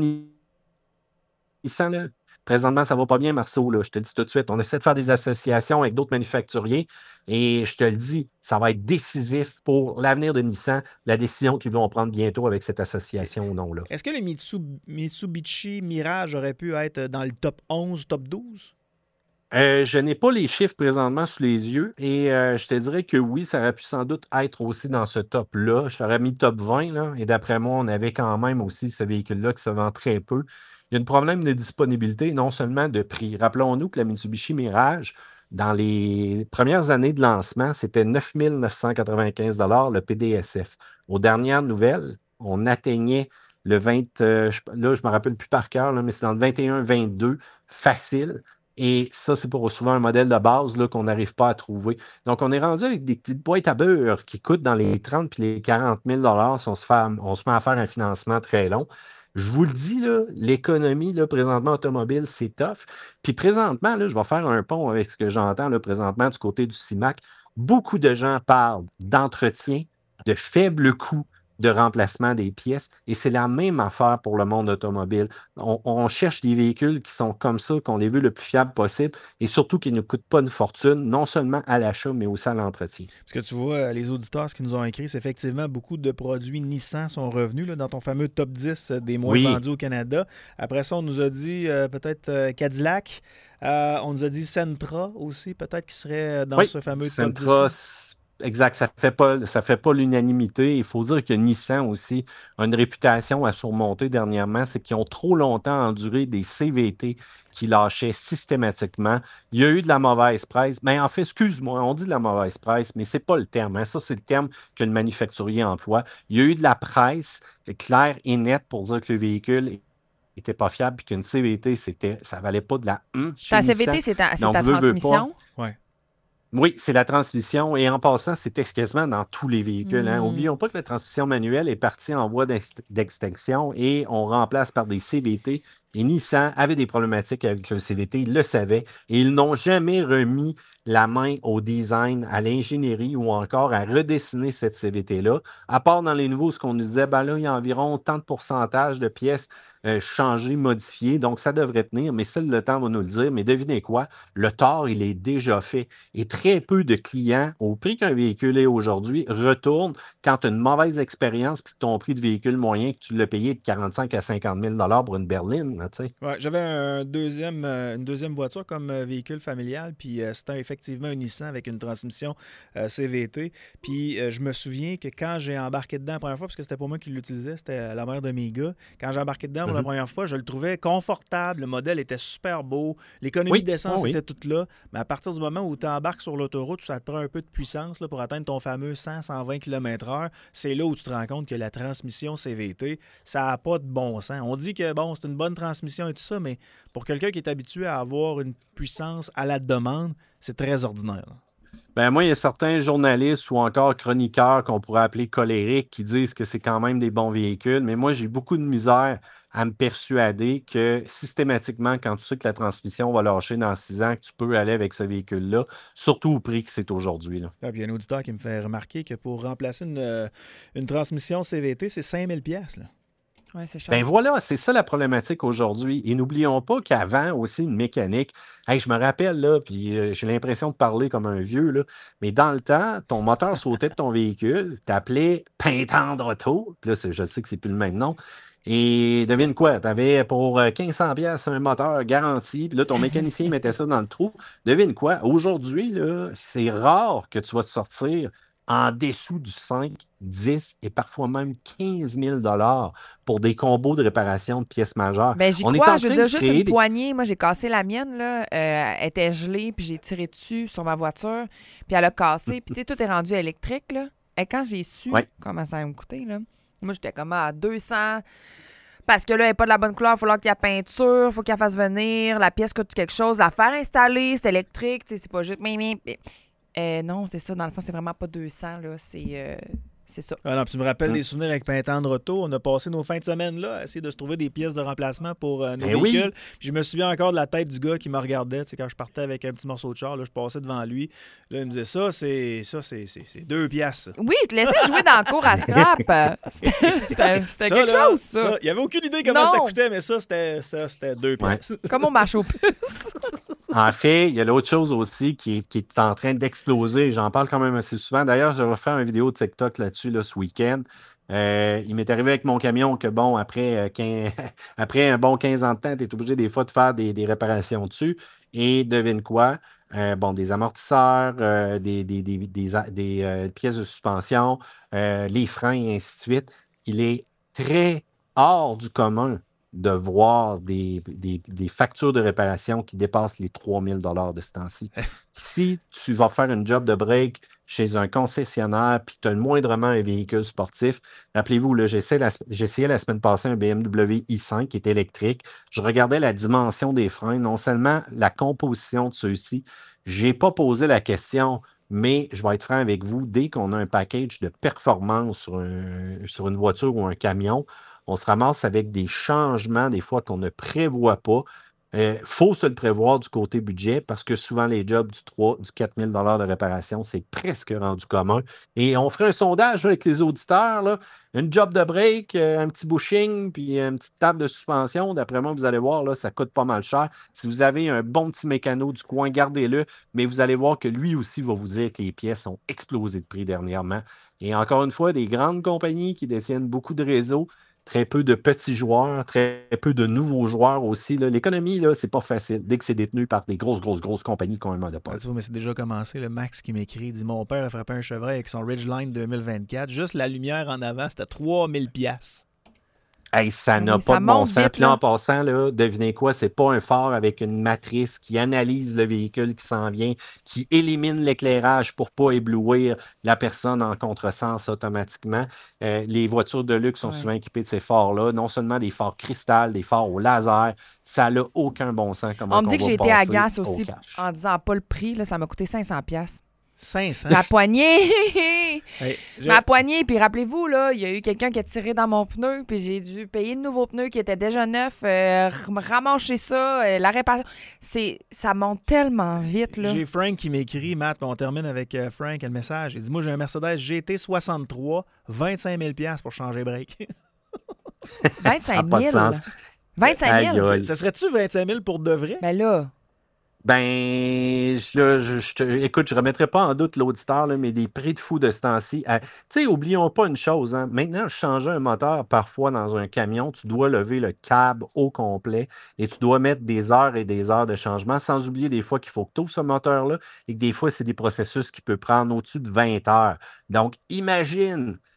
Nissan, là, présentement, ça ne va pas bien, Marceau, là, je te le dis tout de suite. On essaie de faire des associations avec d'autres manufacturiers et je te le dis, ça va être décisif pour l'avenir de Nissan, la décision qu'ils vont prendre bientôt avec cette association ou non. Là. Est-ce que les Mitsubishi Mirage auraient pu être dans le top onze, top douze? Euh, je n'ai pas les chiffres présentement sous les yeux et euh, je te dirais que oui, ça aurait pu sans doute être aussi dans ce top-là. Je t'aurais mis top vingt là, et d'après moi, on avait quand même aussi ce véhicule-là qui se vend très peu. Il y a un problème de disponibilité, non seulement de prix. Rappelons-nous que la Mitsubishi Mirage, dans les premières années de lancement, c'était neuf mille neuf cent quatre-vingt-quinze dollars le P D S F. Aux dernières nouvelles, on atteignait le vingt, euh, là, je ne me rappelle plus par cœur, là, mais c'est dans le vingt et un vingt-deux, facile. Et ça, c'est pour souvent un modèle de base là, qu'on n'arrive pas à trouver. Donc, on est rendu avec des petites boîtes à beurre qui coûtent dans les trente puis les quarante mille dollars si on se, fait, on se met à faire un financement très long. Je vous le dis, là, l'économie là, présentement automobile, c'est tough. Puis présentement, là, je vais faire un pont avec ce que j'entends là, présentement du côté du C I M A C. Beaucoup de gens parlent d'entretien, de faible coût de remplacement des pièces. Et c'est la même affaire pour le monde automobile. On, on cherche des véhicules qui sont comme ça, qu'on les veut le plus fiable possible et surtout qui ne coûtent pas une fortune, non seulement à l'achat, mais aussi à l'entretien. Parce que tu vois, les auditeurs, ce qu'ils nous ont écrit, c'est effectivement beaucoup de produits Nissan sont revenus là, dans ton fameux top dix des moins oui. vendus au Canada. Après ça, on nous a dit euh, peut-être euh, Cadillac. Euh, on nous a dit Sentra aussi, peut-être qui serait dans oui, ce fameux Sentra, top dix. Exact, ça ne fait pas, ça fait pas l'unanimité. Il faut dire que Nissan aussi a une réputation à surmonter dernièrement, c'est qu'ils ont trop longtemps enduré des C V T qui lâchaient systématiquement. Il y a eu de la mauvaise presse. Mais en fait, excuse-moi, on dit de la mauvaise presse, mais ce n'est pas le terme. Hein. Ça, c'est le terme que le manufacturier emploie. Il y a eu de la presse claire et nette pour dire que le véhicule n'était pas fiable et qu'une C V T, c'était, ça ne valait pas de la hum chez Ta Nissan. C V T, c'est ta, c'est Donc, ta veut, transmission? Oui. Oui, c'est la transmission. Et en passant, c'est quasiment dans tous les véhicules. Mmh. Hein. Oublions pas que la transmission manuelle est partie en voie d'extinction et on remplace par des C V T. Et Nissan avait des problématiques avec le C V T, ils le savaient. Et ils n'ont jamais remis la main au design, à l'ingénierie ou encore à redessiner cette C V T-là. À part dans les nouveaux, ce qu'on nous disait, ben là, il y a environ tant de pourcentage de pièces euh, changées, modifiées. Donc, ça devrait tenir, mais seul le temps va nous le dire. Mais devinez quoi? Le tort, il est déjà fait. Et très peu de clients, au prix qu'un véhicule est aujourd'hui, retournent quand tu as une mauvaise expérience puis que ton prix de véhicule moyen, que tu l'as payé de quarante-cinq à cinquante mille dollars pour une berline. Ouais, j'avais un deuxième, euh, une deuxième voiture comme euh, véhicule familial, puis euh, c'était effectivement un Nissan avec une transmission euh, C V T. Puis euh, je me souviens que quand j'ai embarqué dedans la première fois, parce que c'était pas moi qui l'utilisais, c'était la mère de mes gars, quand j'ai embarqué dedans, mon la Mhm. première fois, je le trouvais confortable. Le modèle était super beau. L'économie Oui. d'essence Oh oui. était toute là. Mais à partir du moment où tu embarques sur l'autoroute, ça te prend un peu de puissance là, pour atteindre ton fameux cent à cent vingt kilomètres heure, c'est là où tu te rends compte que la transmission C V T, ça n'a pas de bon sens. On dit que bon, c'est une bonne transmission et tout ça, mais pour quelqu'un qui est habitué à avoir une puissance à la demande, c'est très ordinaire. là. Ben moi, il y a certains journalistes ou encore chroniqueurs qu'on pourrait appeler colériques qui disent que c'est quand même des bons véhicules, mais moi, j'ai beaucoup de misère à me persuader que systématiquement, quand tu sais que la transmission va lâcher dans six ans, que tu peux aller avec ce véhicule-là, surtout au prix que c'est aujourd'hui. là. Ah, puis il y a un auditeur qui me fait remarquer que pour remplacer une, euh, une transmission C V T, c'est cinq mille dollars. Là. Oui, c'est cher. Ben voilà, c'est ça la problématique aujourd'hui. Et n'oublions pas qu'avant aussi, une mécanique, hey, je me rappelle, là, puis euh, j'ai l'impression de parler comme un vieux, là, mais dans le temps, ton moteur sautait de ton véhicule, t'appelais Pintendre Auto, puis là, c'est- je sais que c'est plus le même nom, et devine quoi, t'avais pour euh, quinze cents piastres un moteur garanti, puis là, ton mécanicien mettait ça dans le trou. Devine quoi, aujourd'hui, là, c'est rare que tu vas te sortir en dessous du cinq, dix et parfois même quinze mille dollars pour des combos de réparation de pièces majeures. Ben, j'y On est crois. en Je veux train dire, de juste créer une des- poignée. Moi, j'ai cassé la mienne, là. Euh, elle était gelée, puis j'ai tiré dessus sur ma voiture, puis elle a cassé. Puis, tu sais, tout est rendu électrique, là. Et quand j'ai su Ouais. comment ça allait me coûter, là, moi, j'étais comme à deux cents. Parce que là, elle n'est pas de la bonne couleur, il va falloir qu'il y ait peinture, il faut qu'elle fasse venir, la pièce coûte quelque chose, la faire installer, c'est électrique, tu sais, c'est pas juste. Mais, mais, mais- Euh, non, c'est ça. Dans le fond, c'est vraiment pas deux cents, là. C'est, euh, c'est ça. Ah non, puis tu me rappelles Hum. des souvenirs avec Pintendre Auto. On a passé nos fins de semaine là à essayer de se trouver des pièces de remplacement pour euh, nos Ben oui. véhicules. Puis je me souviens encore de la tête du gars qui me regardait. Tu sais, quand je partais avec un petit morceau de char, là, je passais devant lui. Là, il me disait ça, c'est ça, c'est, c'est, c'est deux piastres. ça. Oui, te laisser jouer dans le cours à scrap. euh, C'était, c'était- c'était Ça, quelque là, chose, ça. Il n'y avait aucune idée comment ça Non. coûtait, mais ça, c'était, ça, c'était deux Ouais. piastres. Comme au marché aux puces. En fait, il y a l'autre chose aussi qui est, qui est en train d'exploser. J'en parle quand même assez souvent. D'ailleurs, je vais faire une vidéo de TikTok là-dessus là, ce week-end. Euh, il m'est arrivé avec mon camion que, bon, après, euh, quinze après un bon quinze ans de temps, tu es obligé des fois de faire des, des réparations dessus. Et devine quoi? Euh, bon, des amortisseurs, euh, des, des, des, des, a- des, euh, pièces de suspension, euh, les freins et ainsi de suite. Il est très hors du commun de voir des, des, des factures de réparation qui dépassent les trois mille dollars de ce temps-ci. Si tu vas faire une job de break chez un concessionnaire puis tu as moindrement un véhicule sportif, rappelez-vous, là, j'essayais la, j'essayais la semaine passée un B M W i cinq qui est électrique. Je regardais la dimension des freins, non seulement la composition de ceux-ci. Je n'ai pas posé la question, mais je vais être franc avec vous, dès qu'on a un package de performance sur, un- sur une voiture ou un camion, on se ramasse avec des changements des fois qu'on ne prévoit pas. Il faut se le prévoir du côté budget parce que souvent les jobs du trois, du quatre mille dollars de réparation, c'est presque rendu commun. Et on ferait un sondage là, avec les auditeurs, là, une job de break, euh, un petit bushing, puis une petite table de suspension. D'après moi, vous allez voir, là, ça coûte pas mal cher. Si vous avez un bon petit mécano du coin, gardez-le, mais vous allez voir que lui aussi va vous dire que les pièces ont explosé de prix dernièrement. Et encore une fois, des grandes compagnies qui détiennent beaucoup de réseaux, très peu de petits joueurs, très peu de nouveaux joueurs aussi. là. L'économie, là, c'est pas facile. Dès que c'est détenu par des grosses, grosses, grosses compagnies qui ont un monopole. Ah, tu vois, mais c'est déjà commencé. Le Max qui m'écrit dit mon père a frappé un chevreuil avec son Ridgeline deux mille vingt-quatre. Juste la lumière en avant, c'était trois mille piastres. Hey, ça n'a Oui, pas ça de bon monte sens. vite, Puis là, là. en passant, là, devinez quoi? C'est pas un phare avec une matrice qui analyse le véhicule qui s'en vient, qui élimine l'éclairage pour pas éblouir la personne en contresens automatiquement. Euh, les voitures de luxe sont Ouais. souvent équipées de ces phares-là. Non seulement des phares cristal, des phares au laser. Ça n'a aucun bon sens. Comment On me dit qu'on que j'ai va été à passer Gas au aussi cash. en disant pas le prix. Là, ça m'a coûté cinq cents piastres. cinq cents. Ma poignée! Hey, je- Ma poignée, puis rappelez-vous, là, il y a eu quelqu'un qui a tiré dans mon pneu, puis j'ai dû payer de nouveaux pneus qui étaient déjà neufs, euh, ram- ramancher ça, euh, la réparation. C'est, ça monte tellement vite, là. J'ai Frank qui m'écrit, Matt, on termine avec euh, Frank, le message. Il dit moi, j'ai un Mercedes G T soixante-trois, vingt-cinq mille piastres pour changer break. Ça n'a vingt-cinq pas de mille. sens. vingt-cinq mille. Aïe, aïe. Ça serait-tu vingt-cinq mille pour de vrai? Ben là, Ben, je, là, je, je te- écoute, je ne remettrai pas en doute l'auditeur, là, mais des prix de fou de ce temps-ci. Euh, tu sais, oublions pas une chose. Hein, maintenant, changer un moteur parfois dans un camion, tu dois lever le câble au complet et tu dois mettre des heures et des heures de changement, sans oublier des fois qu'il faut que tu ouvres ce moteur-là et que des fois, c'est des processus qui peuvent prendre au-dessus de vingt heures. Donc, imagine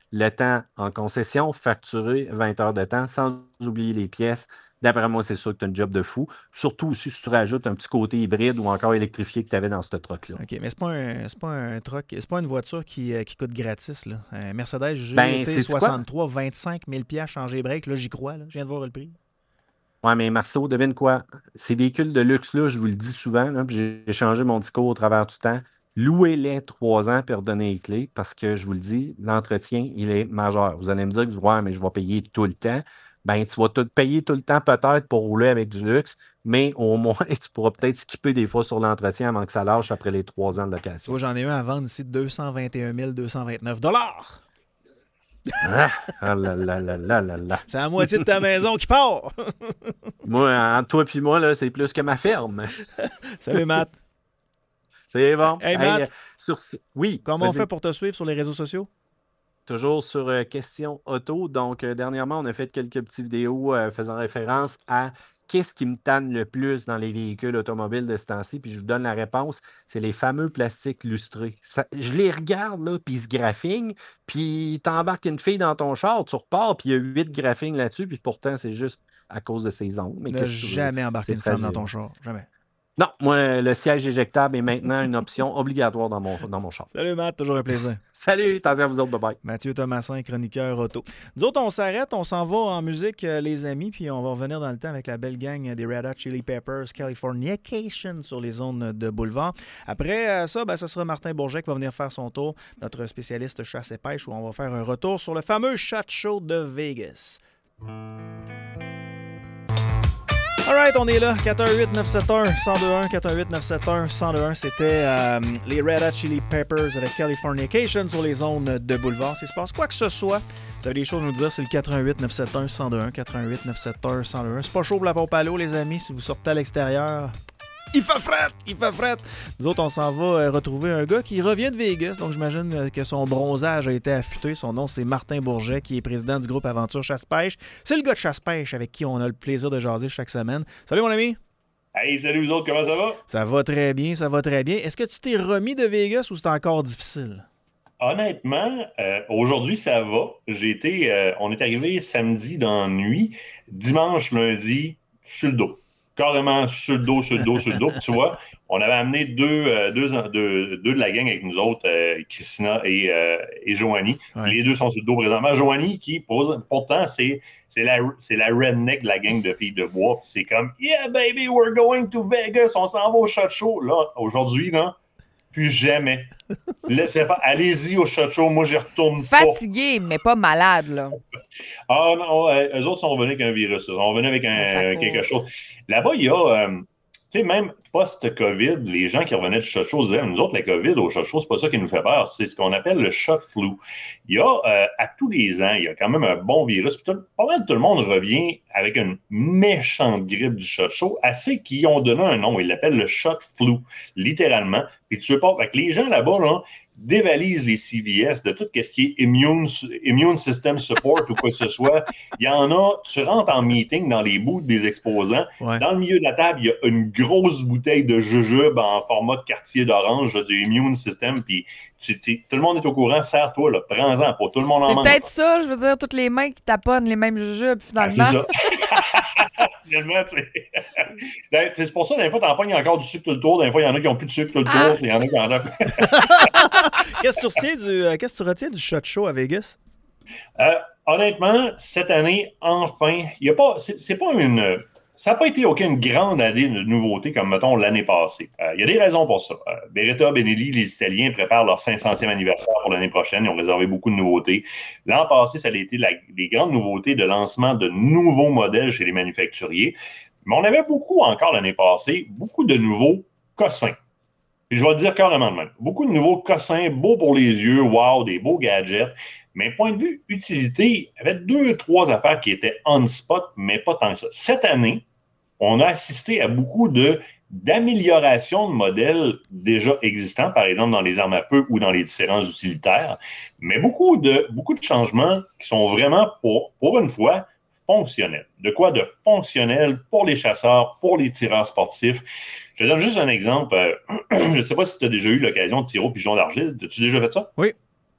Le temps en concession, facturé vingt heures de temps, sans oublier les pièces. D'après moi, c'est sûr que tu as un job de fou. Surtout aussi si tu rajoutes un petit côté hybride ou encore électrifié que tu avais dans ce truck-là. OK, mais c'est pas un, c'est pas un truck, c'est pas une voiture qui, euh, qui coûte gratis, là. Un Mercedes G T Ben, c'est soixante-trois, vingt-cinq mille dollars changer break. Là, j'y crois, là. Je viens de voir le prix. Ouais, mais Marceau, devine quoi? Ces véhicules de luxe-là, je vous le dis souvent, là, puis j'ai changé mon discours au travers du temps. Louez-les trois ans pour redonner les clés parce que je vous le dis, l'entretien, il est majeur. Vous allez me dire que ouais, mais je vais payer tout le temps. Ben, tu vas tout payer tout le temps peut-être pour rouler avec du luxe, mais au moins, tu pourras peut-être skipper des fois sur l'entretien avant que ça lâche après les trois ans de location. Moi, j'en ai un à vendre ici de deux cent vingt et un mille deux cent vingt-neuf dollars. Ah, ah là là là là là là. C'est la moitié de ta maison qui part. Moi, entre toi et moi, là, c'est plus que ma ferme. Salut, Matt. C'est bon. Hey, Matt. Hey, sur... Oui. Comment on vas-y. fait pour te suivre sur les réseaux sociaux? Toujours sur euh, Question Auto. Donc, euh, dernièrement, on a fait quelques petites vidéos euh, faisant référence à qu'est-ce qui me tanne le plus dans les véhicules automobiles de ce temps-ci. Puis je vous donne la réponse. C'est les fameux plastiques lustrés. Ça, je les regarde, là, puis ils se graffinent. Puis t'embarques une fille dans ton char, tu repars, puis il y a huit graphings là-dessus. Puis pourtant, c'est juste à cause de ses ongles. Mais ne jamais embarquer une femme dans ton char. Jamais. Non, moi, le siège éjectable est maintenant une option obligatoire dans mon, dans mon char. Salut, Matt. Toujours un plaisir. Salut, attention à vous autres. Bye-bye. Mathieu Thomasin, chroniqueur auto. Nous autres, on s'arrête, on s'en va en musique, euh, les amis, puis on va revenir dans le temps avec la belle gang des Red Hot Chili Peppers, Californication sur les zones de boulevard. Après euh, ça, ben, ce sera Martin Bourget qui va venir faire son tour, notre spécialiste chasse et pêche, où on va faire un retour sur le fameux Shot Show de Vegas. All right, on est là. quatre un huit neuf sept un un zéro deux un. quatre un huit neuf sept un un zéro deux un. C'était euh, les Red Hot Chili Peppers avec Californication sur les zones de boulevard. S'il se passe quoi que ce soit, vous avez des choses à nous dire, c'est le quatre un huit neuf sept un un zéro deux un. quatre un huit neuf sept un un zéro deux un. C'est pas chaud pour la pompe à l'eau, les amis. Si vous sortez à l'extérieur, il fait fret! Il fait fret! Nous autres, on s'en va euh, retrouver un gars qui revient de Vegas. Donc, j'imagine euh, que son bronzage a été affûté. Son nom, c'est Martin Bourget, qui est président du groupe Aventure Chasse-Pêche. C'est le gars de Chasse-Pêche avec qui on a le plaisir de jaser chaque semaine. Salut, mon ami! Hey, salut vous autres, comment ça va? Ça va très bien, ça va très bien. Est-ce que tu t'es remis de Vegas ou c'est encore difficile? Honnêtement, euh, aujourd'hui, ça va. J'ai été, euh, on est arrivé samedi dans la nuit. Dimanche, lundi, sur le dos. Carrément sur le dos, sur le dos, sur le dos. Tu vois, on avait amené deux, euh, deux, deux, deux de la gang avec nous autres, euh, Christina et, euh, et Joanie. Ouais. Les deux sont sur le dos présentement. Joanie, qui, pour, pourtant, c'est, c'est, la, c'est la redneck de la gang de filles de bois. C'est comme, yeah, baby, we're going to Vegas. On s'en va au Shot Show. Là, aujourd'hui, là, plus jamais. Laissez faire. Allez-y au Shot Show. Moi, j'y retourne pas. Fatigué, mais pas malade, là. Ah non, euh, eux autres sont revenus avec un virus. Ils sont revenus avec un, euh, quelque chose. Là-bas, il y a, euh, tu sais, même post-COVID, les gens qui revenaient du Shot Show disaient, nous autres, la COVID au Shot Show, c'est pas ça qui nous fait peur. C'est ce qu'on appelle le Shot Flu. Il y a, euh, à tous les ans, il y a quand même un bon virus. Puis tout, pas mal tout le monde revient avec une méchante grippe du Shot Show, assez qu'ils ont donné un nom. Ils l'appellent le Shot Flu, littéralement. Puis tu veux pas, avec les gens là-bas, là, dévalisent les C V S de tout ce qui est immune, immune system support ou quoi que ce soit. Il y en a, tu rentres en meeting dans les booths des exposants. Ouais. Dans le milieu de la table, il y a une grosse bouteille de jujube en format de quartier d'orange, là, du immune system. Puis tu, tu, tout le monde est au courant, serre-toi, là, prends-en, pour tout le monde en mange. C'est peut-être ça, je veux dire, toutes les mains qui taponnent les mêmes jujubes, finalement. Ah, c'est ça. Finalement, tu sais. C'est pour ça, des fois, t'en pognes encore du sucre tout le tour. Des fois, il y en a qui n'ont plus de sucre tout le tour. Il y en a qui en ont. Qu'est-ce que tu retiens du, euh, qu'est-ce que tu retiens du Shot Show à Vegas? Euh, honnêtement, cette année, enfin, il y a pas, c'est, c'est pas une. Ça n'a pas été aucune grande année de nouveautés comme, mettons, l'année passée. Euh, il y a des raisons pour ça. Euh, Beretta Benelli, les Italiens, préparent leur cinq centième anniversaire pour l'année prochaine. Ils ont réservé beaucoup de nouveautés. L'an passé, ça a été la, les grandes nouveautés de lancement de nouveaux modèles chez les manufacturiers. Mais on avait beaucoup encore l'année passée, beaucoup de nouveaux cossins. Et je vais le dire carrément de même. Beaucoup de nouveaux cossins, beaux pour les yeux, wow, des beaux gadgets. Mais point de vue utilité, il y avait deux, trois affaires qui étaient on-spot, mais pas tant que ça. Cette année, on a assisté à beaucoup de, d'améliorations de modèles déjà existants, par exemple dans les armes à feu ou dans les différents utilitaires, mais beaucoup de, beaucoup de changements qui sont vraiment, pour, pour une fois, fonctionnels. De quoi de fonctionnel pour les chasseurs, pour les tireurs sportifs. Je te donne juste un exemple. Je ne sais pas si tu as déjà eu l'occasion de tirer au pigeon d'argile. As-tu déjà fait ça? Oui.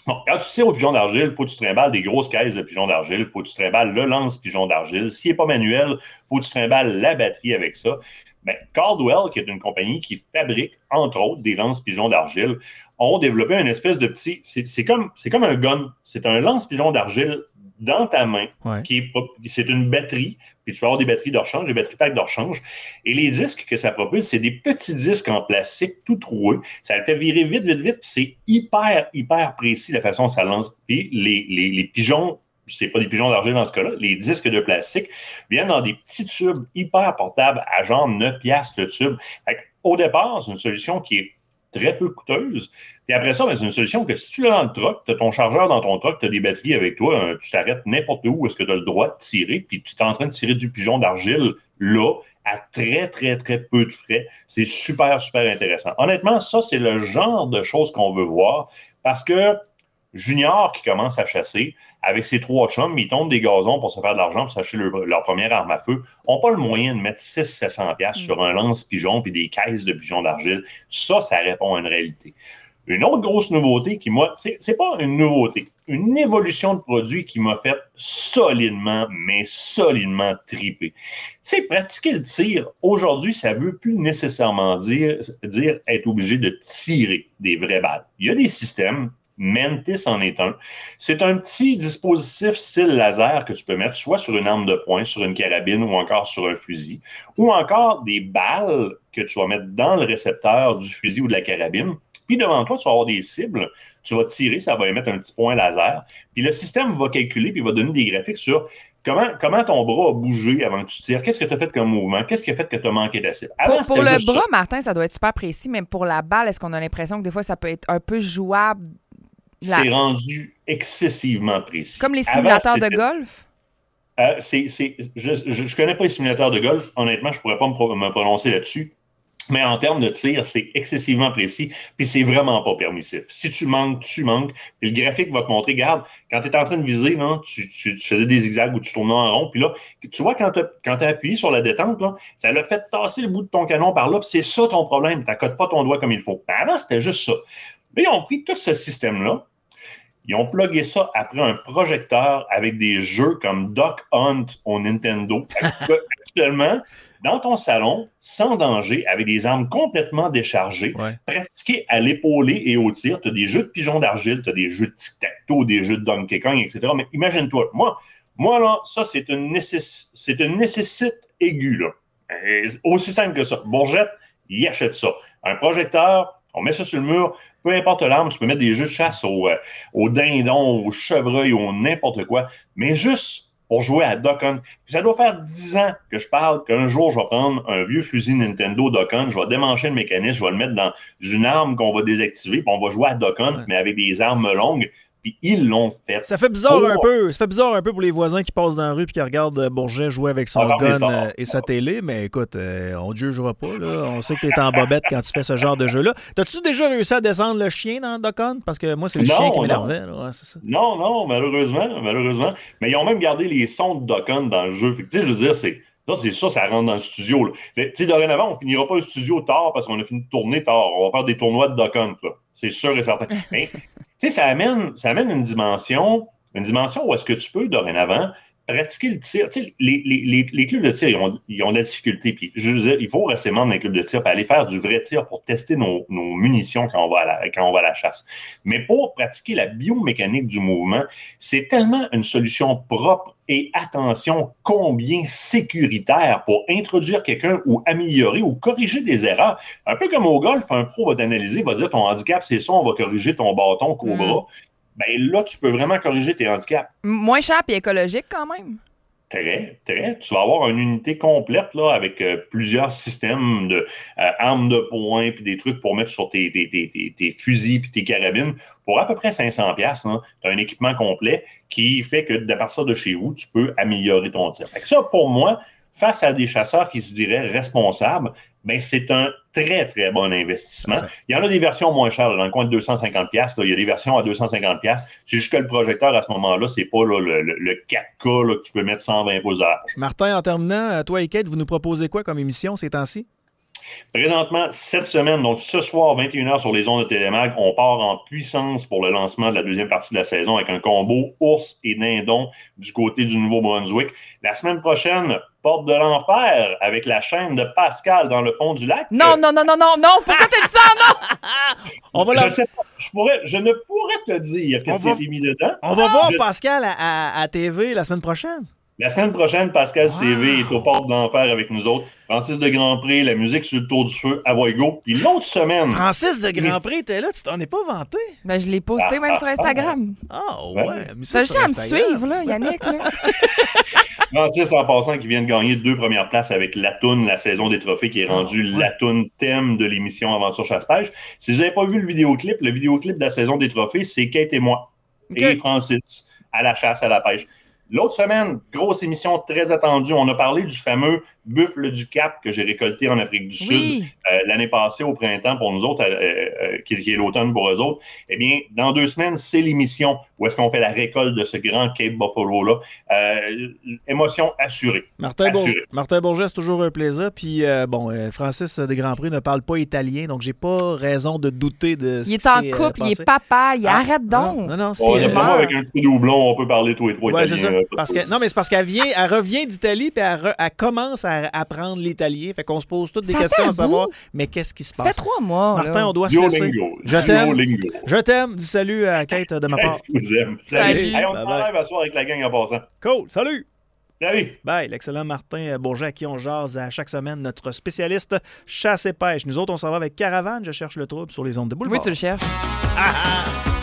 Bon, quand tu tires au pigeon d'argile, il faut que tu trimbales des grosses caisses de pigeons d'argile, il faut que tu trimbales le lance-pigeon d'argile. S'il n'est pas manuel, il faut que tu trimbales la batterie avec ça. Bien, Caldwell, qui est une compagnie qui fabrique, entre autres, des lance-pigeons d'argile, ont développé une espèce de petit... C'est, c'est, comme, c'est comme un gun. C'est un lance-pigeon d'argile dans ta main, ouais. qui est, c'est une batterie, puis tu peux avoir des batteries de rechange, des batteries packs de rechange, et les disques que ça propulse, c'est des petits disques en plastique tout troués, ça le fait virer vite, vite, vite, puis c'est hyper, hyper précis la façon dont ça lance, puis les, les, les pigeons, c'est pas des pigeons d'argile dans ce cas-là, les disques de plastique viennent dans des petits tubes hyper portables à genre neuf piastres le tube. Fait au départ, c'est une solution qui est très peu coûteuse. Puis après ça, ben, c'est une solution que si tu l'as dans le truck, tu as ton chargeur dans ton truck, tu as des batteries avec toi, hein, tu t'arrêtes n'importe où, est-ce que tu as le droit de tirer, puis tu es en train de tirer du pigeon d'argile là, à très, très, très peu de frais. C'est super, super intéressant. Honnêtement, ça, c'est le genre de choses qu'on veut voir parce que Junior qui commence à chasser, avec ses trois chums, ils tombent des gazons pour se faire de l'argent pour s'acheter leur, leur première arme à feu, n'ont pas le moyen de mettre six cents à sept cents dollars sur un lance-pigeon puis des caisses de pigeons d'argile. Ça, ça répond à une réalité. Une autre grosse nouveauté qui m'a... C'est, c'est pas une nouveauté, une évolution de produit qui m'a fait solidement, mais solidement triper. C'est pratiquer le tir. Aujourd'hui, ça veut plus nécessairement dire, dire être obligé de tirer des vraies balles. Il y a des systèmes, Mantis en est un. C'est un petit dispositif style laser que tu peux mettre soit sur une arme de poing, sur une carabine ou encore sur un fusil, ou encore des balles que tu vas mettre dans le récepteur du fusil ou de la carabine. Puis devant toi, tu vas avoir des cibles, tu vas tirer, ça va émettre un petit point laser. Puis le système va calculer puis va donner des graphiques sur comment, comment ton bras a bougé avant que tu tires, qu'est-ce que tu as fait comme mouvement, qu'est-ce qui a fait que tu as manqué ta cible. Avant, pour pour le bras, ça. Martin, ça doit être super précis, mais pour la balle, est-ce qu'on a l'impression que des fois, ça peut être un peu jouable? La... C'est rendu excessivement précis. Comme les simulateurs Avant, de golf? Euh, c'est, c'est, je ne connais pas les simulateurs de golf. Honnêtement, je ne pourrais pas me, pro- me prononcer là-dessus. Mais en termes de tir, c'est excessivement précis, puis c'est vraiment pas permissif. Si tu manques, tu manques, puis le graphique va te montrer, regarde, quand tu es en train de viser, là, tu, tu, tu faisais des zigzags ou tu tournais en rond, puis là, tu vois, quand tu as appuyé sur la détente, là, ça l'a fait tasser le bout de ton canon par là, puis c'est ça ton problème, tu n'accotes pas ton doigt comme il faut. Mais avant, c'était juste ça. Mais ils ont pris tout ce système-là, ils ont plugué ça après un projecteur avec des jeux comme Duck Hunt au Nintendo. Actuellement, dans ton salon, sans danger, avec des armes complètement déchargées, ouais. pratiquer à l'épaulé et au tir. Tu as des jeux de pigeons d'argile, tu as des jeux de tic-tac-toe, des jeux de Donkey Kong, et cetera. Mais imagine-toi, moi, moi là, ça, c'est une, nécess... c'est une nécessite aiguë, là. Et aussi simple que ça. Bourgette, il achète ça. Un projecteur, on met ça sur le mur, peu importe l'arme, tu peux mettre des jeux de chasse au, euh, au dindon, au chevreuil, au n'importe quoi, mais juste pour jouer à Duck Hunt. Puis ça doit faire dix ans que je parle qu'un jour, je vais prendre un vieux fusil Nintendo Duck Hunt, je vais démancher le mécanisme, je vais le mettre dans une arme qu'on va désactiver, puis on va jouer à Duck Hunt, ouais. mais avec des armes longues. Puis ils l'ont fait. Ça fait bizarre oh. un peu. Ça fait bizarre un peu pour les voisins qui passent dans la rue et qui regardent Bourget jouer avec son ah, gun euh, et sa télé. Mais écoute, euh, on ne jugera pas. Là. On sait que tu es en bobette quand tu fais ce genre de jeu-là. T'as-tu déjà réussi à descendre le chien dans Duck Hunt? Parce que moi, c'est le non, chien qui m'énervait. Ouais, c'est ça. Non, non, malheureusement, malheureusement. Mais ils ont même gardé les sons de Duck Hunt dans le jeu. Fait que, tu sais, je veux dire, c'est... Là, c'est ça, ça rentre dans le studio. Tu sais, dorénavant, on finira pas le studio tard parce qu'on a fini de tourner tard. On va faire des tournois de Duck Hunt, là. C'est sûr et certain. Mais, tu sais, ça amène, ça amène une dimension, une dimension où est-ce que tu peux, dorénavant, pratiquer le tir. Tu sais, les, les, les, les clubs de tir, ils ont, ils ont de la difficulté. Puis, je veux dire, il faut rester membre d'un club de tir pour aller faire du vrai tir pour tester nos, nos munitions quand on, va à la, quand on va à la chasse. Mais pour pratiquer la biomécanique du mouvement, c'est tellement une solution propre et, attention, combien sécuritaire pour introduire quelqu'un ou améliorer ou corriger des erreurs. Un peu comme au golf, un pro va t'analyser, va dire ton handicap, c'est ça, on va corriger ton bâton qu'au bras. Mm. Bien là, tu peux vraiment corriger tes handicaps. Moins cher et écologique quand même. Très, très. Tu vas avoir une unité complète là, avec euh, plusieurs systèmes de euh, armes de poing puis des trucs pour mettre sur tes, tes, tes, tes, tes fusils puis tes carabines. Pour à peu près cinq cents dollars, tu as un équipement complet qui fait que de partir de chez vous, tu peux améliorer ton tir. Fait que ça, pour moi, face à des chasseurs qui se diraient responsables, ben c'est un très, très bon investissement. Il y en a des versions moins chères, là, dans le coin de deux cent cinquante dollars. Là, il y a des versions à deux cent cinquante dollars. C'est juste que le projecteur, à ce moment-là, c'est pas là, le, le, le quatre K là, que tu peux mettre cent vingt pouces de large. Martin, en terminant, toi et Kate, vous nous proposez quoi comme émission ces temps-ci? Présentement, cette semaine, donc ce soir, vingt et une heures sur les ondes de Télémag, on part en puissance pour le lancement de la deuxième partie de la saison avec un combo ours et dindon du côté du Nouveau-Brunswick. La semaine prochaine, Porte de l'enfer avec la chaîne de Pascal dans le fond du lac. Non, non, non, non, non, non! Pourquoi t'as dit ça, non? On va je, la... sais pas, je, pourrais, je ne pourrais te dire qu'est-ce qui va... a été mis dedans. On va voir je... Pascal à, à, à T V la semaine prochaine. La semaine prochaine, Pascal wow. C V est aux portes d'enfer avec nous autres. Francis de Grandpré, la musique sur le tour du feu, à Voigo. Puis l'autre semaine... Francis de Grandpré était là, tu t'en es pas vanté? Ben, je l'ai posté ah, même ah, sur Instagram. Ah, oh, ouais. ouais. T'as juste à me suivre, là, Yannick. Là. Francis, en passant, qui vient de gagner deux premières places avec la toune, la saison des trophées, qui est rendue oh, ouais. la toune thème de l'émission Aventure Chasse-Pêche. Si vous n'avez pas vu le vidéoclip, le vidéoclip de la saison des trophées, c'est Kate et moi. Okay. Et Francis, à la chasse, à la pêche. L'autre semaine, grosse émission très attendue. On a parlé du fameux buffle du Cap que j'ai récolté en Afrique du oui. Sud euh, l'année passée au printemps pour nous autres, euh, euh, qui, qui est l'automne pour eux autres. Eh bien, dans deux semaines, c'est l'émission où est-ce qu'on fait la récolte de ce grand Cape Buffalo-là. Euh, émotion assurée. Martin, assurée. Bourg- Martin Bourget, c'est toujours un plaisir. Puis, euh, bon, euh, Francis de Grandpré ne parle pas italien, donc j'ai pas raison de douter de ce il qui est en couple, euh, il est papa, il ah, arrête donc. Non, non, non c'est... Oh, moi, avec un petit doublon, on peut parler tous les trois ouais, italiens. C'est ça. Parce que, non, mais c'est parce qu'elle vient, elle revient d'Italie, puis elle, re, elle commence à apprendre l'italien. Fait qu'on se pose toutes des ça questions à savoir, mais qu'est-ce qui se passe? Ça fait trois mois. Martin, là. on doit Duolingo. se laisser. Je t'aime. Je t'aime. Dis salut à Kate de ma part. Je vous aime. Salut. Salut. Hey, on se live à soir avec la gang en passant. Cool. Salut. Salut. Bye. L'excellent Martin Bourget à qui on jase à chaque semaine, notre spécialiste chasse et pêche. Nous autres, on s'en va avec Caravane. Je cherche le trouble sur les ondes de Boulevard. Oui, tu le cherches. Ah, ah.